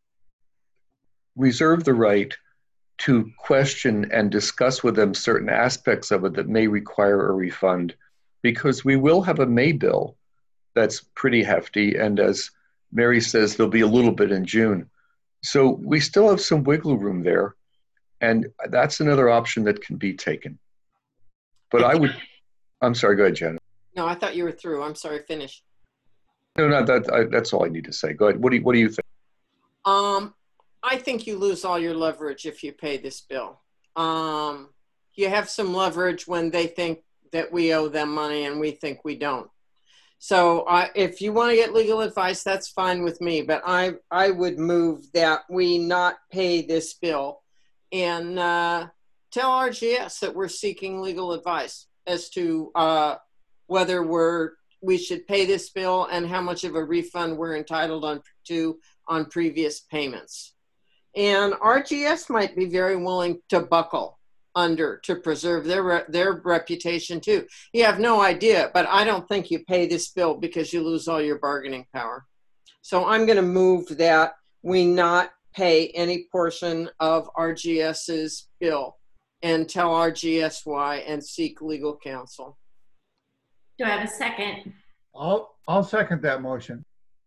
reserve the right to question and discuss with them certain aspects of it that may require a refund, because we will have a May bill that's pretty hefty. And as Mary says, there'll be a little bit in June. So we still have some wiggle room there. And that's another option that can be taken. But I would, I'm sorry, go ahead, Janet. No, I thought you were through. I'm sorry, finish. No, no, that, I, that's all I need to say. Go ahead. What do you, what do you think? Um, I think you lose all your leverage if you pay this bill. Um, you have some leverage when they think that we owe them money and we think we don't. So uh, if you want to get legal advice, that's fine with me. But I, I would move that we not pay this bill and uh, tell R G S that we're seeking legal advice as to uh, whether we're we should pay this bill and how much of a refund we're entitled on to on previous payments. And R G S might be very willing to buckle under to preserve their re their reputation too. You have no idea, but I don't think you pay this bill because you lose all your bargaining power. So I'm going to move that we not pay any portion of RGS's bill and tell R G S why and seek legal counsel. Do I have a second? I'll, I'll second that motion.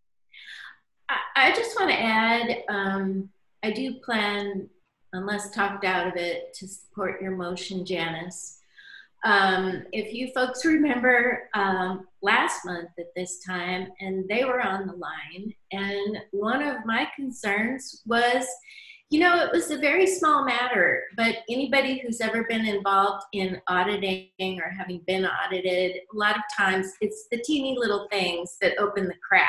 I, I just want to add, um, I do plan, unless talked out of it, to support your motion, Janice. Um, if you folks remember um, last month at this time, and they were on the line, and one of my concerns was, you know, it was a very small matter, but anybody who's ever been involved in auditing or having been audited, a lot of times it's the teeny little things that open the crack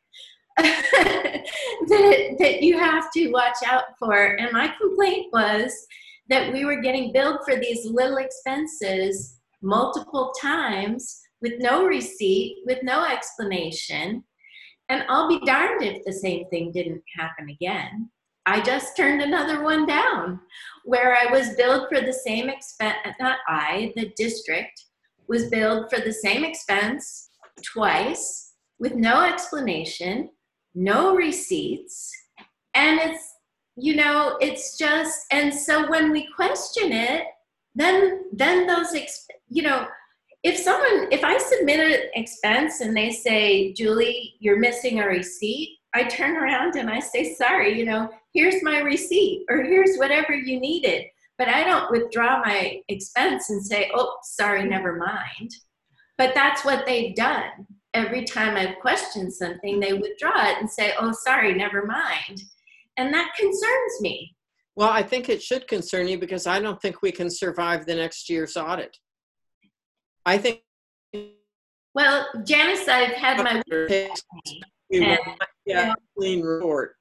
that, that you have to watch out for. And my complaint was that we were getting billed for these little expenses multiple times with no receipt, with no explanation. And I'll be darned if the same thing didn't happen again. I just turned another one down where I was billed for the same expense, not I, the district was billed for the same expense twice with no explanation, no receipts. And it's, you know, it's just, and so when we question it, then, then those, exp you know, if someone, if I submit an expense and they say, Julie, you're missing a receipt, I turn around and I say, sorry, you know, here's my receipt or here's whatever you needed. But I don't withdraw my expense and say, oh, sorry, never mind. But that's what they've done. Every time I've questioned something, they withdraw it and say, oh, sorry, never mind. And that concerns me. Well, I think it should concern you because I don't think we can survive the next year's audit. I think. Well, Janice, I've had my. We will not get a clean report.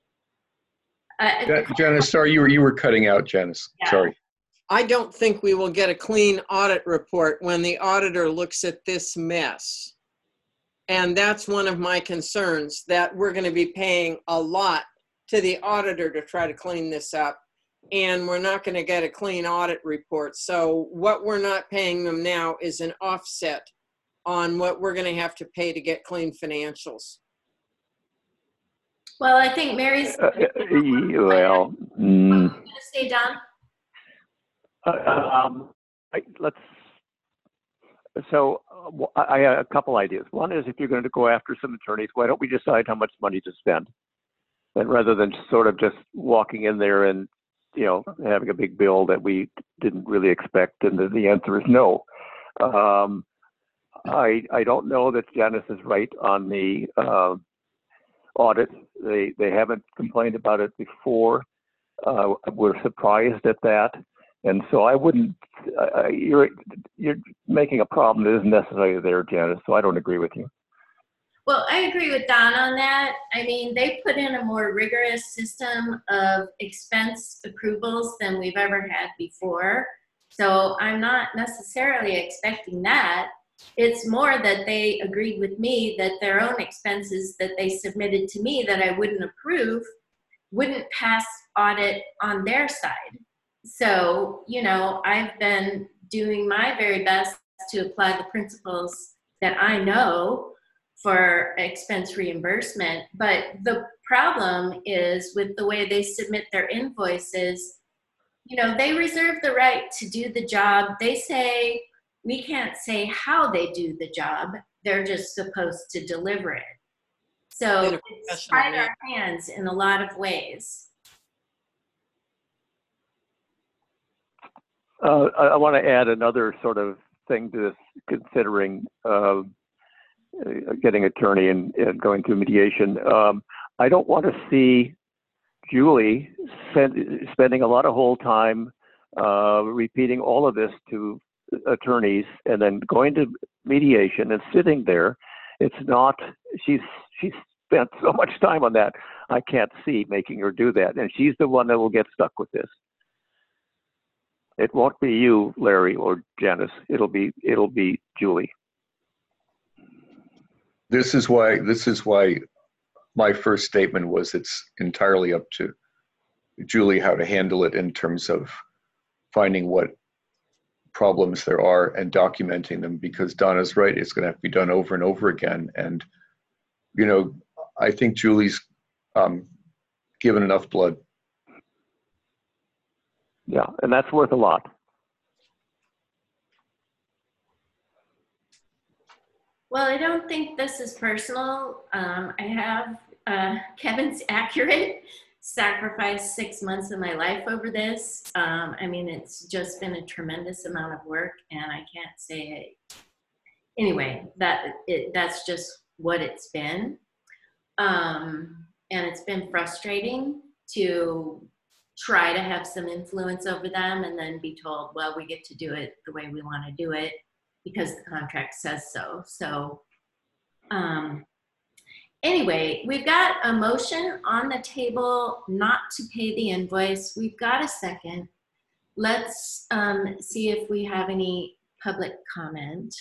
Uh, Janice, sorry, you were, you were cutting out, Janice. Yeah. Sorry. I don't think we will get a clean audit report when the auditor looks at this mess. And that's one of my concerns, that we're going to be paying a lot to the auditor to try to clean this up. And we're not going to get a clean audit report. So what we're not paying them now is an offset on what we're going to have to pay to get clean financials. Well, I think Mary's. Uh, well, mm, Gonna say, Don? uh, um, I, let's. So uh, I I have a couple ideas. One is, if you're going to go after some attorneys, why don't we decide how much money to spend, and rather than sort of just walking in there and, you know, having a big bill that we didn't really expect, and the, the answer is no. Um, I I don't know that Janice is right on the uh, audit. They they haven't complained about it before. Uh, we're surprised at that, and so I wouldn't. Uh, you're you're making a problem that isn't necessarily there, Janice. So I don't agree with you. Well, I agree with Don on that. I mean, they put in a more rigorous system of expense approvals than we've ever had before. So I'm not necessarily expecting that. It's more that they agreed with me that their own expenses that they submitted to me that I wouldn't approve wouldn't pass audit on their side. So, you know, I've been doing my very best to apply the principles that I know for expense reimbursement. But the problem is with the way they submit their invoices, you know, they reserve the right to do the job. They say, we can't say how they do the job. They're just supposed to deliver it. So it's tied our hands in a lot of ways. Uh, I, I want to add another sort of thing to this, considering uh, getting attorney and, and going through mediation. Um, I don't want to see Julie spend, spending a lot of whole time uh, repeating all of this to attorneys and then going to mediation and sitting there. It's not, she's, she's spent so much time on that. I can't see making her do that. And she's the one that will get stuck with this. It won't be you, Larry, or Janice. It'll be, it'll be Julie. This is why, this is why my first statement was it's entirely up to Julie how to handle it in terms of finding what problems there are and documenting them, because Donna's right, it's going to have to be done over and over again. And, you know, I think Julie's um, given enough blood. Yeah, and that's worth a lot. Well, I don't think this is personal. Um, I have, uh, Kevin's accurate, sacrificed six months of my life over this. Um, I mean, it's just been a tremendous amount of work, and I can't say it. Anyway, that it, that's just what it's been. Um, and it's been frustrating to try to have some influence over them and then be told, well, we get to do it the way we want to do it because the contract says so. So um, anyway, we've got a motion on the table not to pay the invoice. We've got a second. Let's um, see if we have any public comment.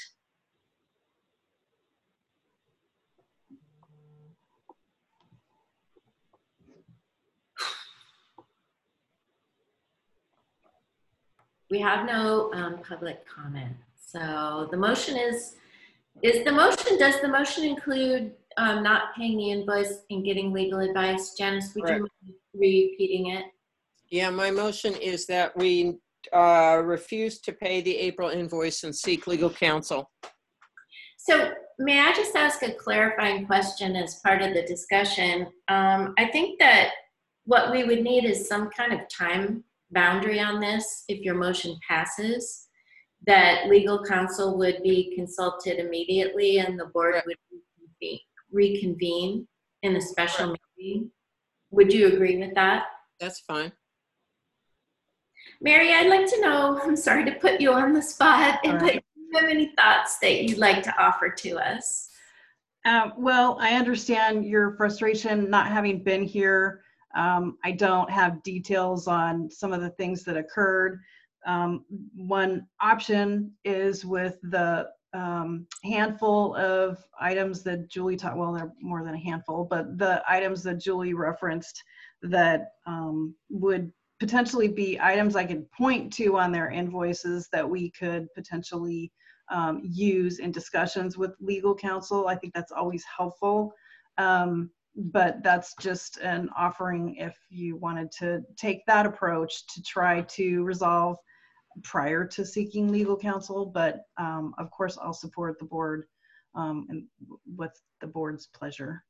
We have no um, public comment. So the motion is, is the motion, does the motion include um, not paying the invoice and getting legal advice? Janice, would Correct. you mind repeating it? Yeah, my motion is that we uh, refuse to pay the April invoice and seek legal counsel. So may I just ask a clarifying question as part of the discussion? Um, I think that what we would need is some kind of time boundary on this if your motion passes, that legal counsel would be consulted immediately and the board would reconvene, reconvene in a special meeting. Would you agree with that? That's fine. Mary, I'd like to know, I'm sorry to put you on the spot, All but right. do you have any thoughts that you'd like to offer to us? Uh, well, I understand your frustration not having been here. Um, I don't have details on some of the things that occurred. Um, one option is with the um, handful of items that Julie taught, well, they're more than a handful, but the items that Julie referenced that um, would potentially be items I could point to on their invoices that we could potentially um, use in discussions with legal counsel. I think that's always helpful. Um, but that's just an offering if you wanted to take that approach to try to resolve prior to seeking legal counsel. But um, of course, I'll support the board um, and with the board's pleasure.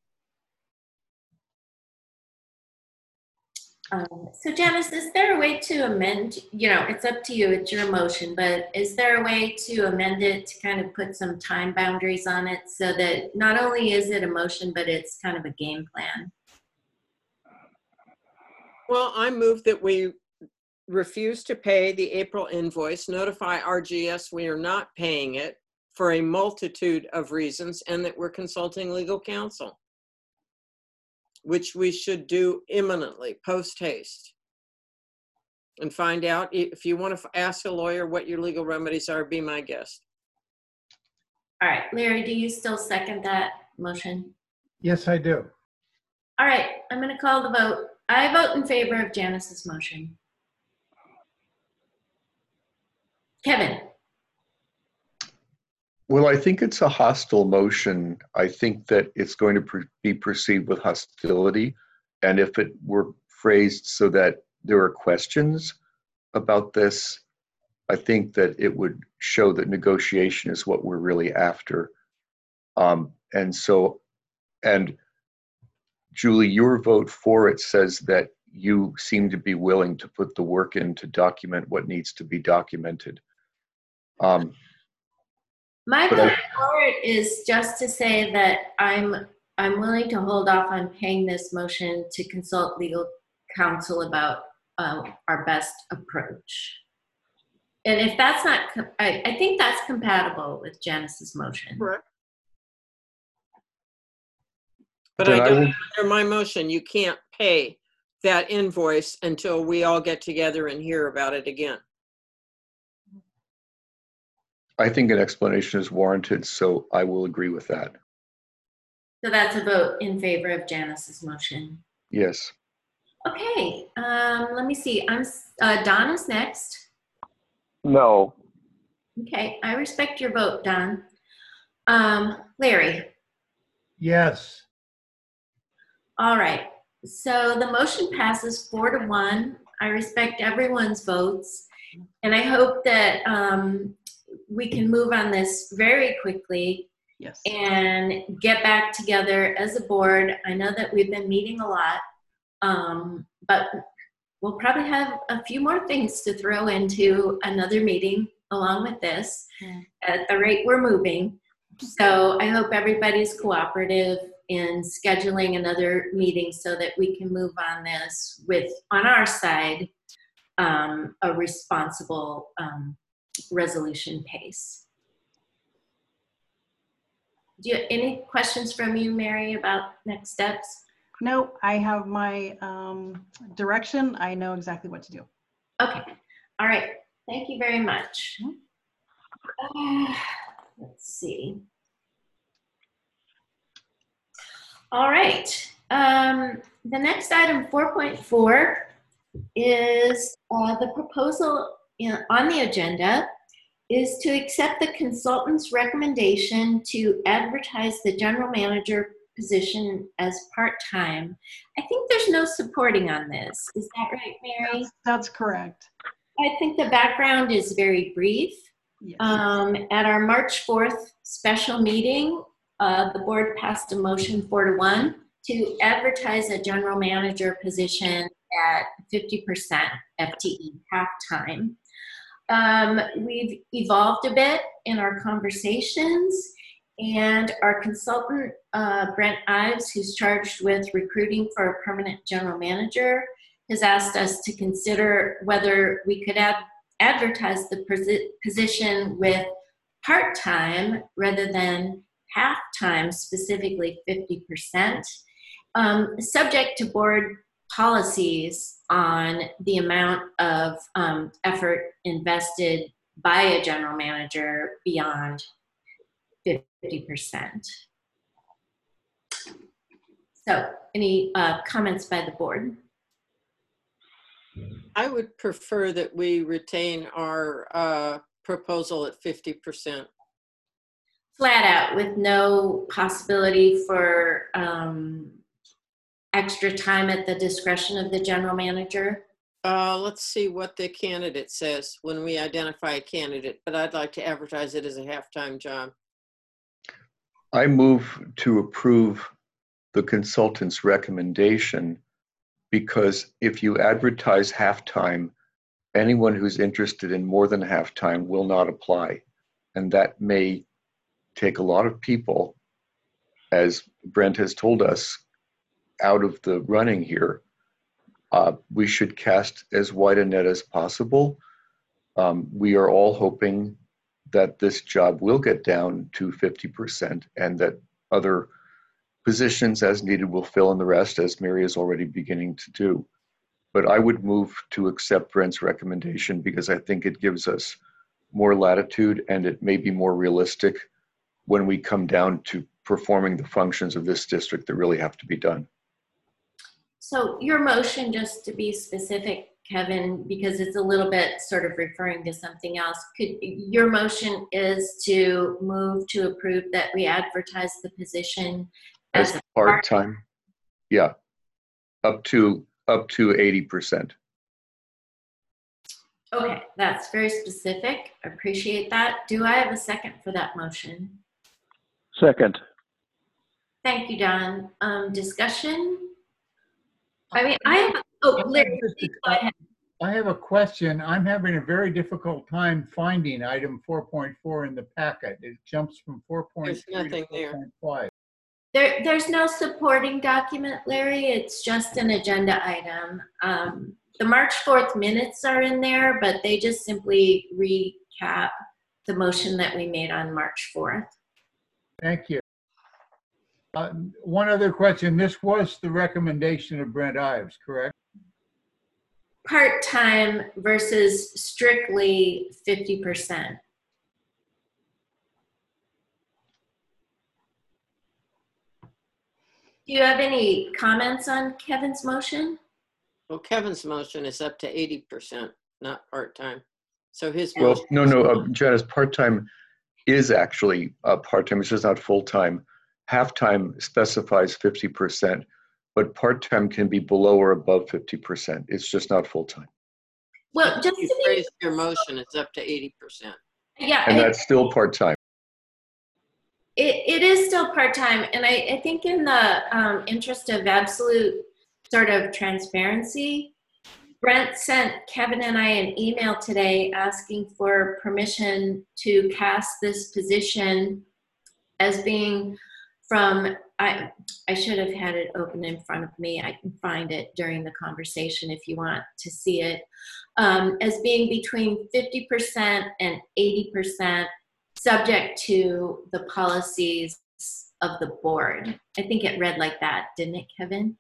Um, so Janice, is there a way to amend, you know, it's up to you, it's your motion, but is there a way to amend it to kind of put some time boundaries on it so that not only is it a motion, but it's kind of a game plan? Well, I move that we refuse to pay the April invoice, notify R G S we are not paying it for a multitude of reasons, and that we're consulting legal counsel, which we should do imminently, post haste. And find out, if you want to ask a lawyer what your legal remedies are, be my guest. All right, Larry, do you still second that motion? Yes, I do. All right, I'm going to call the vote. I vote in favor of Janice's motion. Kevin? Well, I think it's a hostile motion. I think that it's going to pre- be perceived with hostility. And if it were phrased so that there are questions about this, I think that it would show that negotiation is what we're really after. Um, and so, and Julie, your vote for it says that you seem to be willing to put the work in to document what needs to be documented. Um, My But vote I- for it is just to say that I'm I'm willing to hold off on paying this motion to consult legal counsel about uh, our best approach. And if that's not, com- I, I think that's compatible with Janice's motion. Correct. But Then I I don't, will- under my motion, you can't pay that invoice until we all get together and hear about it again. I think an explanation is warranted, so I will agree with that. So that's a vote in favor of Janice's motion. Yes. Okay, um, let me see. I'm uh, Donna's next. No. Okay, I respect your vote, Don. Um, Larry. Yes. All right. So the motion passes four to one. I respect everyone's votes, and I hope that um, we can move on this very quickly. Yes. And get back together as a board. I know that we've been meeting a lot, um, but we'll probably have a few more things to throw into another meeting along with this Yeah. at the rate we're moving. So I hope everybody's cooperative in scheduling another meeting so that we can move on this with, on our side, um, a responsible um, resolution pace. Do you, any questions from you, Mary, about next steps? No, I have my um, direction. I know exactly what to do. Okay. All right. Thank you very much. Uh, let's see. All right. Um, the next item, four point four, is uh, the proposal in, on the agenda is to accept the consultant's recommendation to advertise the general manager position as part-time. I think there's no supporting on this. Is that right, Mary? That's, that's correct. I think the background is very brief. Yes. Um, at our March fourth special meeting, uh, the board passed a motion four to one to advertise a general manager position at fifty percent F T E, half-time. Um, we've evolved a bit in our conversations, and our consultant, uh, Brent Ives, who's charged with recruiting for a permanent general manager, has asked us to consider whether we could ad advertise the position with part-time rather than half-time, specifically fifty percent, um, subject to board policies on the amount of um, effort invested by a general manager beyond fifty percent. So, any uh, comments by the board? I would prefer that we retain our uh, proposal at fifty percent. Flat out, with no possibility for um, extra time at the discretion of the general manager? Uh, let's see what the candidate says when we identify a candidate, but I'd like to advertise it as a half-time job. I move to approve the consultant's recommendation because if you advertise half-time, anyone who's interested in more than half-time will not apply. And that may take a lot of people, as Brent has told us, out of the running here. Uh, we should cast as wide a net as possible. Um, we are all hoping that this job will get down to fifty percent and that other positions as needed will fill in the rest, as Mary is already beginning to do. But I would move to accept Brent's recommendation because I think it gives us more latitude and it may be more realistic when we come down to performing the functions of this district that really have to be done. So your motion, just to be specific, Kevin, because it's a little bit sort of referring to something else, could your motion is to move to approve that we advertise the position as, as part-time? Yeah, up to up to eighty percent. Okay, that's very specific. I appreciate that. Do I have a second for that motion? Second. Thank you, Don. Um, discussion? I mean, I have, oh, Larry, please go ahead. I have a question. I'm having a very difficult time finding item four point four in the packet. It jumps from four point three to four point five. There, there's no supporting document, Larry. It's just an agenda item. Um, the March fourth minutes are in there, but they just simply recap the motion that we made on March fourth. Thank you. Uh, one other question. This was the recommendation of Brent Ives, correct? Part-time versus strictly fifty percent. Do you have any comments on Kevin's motion? Well, Kevin's motion is up to eighty percent, not part-time. So his well, motion no, no, uh, Janice, part-time is actually uh, part-time. It's just not full-time. Half-time specifies fifty percent, but part-time can be below or above fifty percent. It's just not full-time. Well, just you to be, raise your motion, it's up to eighty percent. Yeah. And it, that's still part-time. It, it is still part-time. And I, I think in the um, interest of absolute sort of transparency, Brent sent Kevin and I an email today asking for permission to cast this position as being from, I, I should have had it open in front of me. I can find it during the conversation if you want to see it, um, as being between fifty percent and eighty percent subject to the policies of the board. I think it read like that, didn't it, Kevin?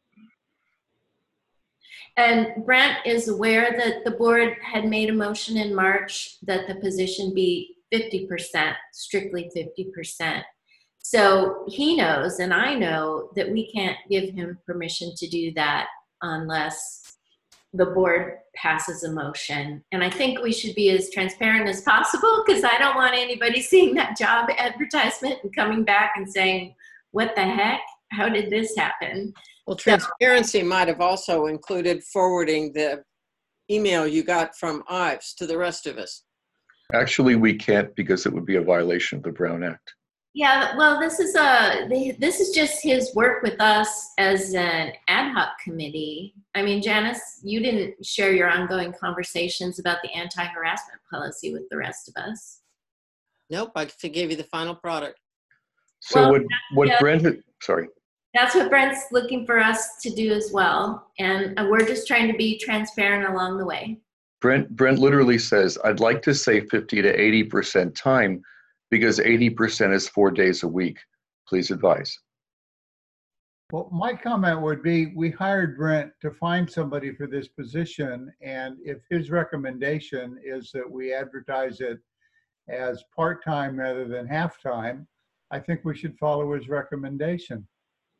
And Brent is aware that the board had made a motion in March that the position be fifty percent, strictly fifty percent. So he knows, and I know, that we can't give him permission to do that unless the board passes a motion. And I think we should be as transparent as possible because I don't want anybody seeing that job advertisement and coming back and saying, what the heck? How did this happen? Well, transparency might have also included forwarding the email you got from Ives to the rest of us. Actually, we can't because it would be a violation of the Brown Act. Yeah, well, this is a this is just his work with us as an ad hoc committee. I mean, Janice, you didn't share your ongoing conversations about the anti-harassment policy with the rest of us. Nope, I gave you the final product. So Well, what what yeah. Brent had, sorry. That's what Brent's looking for us to do as well. And we're just trying to be transparent along the way. Brent Brent literally says, I'd like to say fifty to eighty percent time because eighty percent is four days a week. Please advise. Well, my comment would be we hired Brent to find somebody for this position. And if his recommendation is that we advertise it as part-time rather than half-time, I think we should follow his recommendation.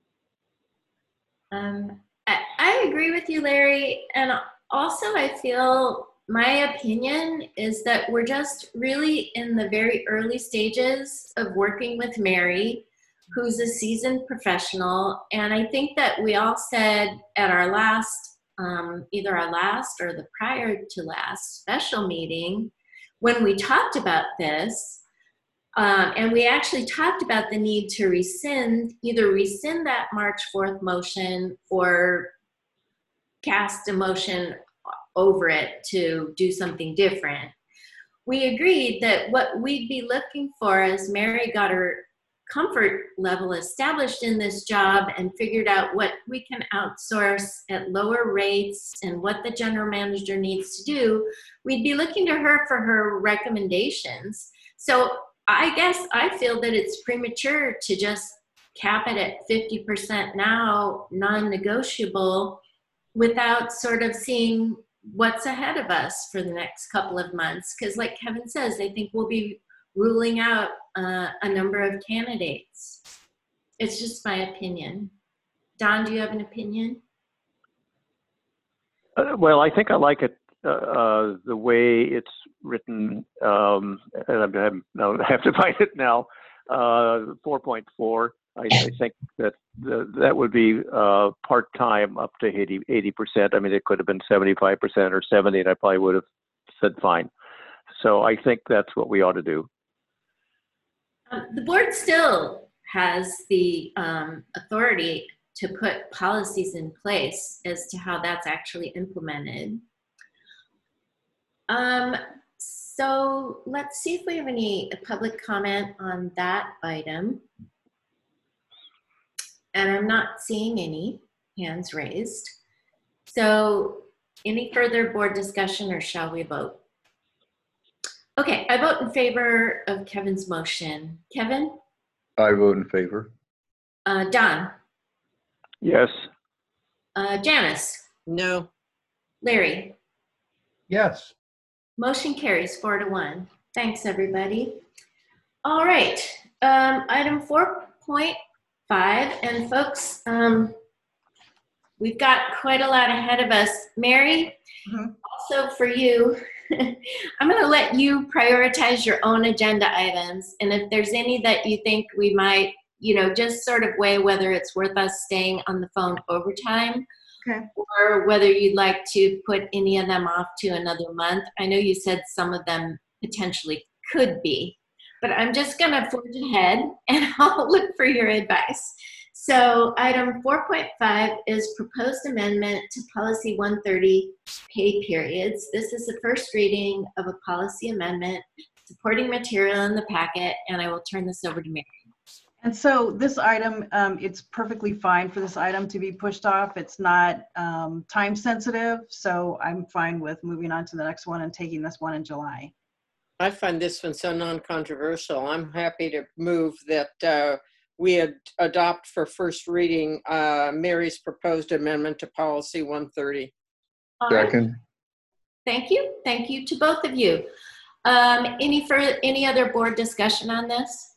Um, I, I agree with you, Larry. And also I feel my opinion is that we're just really in the very early stages of working with Mary. who's a seasoned professional. And I think that we all said at our last, um, either our last or the prior to last special meeting, when we talked about this, um, and we actually talked about the need to rescind, either rescind that March fourth motion or cast a motion over it to do something different. We agreed that what we'd be looking for as Mary got her comfort level established in this job and figured out what we can outsource at lower rates and what the general manager needs to do, we'd be looking to her for her recommendations. So I guess I feel that it's premature to just cap it at fifty percent now, non-negotiable, without sort of seeing what's ahead of us for the next couple of months. Because like Kevin says, I think we'll be ruling out uh, a number of candidates. It's just my opinion. Don, do you have an opinion? Uh, well, I think I like it uh, uh, the way it's written, um, and I'm, I'm, no, I have to find it now, uh, four point four. I, I think that the, that would be uh, part-time up to eighty percent. I mean, it could have been seventy-five percent or seventy, and I probably would have said fine. So I think that's what we ought to do. Um, the board still has the um, authority to put policies in place as to how that's actually implemented. Um, so let's see if we have any public comment on that item. And I'm not seeing any hands raised. So any further board discussion, or shall we vote? Okay, I vote in favor of Kevin's motion. Kevin? I vote in favor. Uh, Don? Yes. Uh, Janice? No. Larry? Yes. Motion carries four to one. Thanks, everybody. All right, um, item four point five, and folks, um, we've got quite a lot ahead of us. Mary, mm-hmm. Also for you, I'm going to let you prioritize your own agenda items, and if there's any that you think we might, you know, just sort of weigh whether it's worth us staying on the phone overtime, okay, or whether you'd like to put any of them off to another month. I know you said some of them potentially could be, but I'm just going to forge ahead and I'll look for your advice. So item four point five is proposed amendment to policy one thirty, pay periods. This is the first reading of a policy amendment, supporting material in the packet, and I will turn this over to Mary. And so this item, um, it's perfectly fine for this item to be pushed off. It's not um, time sensitive, so I'm fine with moving on to the next one and taking this one in July. I find this one so non-controversial. I'm happy to move that uh, we ad adopt for first reading uh, Mary's proposed amendment to policy one thirty. All Second. Right. Thank you. Thank you to both of you. Um, any further, any other board discussion on this?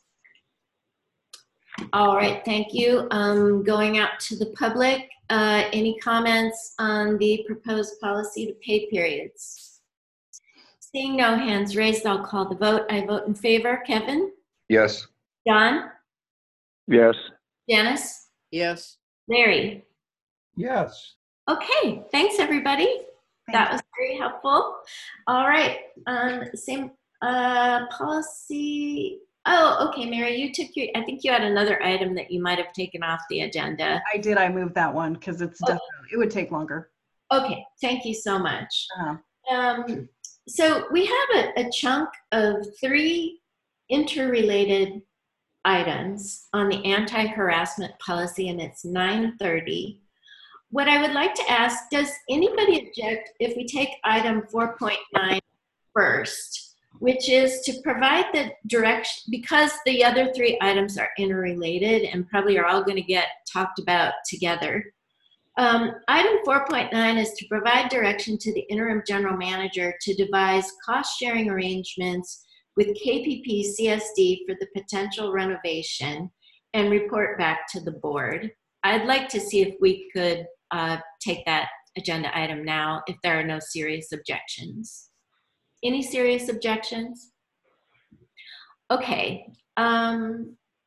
All right, thank you. Um, going out to the public, uh, any comments on the proposed policy to pay periods? Seeing no hands raised, I'll call the vote. I vote in favor. Kevin? Yes. Don? Yes. Janice? Yes. Larry? Yes. Okay, thanks everybody. Thank that you. was very helpful. All right, um, same uh, policy. Oh, okay, Mary, you took your, I think you had another item that you might have taken off the agenda. I did, I moved that one because it's Okay. definitely, it would take longer. Okay, thank you so much. Uh-huh. Um, so we have a, a chunk of three interrelated items on the anti-harassment policy, and it's nine thirty. What I would like to ask, does anybody object if we take item four point nine first, which is to provide the direction, because the other three items are interrelated and probably are all going to get talked about together. Um, item four point nine is to provide direction to the interim general manager to devise cost-sharing arrangements with K P P C S D for the potential renovation and report back to the board. I'd like to see if we could uh, take that agenda item now if there are no serious objections. Any serious objections? Okay. Um,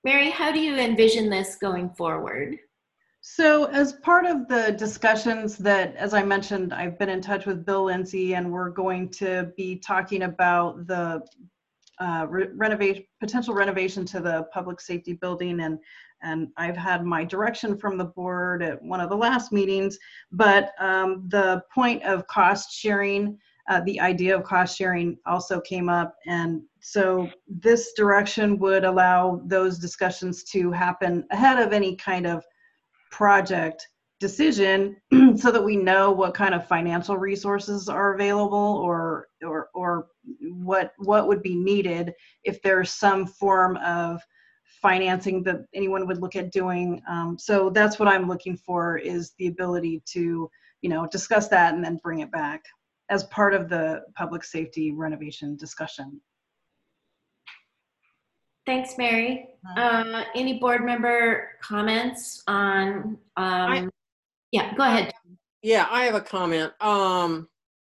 Mary, how do you envision this going forward? So as part of the discussions that, as I mentioned, I've been in touch with Bill Lindsay, and we're going to be talking about the uh, re renovation, potential renovation to the public safety building. And, and I've had my direction from the board at one of the last meetings, but um, the point of cost sharing, uh, the idea of cost sharing also came up. And so this direction would allow those discussions to happen ahead of any kind of project decision so that we know what kind of financial resources are available, or or or what what would be needed if there's some form of financing that anyone would look at doing. Um, so that's what I'm looking for, is the ability to, you know, discuss that and then bring it back as part of the public safety renovation discussion. Thanks, Mary. Uh, any board member comments on, um, I, yeah, go ahead. Yeah, I have a comment. Um,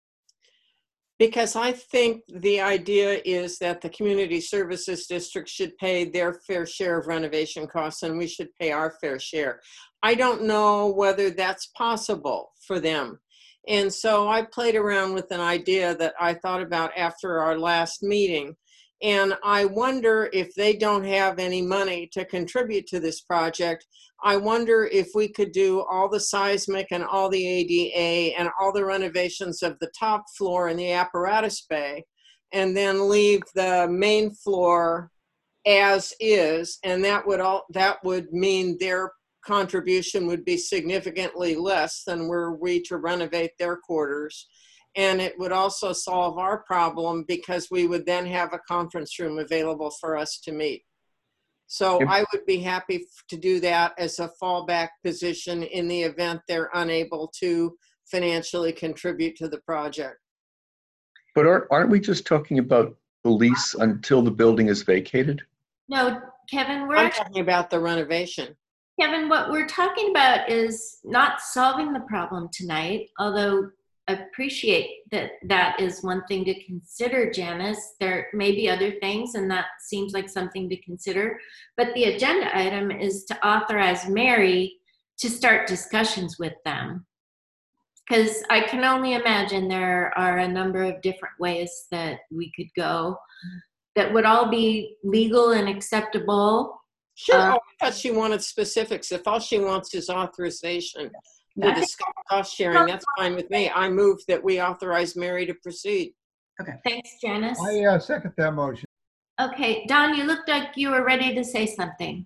because I think the idea is that the community services district should pay their fair share of renovation costs, and we should pay our fair share. I don't know whether that's possible for them. And so I played around with an idea that I thought about after our last meeting. And I wonder if they don't have any money to contribute to this project. I wonder if we could do all the seismic and all the A D A and all the renovations of the top floor in the apparatus bay, and then leave the main floor as is. And that would all that would mean their contribution would be significantly less than were we to renovate their quarters. And it would also solve our problem, because we would then have a conference room available for us to meet. So I would be happy to do that as a fallback position in the event they're unable to financially contribute to the project. But aren't, aren't we just talking about the lease until the building is vacated? No, Kevin, we're I'm actually talking about the renovation. Kevin, what we're talking about is not solving the problem tonight, although appreciate that that is one thing to consider, Janice. There may be other things, and that seems like something to consider. But the agenda item is to authorize Mary to start discussions with them. Because I can only imagine there are a number of different ways that we could go that would all be legal and acceptable. Sure. Uh, oh, I thought she wanted specifics. If all she wants is authorization to discuss cost sharing, that's fine with me. I move that we authorize Mary to proceed. Okay. Thanks, Janice. I uh, second that motion. Okay, Don, you looked like you were ready to say something.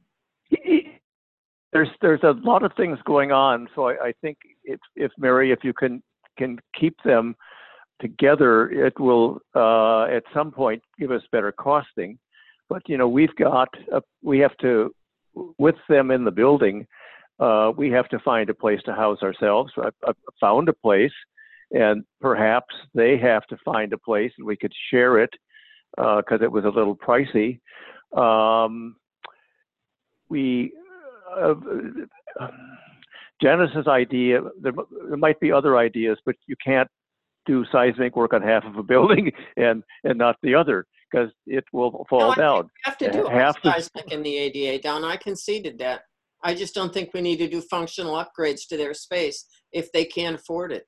There's there's a lot of things going on, so I, I think if if Mary, if you can can keep them together, it will uh, at some point give us better costing. But you know, we've got a, we have to, with them in the building, uh, we have to find a place to house ourselves. I, I found a place, and perhaps they have to find a place, and we could share it because uh, it was a little pricey. Um, we. Uh, Janice's idea, there, there might be other ideas, but you can't do seismic work on half of a building and and not the other, because it will fall no, down. We have to do half seismic in the A D A, Don. I conceded that. I just don't think we need to do functional upgrades to their space if they can't afford it.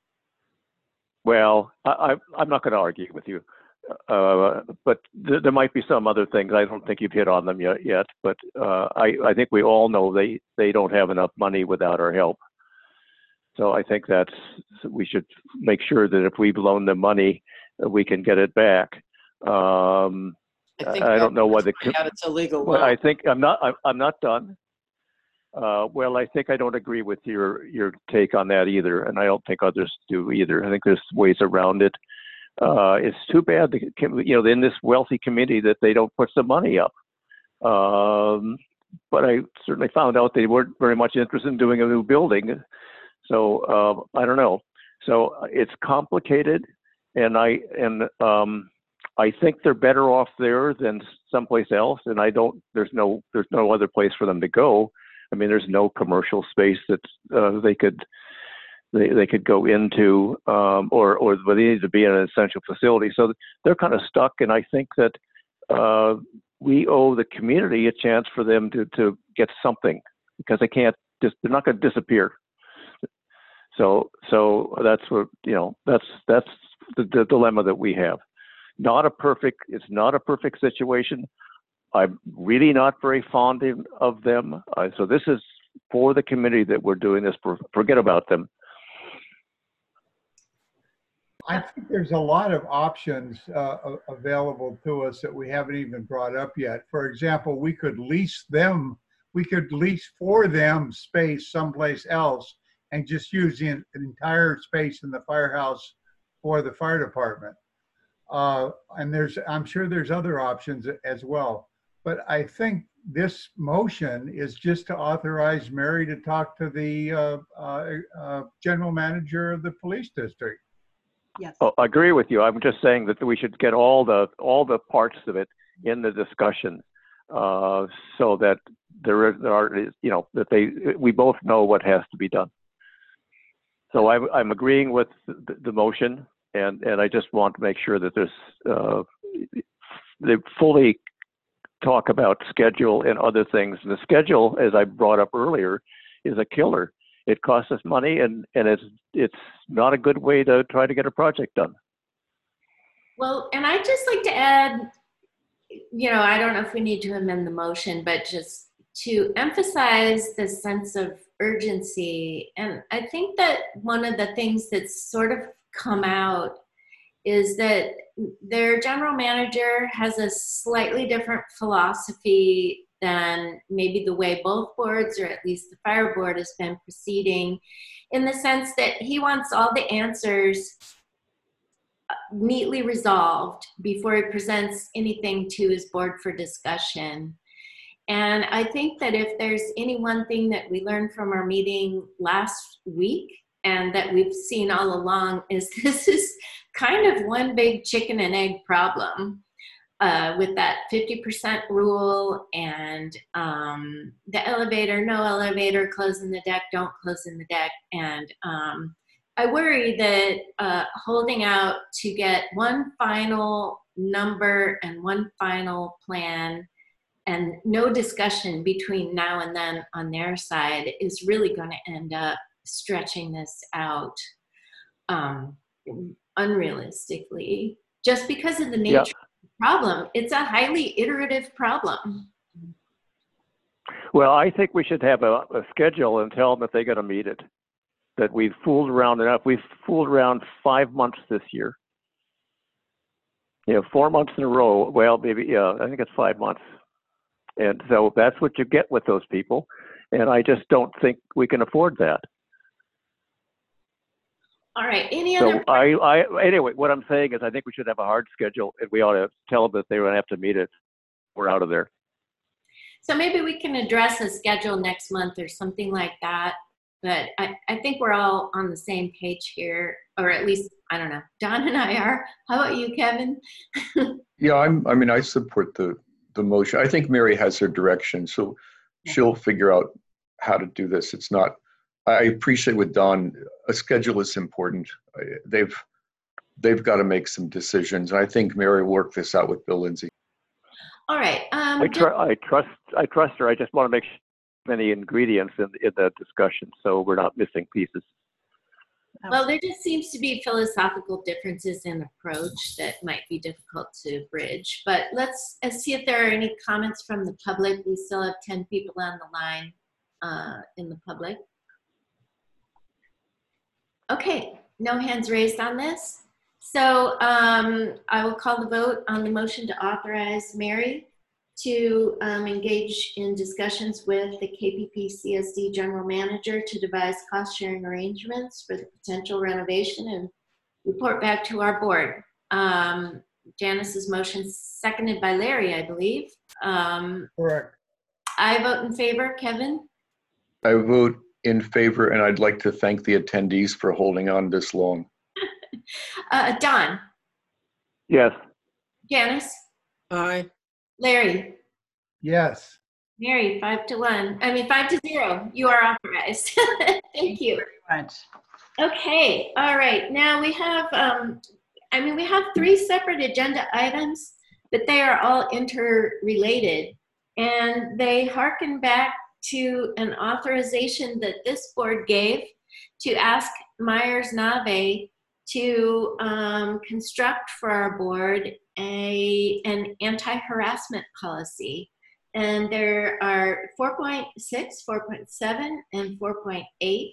Well, I, I, I'm not going to argue with you. Uh, but th there might be some other things. I don't think you've hit on them yet. yet but uh, I, I think we all know they, they don't have enough money without our help. So I think that's we should make sure that if we've loaned them money, we can get it back. Um, I, think I don't know whether it's a legal. Well, I think I'm not. I'm, I'm not done. Uh, well, I think I don't agree with your your take on that either, and I don't think others do either. I think there's ways around it. Uh, it's too bad, that, you know, in this wealthy committee that they don't put some money up. Um, but I certainly found out they weren't very much interested in doing a new building. So uh, I don't know. So it's complicated, and I and um, I think they're better off there than someplace else. And I don't. There's no. There's no other place for them to go. I mean, there's no commercial space that uh, they could. They, they could go into, um, or or they need to be in an essential facility. So they're kind of stuck. And I think that uh, we owe the community a chance for them to, to get something, because they can't just, they're not going to disappear. So, so that's what, you know, that's, that's the, the dilemma that we have. Not a perfect, it's not a perfect situation. I'm really not very fond of, of them. Uh, so this is for the community that we're doing this. For, forget about them. I think there's a lot of options uh, available to us that we haven't even brought up yet. For example, we could lease them, we could lease for them space someplace else and just use the entire space in the firehouse for the fire department. Uh, and there's, I'm sure there's other options as well. But I think this motion is just to authorize Mary to talk to the uh, uh, uh, general manager of the police district. Yes. Oh, I agree with you. I'm just saying that we should get all the all the parts of it in the discussion, uh, so that there, there are, you know, that they we both know what has to be done. So I'm I'm agreeing with the, the motion, and and I just want to make sure that there's uh, they fully talk about schedule and other things. And the schedule, as I brought up earlier, is a killer. It costs us money, and, and it's, it's not a good way to try to get a project done. Well, and I'd just like to add, you know, I don't know if we need to amend the motion, but just to emphasize the sense of urgency. And I think that one of the things that's sort of come out is that their general manager has a slightly different philosophy than maybe the way both boards, or at least the fire board, has been proceeding, in the sense that he wants all the answers neatly resolved before he presents anything to his board for discussion. And I think that if there's any one thing that we learned from our meeting last week, and that we've seen all along, is this is kind of one big chicken and egg problem. Uh, with that fifty percent rule, and um, the elevator, no elevator, close in the deck, don't close in the deck. And um, I worry that uh, holding out to get one final number and one final plan and no discussion between now and then on their side is really going to end up stretching this out um, unrealistically, just because of the nature. Yeah. Problem. It's a highly iterative problem. Well, I think we should have a, a schedule and tell them if they're going to meet it. That we've fooled around enough. We've fooled around five months this year. You know, four months in a row. Well, maybe, yeah, I think it's five months. And so that's what you get with those people. And I just don't think we can afford that. All right. Any so other? I, I, anyway, what I'm saying is I think we should have a hard schedule, and we ought to tell them that they're going to have to meet it. We're out of there. So maybe we can address a schedule next month or something like that. But I, I think we're all on the same page here, or at least, I don't know, Don and I are. How about you, Kevin? Yeah, I'm, I mean, I support the, the motion. I think Mary has her direction, so she'll figure out how to do this. It's not, I appreciate with Don, a schedule is important. They've they've got to make some decisions. I think Mary will work this out with Bill Lindsay. All right. Um, I, tr I trust I trust her. I just want to make sure many ingredients in in the discussion, so we're not missing pieces. Well, there just seems to be philosophical differences in approach that might be difficult to bridge. But let's, let's see if there are any comments from the public. We still have ten people on the line uh, in the public. Okay, no hands raised on this. So um, I will call the vote on the motion to authorize Mary to um, engage in discussions with the K P P C S D General Manager to devise cost-sharing arrangements for the potential renovation and report back to our board. Um, Janice's motion, seconded by Larry, I believe. Um, Correct. I vote in favor. Kevin? I vote in favor, and I'd like to thank the attendees for holding on this long. uh, Don? Yes. Janice? Aye. Larry? Yes. Mary, five to one. I mean, five to zero. You are authorized. Thank you. Very much. Okay. All right. Now we have, um, I mean, we have three separate agenda items. but they are all interrelated. And they harken back to an authorization that this board gave to ask Myers-Nave to um, construct for our board a, an anti-harassment policy. And there are four point six, four point seven, and four point eight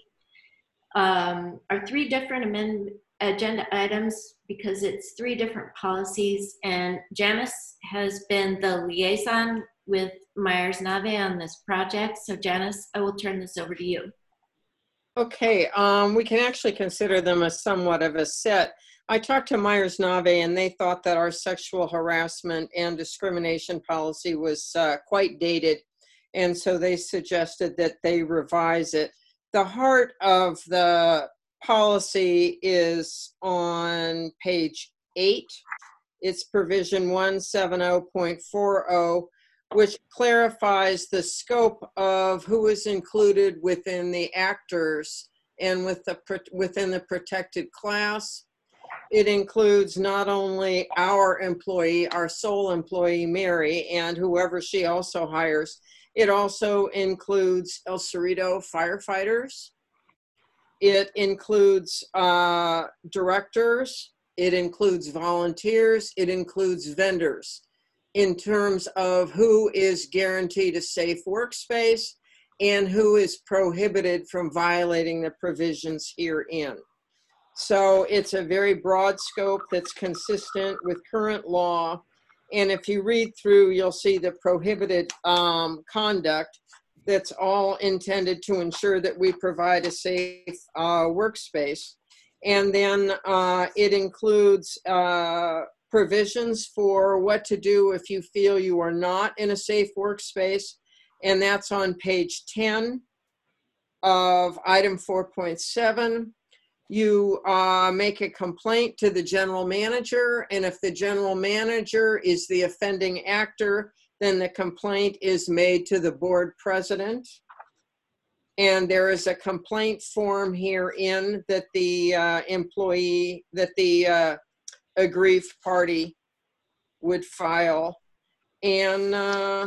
um, are three different amendment agenda items because it's three different policies. And Janice has been the liaison with Myers-Nave on this project. So Janice, I will turn this over to you. Okay, um, we can actually consider them as somewhat of a set. I talked to Myers-Nave and they thought that our sexual harassment and discrimination policy was uh, quite dated. And so they suggested that they revise it. The heart of the policy is on page eight. It's provision one seventy point forty, which clarifies the scope of who is included within the actors and with the, within the protected class. It includes not only our employee, our sole employee, Mary, and whoever she also hires. It also includes El Cerrito firefighters. It includes uh, directors. It includes volunteers. It includes vendors in terms of who is guaranteed a safe workspace and who is prohibited from violating the provisions herein. So it's a very broad scope that's consistent with current law. And if you read through, you'll see the prohibited um, conduct that's all intended to ensure that we provide a safe uh, workspace. And then uh, it includes uh, provisions for what to do if you feel you are not in a safe workspace. And that's on page ten of item four point seven. You uh, make a complaint to the general manager, and if the general manager is the offending actor, then the complaint is made to the board president. And there is a complaint form herein that the uh, employee, that the uh, aggrieved party would file. And uh,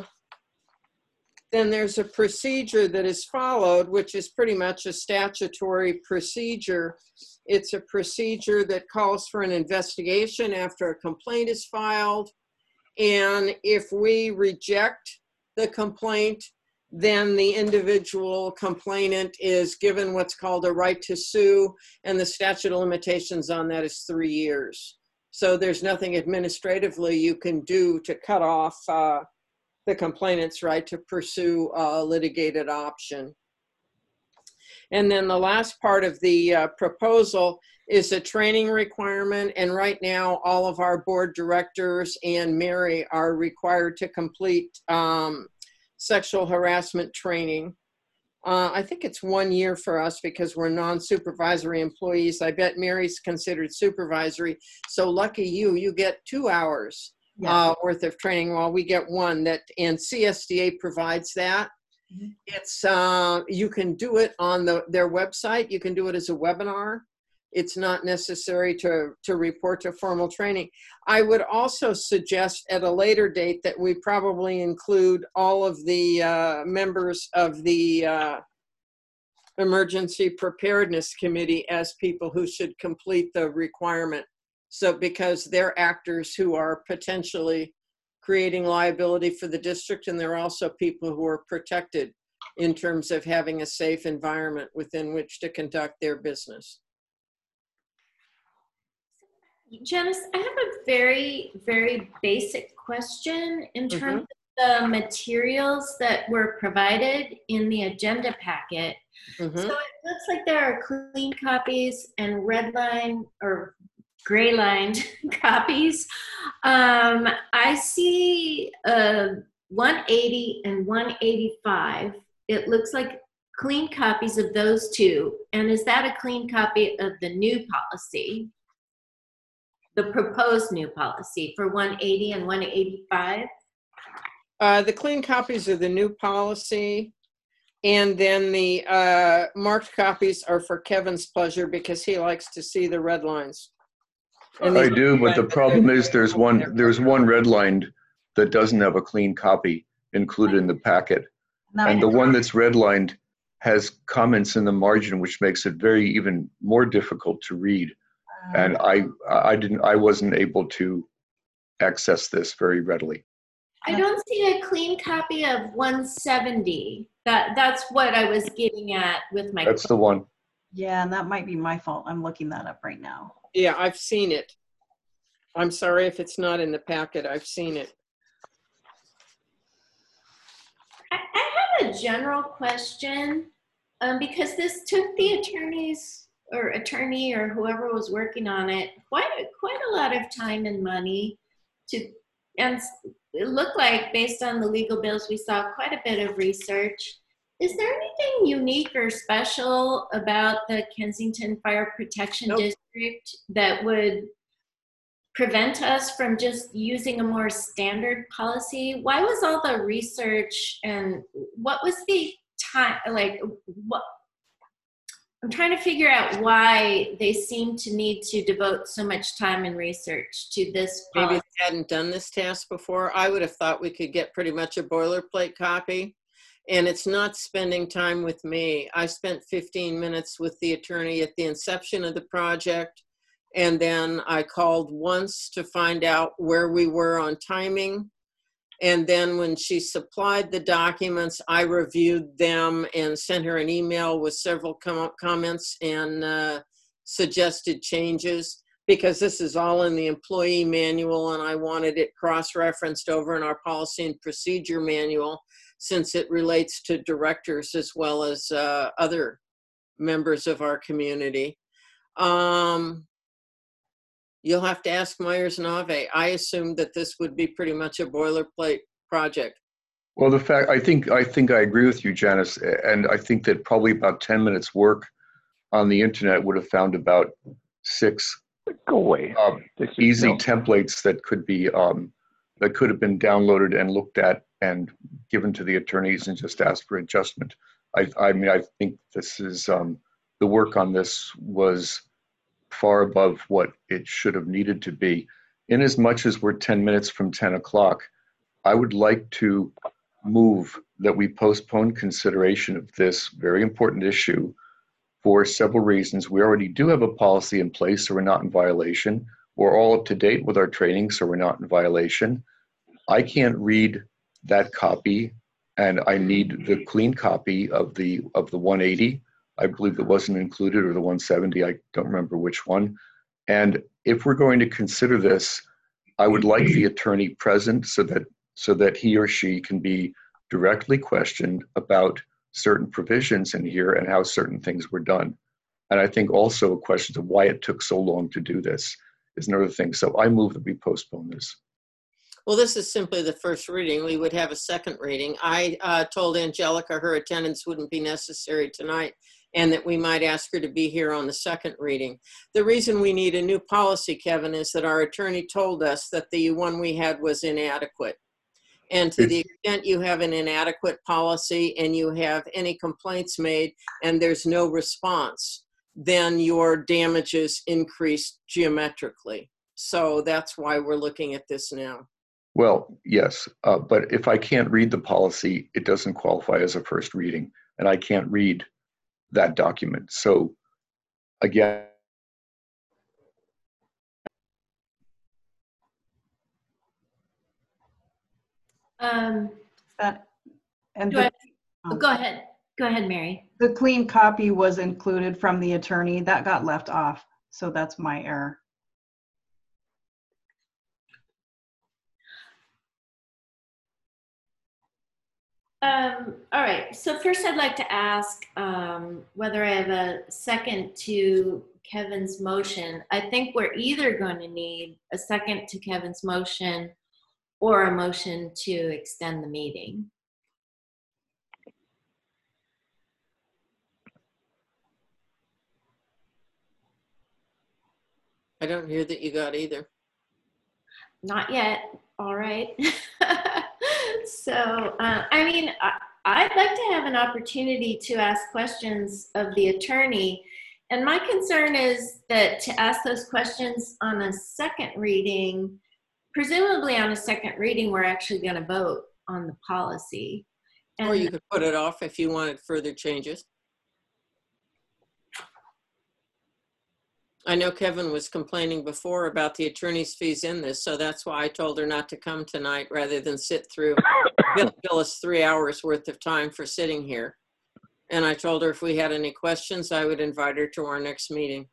then there's a procedure that is followed, which is pretty much a statutory procedure. It's a procedure that calls for an investigation after a complaint is filed. And if we reject the complaint, then the individual complainant is given what's called a right to sue, and the statute of limitations on that is three years. So there's nothing administratively you can do to cut off uh, the complainant's right to pursue a litigated option. And then the last part of the uh, proposal is a training requirement. And right now, all of our board directors and Mary are required to complete um, sexual harassment training. Uh, I think it's one year for us because we're non-supervisory employees. I bet Mary's considered supervisory. So lucky you, you get two hours yeah. uh, worth of training while we get one that, and C S D A provides that. Mm-hmm. It's, uh, you can do it on the, their website. You can do it as a webinar. It's not necessary to, to report to formal training. I would also suggest at a later date that we probably include all of the uh, members of the uh, Emergency Preparedness Committee as people who should complete the requirement. So because they're actors who are potentially creating liability for the district, and they're also people who are protected in terms of having a safe environment within which to conduct their business. Janice, I have a very, very basic question in terms mm-hmm. of the materials that were provided in the agenda packet. Mm-hmm. So it looks like there are clean copies and red line or gray lined copies. Um, I see uh, one eighty and one eighty-five. It looks like clean copies of those two. And is that a clean copy of the new policy? The proposed new policy for one eighty and one eighty-five? Uh, the clean copies are the new policy. And then the uh, marked copies are for Kevin's pleasure because he likes to see the red lines. And I these- do, but the problem is there's one, there's one redlined that doesn't have a clean copy included in the packet. Now, And the one that's redlined has comments in the margin, which makes it very even more difficult to read. And I, I didn't, I wasn't able to access this very readily. I don't see a clean copy of one seventy. That that's what I was getting at with my. That's the one. yeah, and that might be my fault. I'm looking that up right now. Yeah, I've seen it. I'm sorry if it's not in the packet. I've seen it. I, I have a general question, um, because this took the attorneys or attorney or whoever was working on it quite a, quite a lot of time and money to, and it looked like based on the legal bills we saw quite a bit of research. Is there anything unique or special about the Kensington Fire Protection Nope. District that would prevent us from just using a more standard policy? Why was all the research and what was the time, like what, I'm trying to figure out why they seem to need to devote so much time and research to this policy. Maybe they hadn't done this task before. I would have thought we could get pretty much a boilerplate copy. And it's not spending time with me. I spent fifteen minutes with the attorney at the inception of the project. And then I called once to find out where we were on timing. And then when she supplied the documents, I reviewed them and sent her an email with several com comments and uh, suggested changes, because this is all in the employee manual and I wanted it cross-referenced over in our policy and procedure manual, since it relates to directors as well as uh, other members of our community. Um, You'll have to ask Myers-Nave. I assumed that this would be pretty much a boilerplate project. Well, the fact, I think, I think I agree with you, Janice. And I think that probably about ten minutes work on the internet would have found about six Go away. um, This is- easy no. templates that could be, um, that could have been downloaded and looked at and given to the attorneys and just asked for adjustment. I, I mean, I think this is, um, the work on this was far above what it should have needed to be. In as much as we're ten minutes from ten o'clock, I would like to move that we postpone consideration of this very important issue for several reasons. We already do have a policy in place, so we're not in violation. We're all up to date with our training, so we're not in violation. I can't read that copy, and I need the clean copy of the of the one eighty. I believe it wasn't included, or the one seventy, I don't remember which one. And if we're going to consider this, I would like the attorney present so that so that he or she can be directly questioned about certain provisions in here and how certain things were done. And I think also questions of why it took so long to do this is another thing. So I move that we postpone this. Well, this is simply the first reading. We would have a second reading. I uh, told Angelica her attendance wouldn't be necessary tonight and that we might ask her to be here on the second reading. The reason we need a new policy, Kevin, is that our attorney told us that the one we had was inadequate. And to the extent you have an inadequate policy and you have any complaints made and there's no response, then your damages increase geometrically. So that's why we're looking at this now. Well, yes, uh, but if I can't read the policy, it doesn't qualify as a first reading, and I can't read that document. So again, Um, That, and do the, I, oh, go ahead. Go ahead, Mary. the clean copy was included from the attorney. That got left off. So that's my error. Um, all right. So first I'd like to ask um, whether I have a second to Kevin's motion. I think we're either going to need a second to Kevin's motion or a motion to extend the meeting. I don't hear that you got either. Not yet. All right. So, uh, I mean, I, I'd like to have an opportunity to ask questions of the attorney. and my concern is that to ask those questions on a second reading, presumably on a second reading, we're actually going to vote on the policy. And Or you could put it off if you wanted further changes. I know Kevin was complaining before about the attorney's fees in this, so that's why I told her not to come tonight rather than sit through, bill, bill us three hours worth of time for sitting here. And I told her if we had any questions, I would invite her to our next meeting.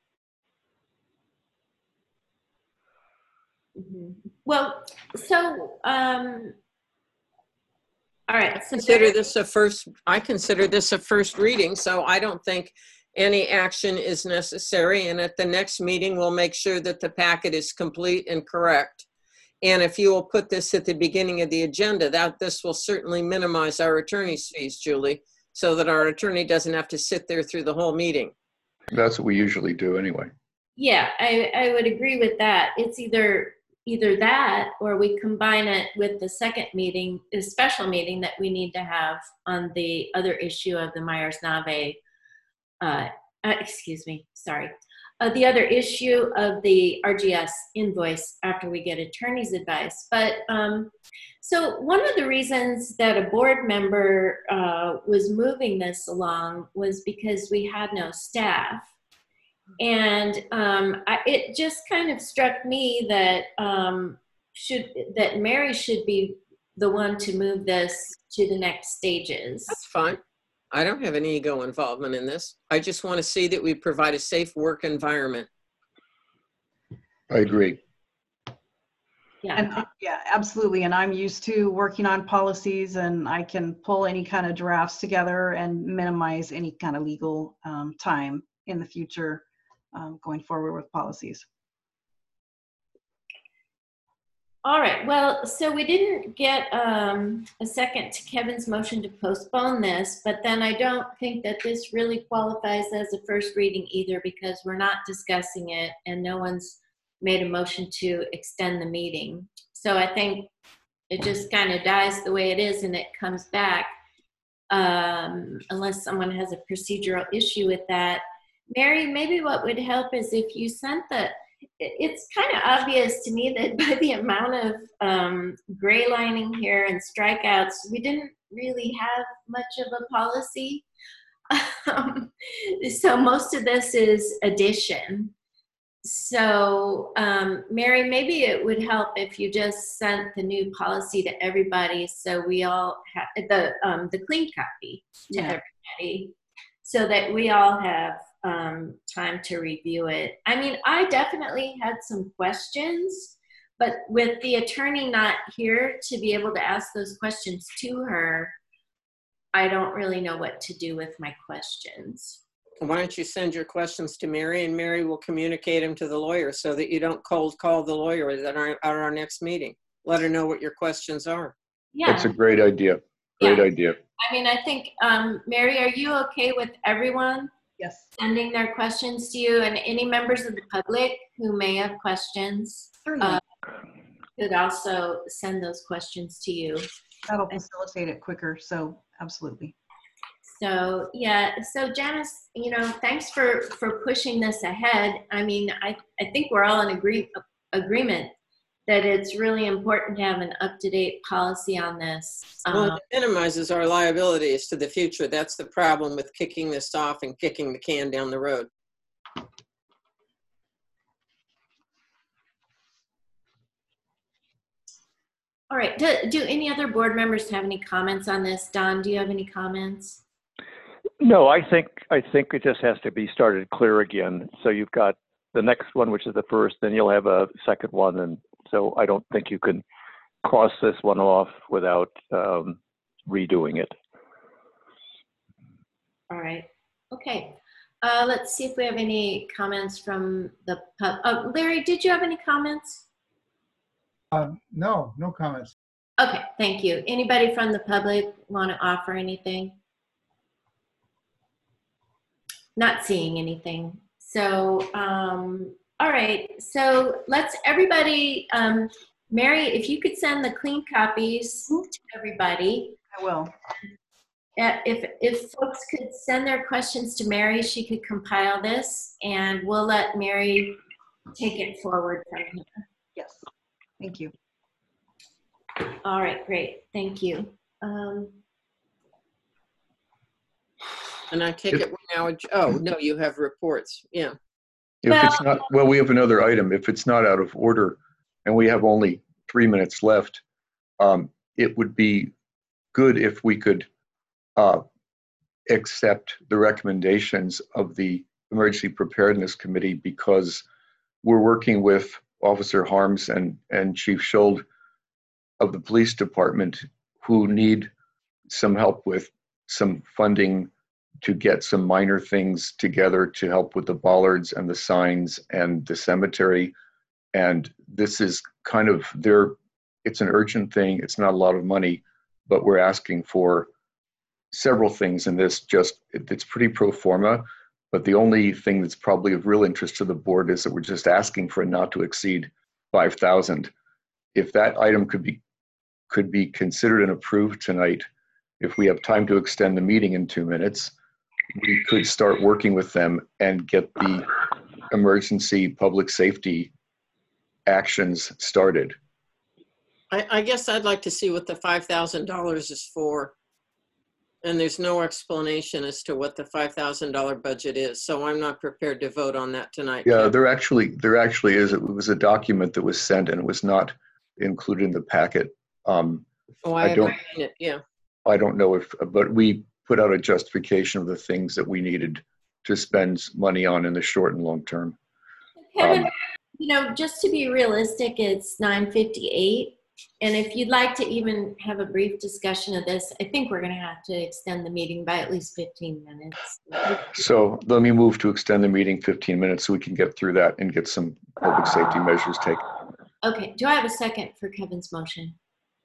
Mm-hmm. Well, so, um, all right. So Consider this a first, I consider this a first reading, so I don't think any action is necessary. And at the next meeting, we'll make sure that the packet is complete and correct. And if you will put this at the beginning of the agenda, that this will certainly minimize our attorney's fees, Julie, so that our attorney doesn't have to sit there through the whole meeting. That's what we usually do anyway. Yeah, I, I would agree with that. It's either either that or we combine it with the second meeting, the special meeting that we need to have on the other issue of the Myers-Nave, uh, uh, excuse me, sorry, uh, the other issue of the R G S invoice after we get attorney's advice. But um, so one of the reasons that a board member uh, was moving this along was because we had no staff. And um, I, it just kind of struck me that um, should that Mary should be the one to move this to the next stages. That's fine. I don't have any ego involvement in this. I just want to see that we provide a safe work environment. I agree. Yeah. And, yeah, absolutely. And I'm used to working on policies, and I can pull any kind of drafts together and minimize any kind of legal um, time in the future um, going forward with policies. All right. Well, so we didn't get um, a second to Kevin's motion to postpone this, but then I don't think that this really qualifies as a first reading either, because we're not discussing it and no one's made a motion to extend the meeting. So I think it just kind of dies the way it is and it comes back um, unless someone has a procedural issue with that. Mary, maybe what would help is if you sent the, it's kind of obvious to me that by the amount of um, gray lining here and strikeouts, we didn't really have much of a policy. Um, so most of this is addition. So um, Mary, maybe it would help if you just sent the new policy to everybody, so we all have the um, the clean copy to Yeah. everybody, so that we all have um, time to review it. I mean, I definitely had some questions, but with the attorney not here to be able to ask those questions to her, I don't really know what to do with my questions. Why don't you send your questions to Mary, and Mary will communicate them to the lawyer so that you don't cold call the lawyer at our, at our next meeting. Let her know what your questions are. Yeah. That's a great idea. Great Yeah. idea. I mean, I think, um, Mary, are you okay with everyone Yes. sending their questions to you, and any members of the public who may have questions uh, could also send those questions to you? That'll facilitate it quicker. So absolutely. So yeah, so Janice, you know, thanks for for pushing this ahead. I mean, I I think we're all in agree agreement that it's really important to have an up-to-date policy on this. Well, Um, it minimizes our liabilities to the future. That's the problem with kicking this off and kicking the can down the road. all right. Do, do any other board members have any comments on this? Don, do you have any comments? No, I think I think it just has to be started clear again. So you've got the next one, which is the first, then you'll have a second one, and so I don't think you can cross this one off without um, redoing it. All right. Okay. Uh, let's see if we have any comments from the pub. Oh, Larry, did you have any comments? Um, no, no comments. Okay, thank you. Anybody from the public want to offer anything? Not seeing anything. So, um, all right. So let's everybody, um, Mary, if you could send the clean copies to everybody. I will. uh, if, if folks could send their questions to Mary, she could compile this, and we'll let Mary take it forward from here. Yes. Thank you. All right, great. Thank you. Um, And I take it we're now, adj- oh, no, you have reports. Yeah. If Well- it's not, well, we have another item. If it's not out of order and we have only three minutes left, um, it would be good if we could uh, accept the recommendations of the Emergency Preparedness Committee, because we're working with Officer Harms and, and Chief Schuld of the police department, who need some help with some funding to get some minor things together to help with the bollards and the signs and the cemetery. And this is kind of their, it's an urgent thing. It's not a lot of money, but we're asking for several things in this. Just, it, it's pretty pro forma, but the only thing that's probably of real interest to the board is that we're just asking for it not to exceed five thousand. If that item could be, could be considered and approved tonight, if we have time to extend the meeting in two minutes, we could start working with them and get the emergency public safety actions started. I, I guess I'd like to see what the five thousand dollars is for. And there's no explanation as to what the five thousand dollar budget is. So I'm not prepared to vote on that tonight. Yeah, there actually, there actually is. It was a document that was sent and it was not included in the packet. Um, Oh, I I haven't don't- seen it. Yeah. I don't know if, but we put out a justification of the things that we needed to spend money on in the short and long term. Kevin, Um, you know, just to be realistic, it's nine fifty-eight. And if you'd like to even have a brief discussion of this, I think we're going to have to extend the meeting by at least fifteen minutes. So let me move to extend the meeting fifteen minutes so we can get through that and get some public safety measures taken. Okay, do I have a second for Kevin's motion?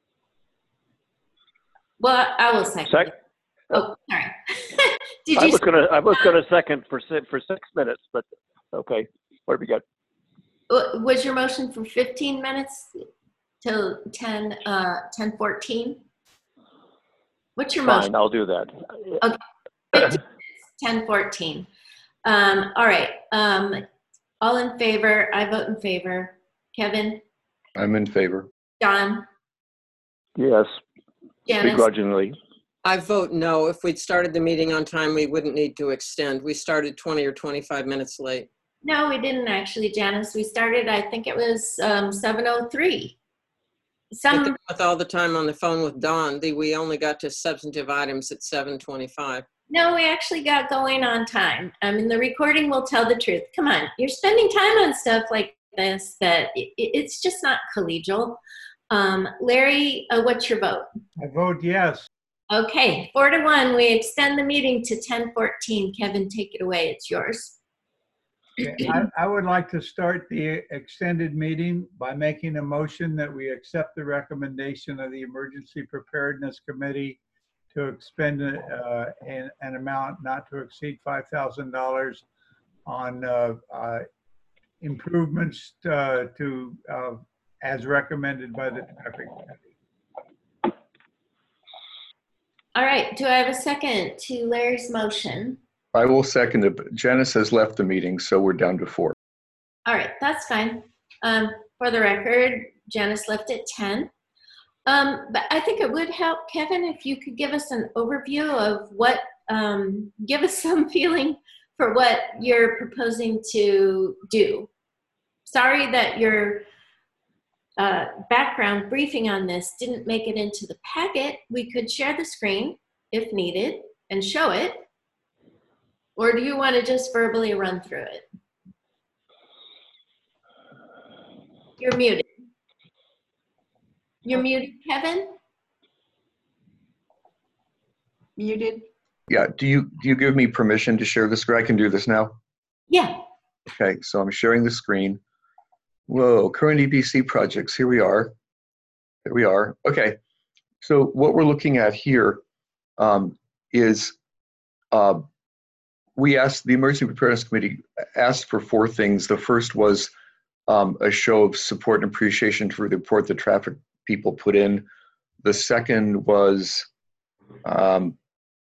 Well, I will second. Sec- it. Oh, sorry. Did I you? was gonna, I was gonna second for si- for six minutes, but okay. What have we got? Uh, Was your motion for fifteen minutes till ten, uh, ten fourteen? What's your motion? Fine, I'll do that. fifteen minutes, ten fourteen. Um, all right. Um, all in favor? I vote in favor. Kevin, I'm in favor. John, Yes, Janice. begrudgingly. I vote no. If we'd started the meeting on time, we wouldn't need to extend. We started twenty or twenty-five minutes late. No, we didn't actually, Janice. We started, I think it was um, seven oh three. I Some, think with all the time on the phone with Don, the, we only got to substantive items at seven twenty-five. no, we actually got going on time. I mean, the recording will tell the truth. Come on, you're spending time on stuff like this that it, it's just not collegial. Um, Larry, uh, what's your vote? I vote yes. Okay, four to one. We extend the meeting to ten fourteen. Kevin, take it away. It's yours. I, I would like to start the extended meeting by making a motion that we accept the recommendation of the Emergency Preparedness Committee to expend uh, an, an amount not to exceed five thousand dollars on uh, uh, improvements uh, to, uh, as recommended by the traffic committee. All right, do I have a second to Larry's motion? I will second it, but Janice has left the meeting, so we're down to four. All right, that's fine. Um, for the record, Janice left at ten. Um, but I think it would help, Kevin, if you could give us an overview of what, um, give us some feeling for what you're proposing to do. Sorry that your uh, background briefing on this didn't make it into the packet. We could share the screen if needed and show it. Or do you want to just verbally run through it? You're muted. You're muted, Kevin? Muted. Yeah, do you, do you give me permission to share the screen? I can do this now? Yeah. Okay, so I'm sharing the screen. Whoa, current E B C projects, here we are. Here we are. Okay, so what we're looking at here um, is uh, we asked, the Emergency Preparedness Committee asked for four things. The first was um, a show of support and appreciation for the report the traffic people put in. The second was um,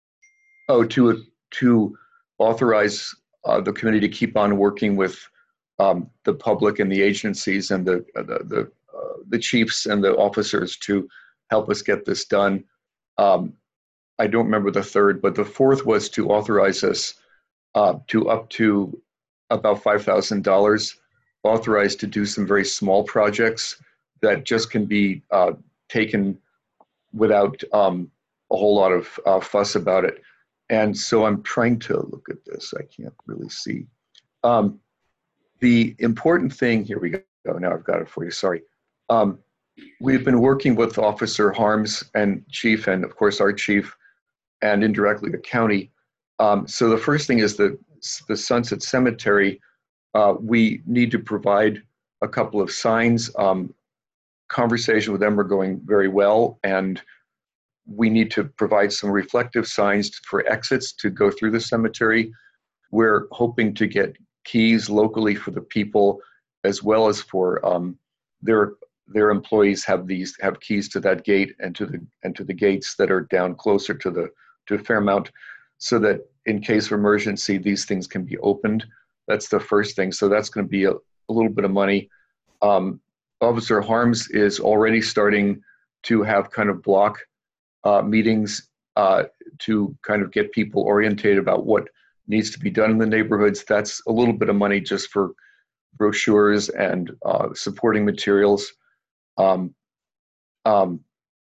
Oh, to to authorize uh, the committee to keep on working with um, the public and the agencies and the uh, the the, uh, the chiefs and the officers to help us get this done. Um, I don't remember the third, but the fourth was to authorize us uh, to up to about five thousand dollars, authorized to do some very small projects that just can be uh, taken without um, a whole lot of uh, fuss about it. And so I'm trying to look at this. I can't really see. Um, the important thing, here we go. Now I've got it for you, sorry. Um, we've been working with Officer Harms and Chief, and of course our Chief, and indirectly the county. Um, so the first thing is the, the Sunset Cemetery. Uh, we need to provide a couple of signs. Um, conversation with them are going very well, and we need to provide some reflective signs for exits to go through the cemetery. We're hoping to get keys locally for the people, as well as for um, their their employees have these have keys to that gate and to the and to the gates that are down closer to the to Fairmount, so that in case of emergency, these things can be opened. That's the first thing. So that's going to be a, a little bit of money. Um, Officer Harms is already starting to have kind of block uh, meetings uh, to kind of get people orientated about what needs to be done in the neighborhoods. That's a little bit of money just for brochures and uh, supporting materials. Um, um,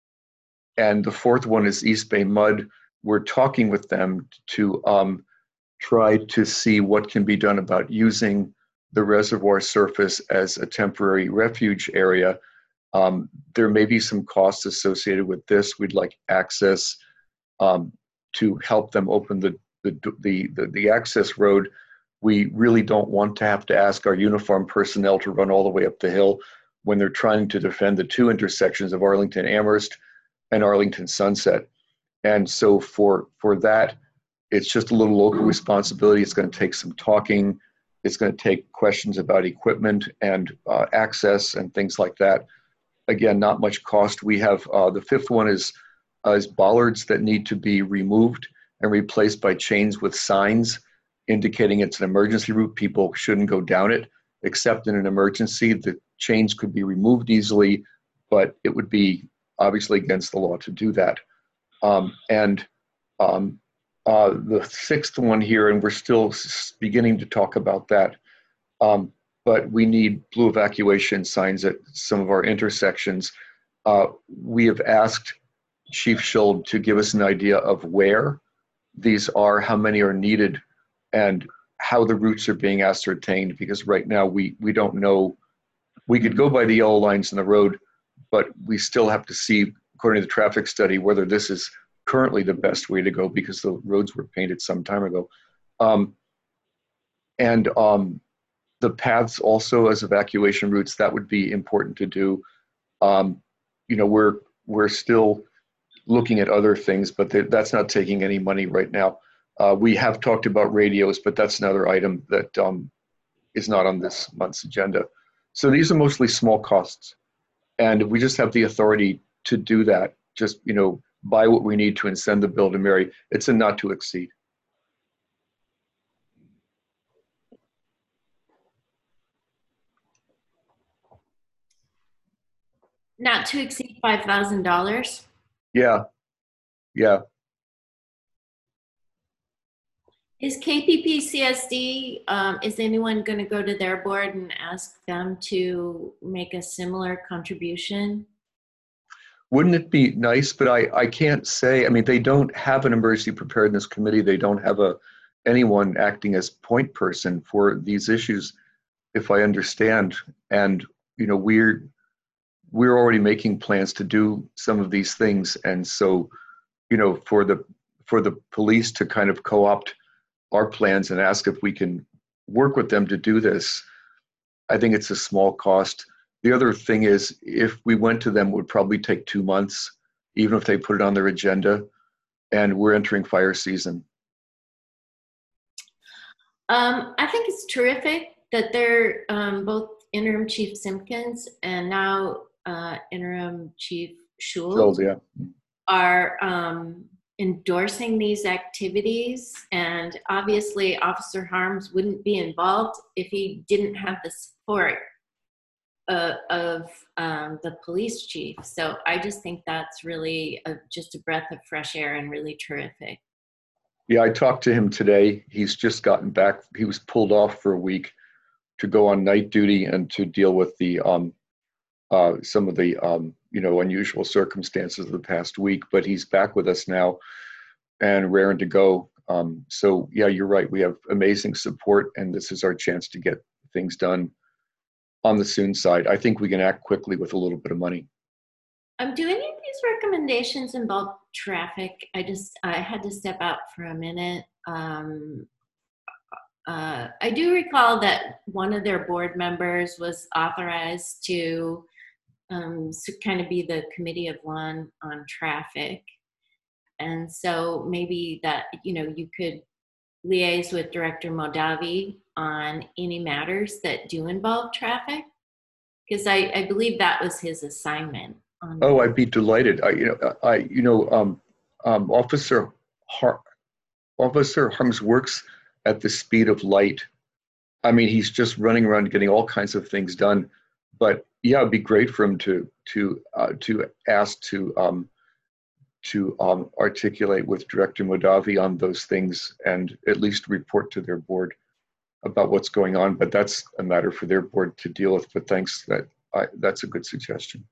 and the fourth one is East Bay Mud. We're talking with them to um, try to see what can be done about using the reservoir surface as a temporary refuge area. Um, there may be some costs associated with this. We'd like access um, to help them open the, the, the, the, the access road. We really don't want to have to ask our uniformed personnel to run all the way up the hill when they're trying to defend the two intersections of Arlington Amherst and Arlington Sunset. And so for, for that, it's just a little local responsibility. It's going to take some talking. It's going to take questions about equipment and uh, access and things like that. Again, not much cost. We have uh, the fifth one is, uh, is bollards that need to be removed and replaced by chains with signs indicating it's an emergency route. People shouldn't go down it, except in an emergency. The chains could be removed easily, but it would be obviously against the law to do that. Um, and um, uh, the sixth one here, and we're still beginning to talk about that, um, but we need blue evacuation signs at some of our intersections. Uh, we have asked Chief Schuld to give us an idea of where these are, how many are needed, and how the routes are being ascertained, because right now we, we don't know. We could go by the yellow lines in the road, but we still have to see, according to the traffic study, whether this is currently the best way to go, because the roads were painted some time ago. Um, and um, the paths also as evacuation routes, that would be important to do. Um, you know, we're, we're still looking at other things, but that's not taking any money right now. Uh, we have talked about radios, but that's another item that um, is not on this month's agenda. So these are mostly small costs. And we just have the authority to do that. Just, you know, buy what we need to and send the bill to Mary. It's a not to exceed. Not to exceed five thousand dollars? Yeah, yeah. Is K P P C S D, um, is anyone going to go to their board and ask them to make a similar contribution? Wouldn't it be nice? But I, I can't say. I mean, they don't have an emergency preparedness committee. They don't have a anyone acting as point person for these issues, if I understand. And, you know, we're we're already making plans to do some of these things. And so, you know, for the for the police to kind of co-opt our plans and ask if we can work with them to do this, I think it's a small cost. The other thing is, if we went to them, it would probably take two months, even if they put it on their agenda, and we're entering fire season. Um, I think it's terrific that they're um, both interim Chief Simpkins and now uh, interim Chief Schuld So, yeah. are um, endorsing these activities. And obviously Officer Harms wouldn't be involved if he didn't have the support uh, of um, the police chief. So I just think that's really a, just a breath of fresh air and really terrific. Yeah, I talked to him today. He's just gotten back. He was pulled off for a week to go on night duty and to deal with the um, uh, some of the um, you know unusual circumstances of the past week. But he's back with us now and raring to go. Um, so yeah, you're right. We have amazing support, and this is our chance to get things done on the soon side. I think we can act quickly with a little bit of money. Um, do any of these recommendations involve traffic? I just, I had to step out for a minute. Um, uh, I do recall that one of their board members was authorized to um, so kind of be the committee of one on traffic. And so maybe that, you know, you could liaise with Director Modavi on any matters that do involve traffic, because I, I believe that was his assignment. Oh, I'd be delighted. I, you know, I, you know, um, um, Officer Har Officer Harms works at the speed of light. I mean, he's just running around getting all kinds of things done. But yeah, it'd be great for him to to uh, to ask to um, to um, articulate with Director Modavi on those things and at least report to their board about what's going on. But that's a matter for their board to deal with. But thanks, that I, that's a good suggestion.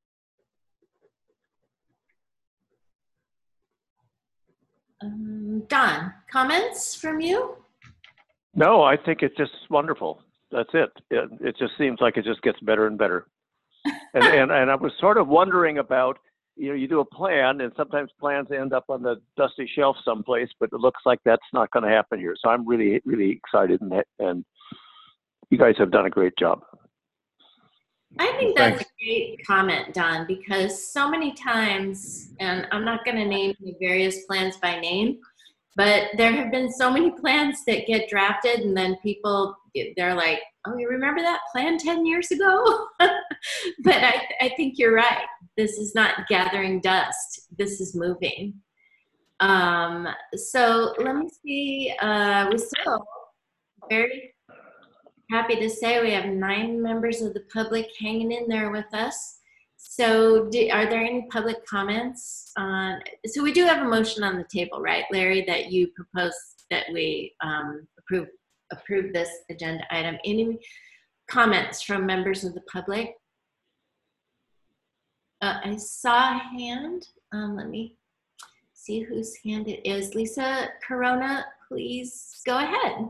Um, Don, comments from you? No, I think it's just wonderful. That's it. It, it just seems like it just gets better and better. And, and and I was sort of wondering about, you know, you do a plan and sometimes plans end up on the dusty shelf someplace, but it looks like that's not going to happen here. So I'm really, really excited, and, and you guys have done a great job. I think that's a great comment, Don, because so many times, and I'm not going to name the various plans by name, but there have been so many plans that get drafted and then people, they're like, oh, you remember that plan ten years ago? But I, I think you're right. This is not gathering dust. This is moving. Um, so let me see. Uh, we're still very happy to say we have nine members of the public hanging in there with us. So do, are there any public comments on, so we do have a motion on the table, right, Larry, that you propose that we um, approve, approve this agenda item. Any comments from members of the public? Uh, I saw a hand. Um, let me see whose hand it is. Lisa Corona, please go ahead.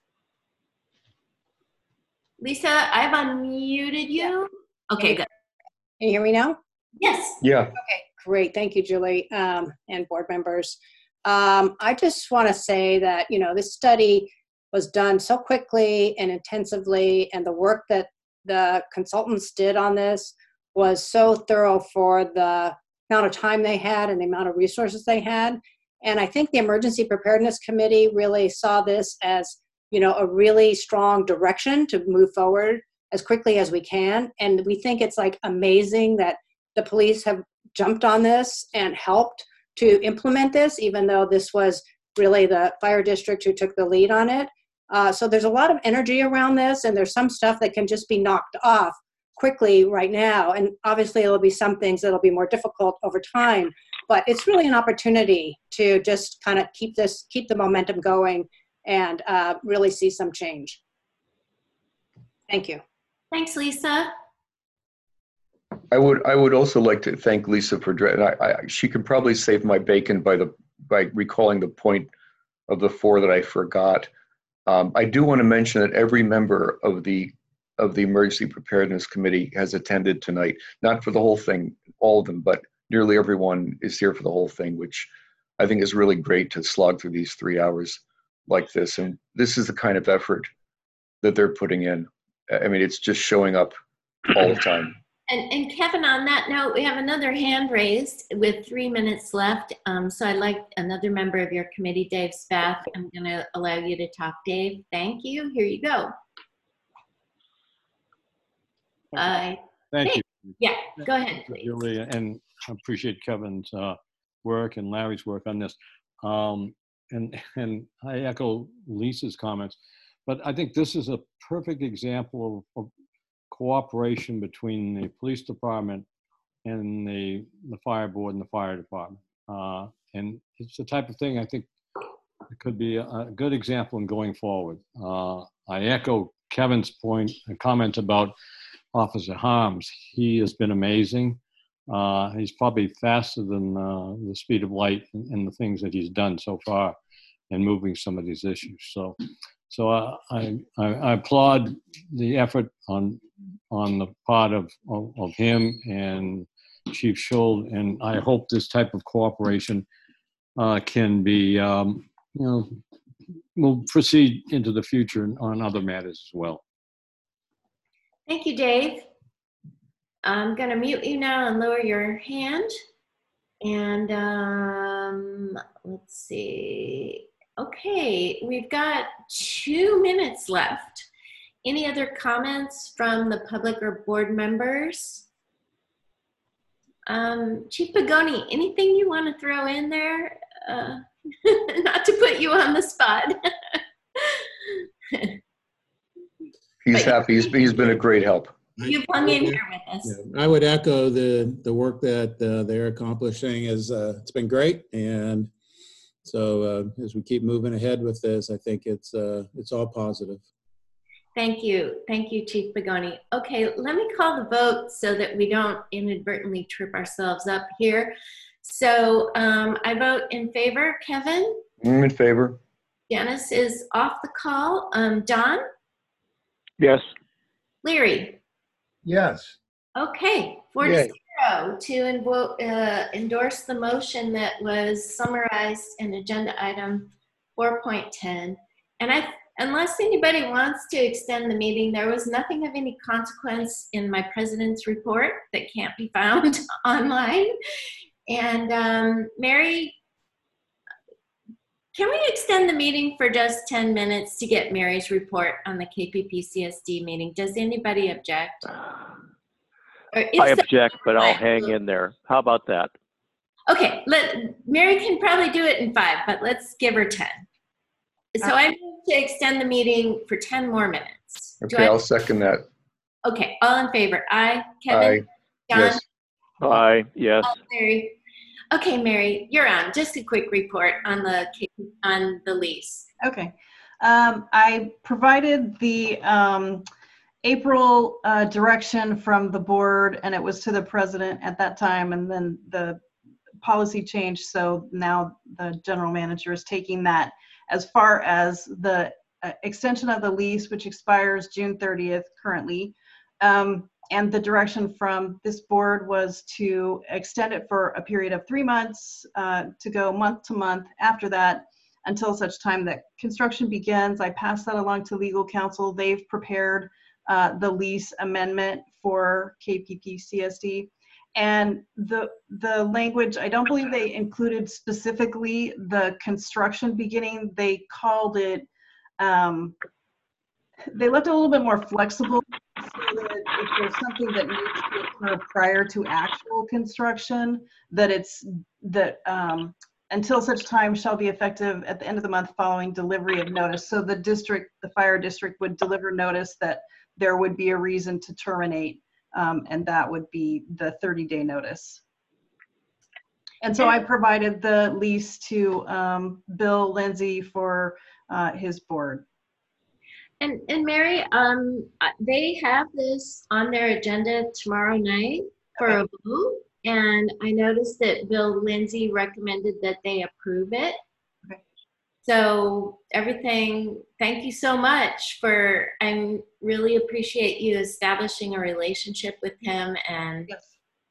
Lisa, I've unmuted you. Okay, good. Can you hear me now? Yes. Yeah. Okay, great. Thank you, Julie, um, and board members. Um, I just want to say that, you know, this study was done so quickly and intensively, and the work that the consultants did on this was so thorough for the amount of time they had and the amount of resources they had. And I think the Emergency Preparedness Committee really saw this as, you know, a really strong direction to move forward as quickly as we can. And we think it's like amazing that the police have jumped on this and helped to implement this, even though this was really the fire district who took the lead on it. Uh, so there's a lot of energy around this, and there's some stuff that can just be knocked off quickly right now. And obviously there'll be some things that'll be more difficult over time, but it's really an opportunity to just kind of keep this, keep the momentum going and uh, really see some change. Thank you. Thanks, Lisa. I would I would also like to thank Lisa for, and I, I, she can probably save my bacon by the by recalling the point of the four that I forgot. Um, I do want to mention that every member of the of the Emergency Preparedness Committee has attended tonight, not for the whole thing, all of them, but nearly everyone is here for the whole thing, which I think is really great to slog through these three hours like this. And this is the kind of effort that they're putting in. I mean, it's just showing up all the time. And, and Kevin, on that note, we have another hand raised with three minutes left. Um, so I'd like another member of your committee, Dave Spath. I'm going to allow you to talk, Dave. Thank you. Here you go. Uh, Thank Dave. you. Yeah, go ahead, please. Julie, and I appreciate Kevin's uh, work and Larry's work on this. Um, and, and I echo Lisa's comments, but I think this is a perfect example of, of cooperation between the police department and the, the fire board and the fire department. Uh, and it's the type of thing I think it could be a, a good example in going forward. Uh, I echo Kevin's point and comment about Officer Harms. He has been amazing. Uh, he's probably faster than uh, the speed of light in, in the things that he's done so far in moving some of these issues. So, so uh, I, I, I applaud the effort on on the part of, of, of him and Chief Schuld, and I hope this type of cooperation uh, can be, um, you know, will proceed into the future on other matters as well. Thank you, Dave. I'm going to mute you now and lower your hand. And um, let's see. Okay, we've got two minutes left. Any other comments from the public or board members? Um, Chief Pagoni, anything you want to throw in there? Uh, not to put you on the spot. He's happy. He's, he's been a great help. You've hung in here with us. Yeah, I would echo the the work that uh, they're accomplishing. Is uh, it's been great, and so uh, as we keep moving ahead with this, I think it's uh, it's all positive. Thank you. Thank you, Chief Pagoni. Okay, let me call the vote so that we don't inadvertently trip ourselves up here. So um, I vote in favor. Kevin? I'm in favor. Dennis is off the call. Um, Don? Yes. Leary? Yes. Okay, four to Yay. zero to invo- uh, endorse the motion that was summarized in agenda item four point ten. And I, unless anybody wants to extend the meeting, there was nothing of any consequence in my president's report that can't be found online. And um, Mary, can we extend the meeting for just ten minutes to get Mary's report on the K P P C S D meeting? Does anybody object? Or if I so, object, but I'll I hang will- in there. How about that? Okay, let, Mary can probably do it in five, but let's give her ten. So I move to extend the meeting for ten more minutes. Do Okay, I- I'll second that. Okay, all in favor? Aye. Kevin? Aye. John? Yes. Aye, yes. Mary? Okay, Mary, you're on. Just a quick report on the on the lease. Okay. Um, I provided the um, April uh, direction from the board, and it was to the president at that time, and then the policy changed, so now the general manager is taking that as far as the uh, extension of the lease, which expires June thirtieth currently. Um, and the direction from this board was to extend it for a period of three months, uh, to go month to month after that, until such time that construction begins. I passed that along to legal counsel. They've prepared uh, the lease amendment for K P P C S D. And the, the language, I don't believe they included specifically the construction beginning. They called it, um, they left it a little bit more flexible, so that if there's something that needs to occur prior to actual construction, that it's, that um, until such time shall be effective at the end of the month following delivery of notice. So the district, the fire district would deliver notice that there would be a reason to terminate, um, and that would be the thirty day notice. And so I provided the lease to um, Bill Lindsay for uh, his board. And and Mary, um, they have this on their agenda tomorrow night for Okay. a vote, and I noticed that Bill Lindsay recommended that they approve it. Okay. So everything, thank you so much for, I really appreciate you establishing a relationship with him. And Yes.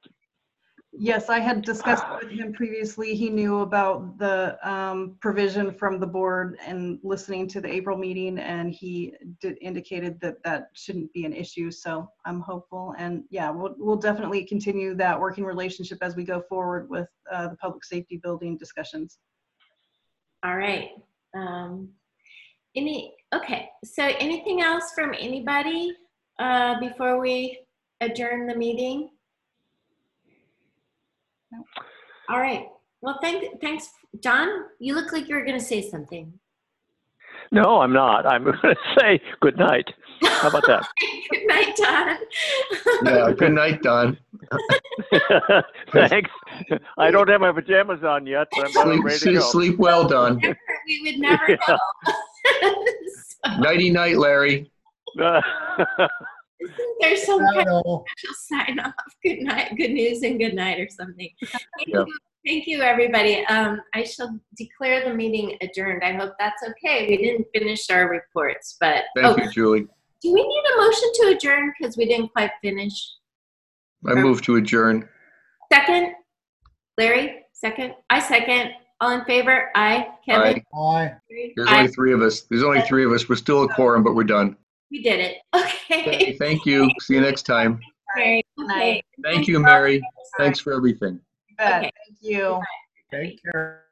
Yes, I had discussed with him previously. He knew about the um, provision from the board and listening to the April meeting, and he did indicated that that shouldn't be an issue. So I'm hopeful, and yeah, we'll we'll definitely continue that working relationship as we go forward with uh, the public safety building discussions. all right. Um, any, okay, so anything else from anybody uh, before we adjourn the meeting? No. All right. Well, thank, thanks, John. You look like you were going to say something. No, I'm not. I'm going to say good night. How about that? Good night, Don. Yeah, good night, Don. Thanks. I don't have my pajamas on yet, but I'm Sleep, ready to go. sleep well, Don. We would never Yeah. know. So, Nighty night, Larry. Uh, isn't there some kind of Hello. special sign off? Good night, good news, and good night, or something. Thank Yeah. you, thank you, everybody. Um, I shall declare the meeting adjourned. I hope that's okay. We didn't finish our reports, but Thank oh, you, Julie. do we need a motion to adjourn because we didn't quite finish? I move to adjourn. Second, Larry. Second, I second. All in favor? Aye. Kevin. Aye. Bye. There's Aye. only three of us. There's only three of us. We're still a quorum, but we're done. We did it. Okay. Okay, thank you. See you next time. Okay. Good night. Thank you, Mary. Thanks for everything. Bet. Okay. Thank you. Take care.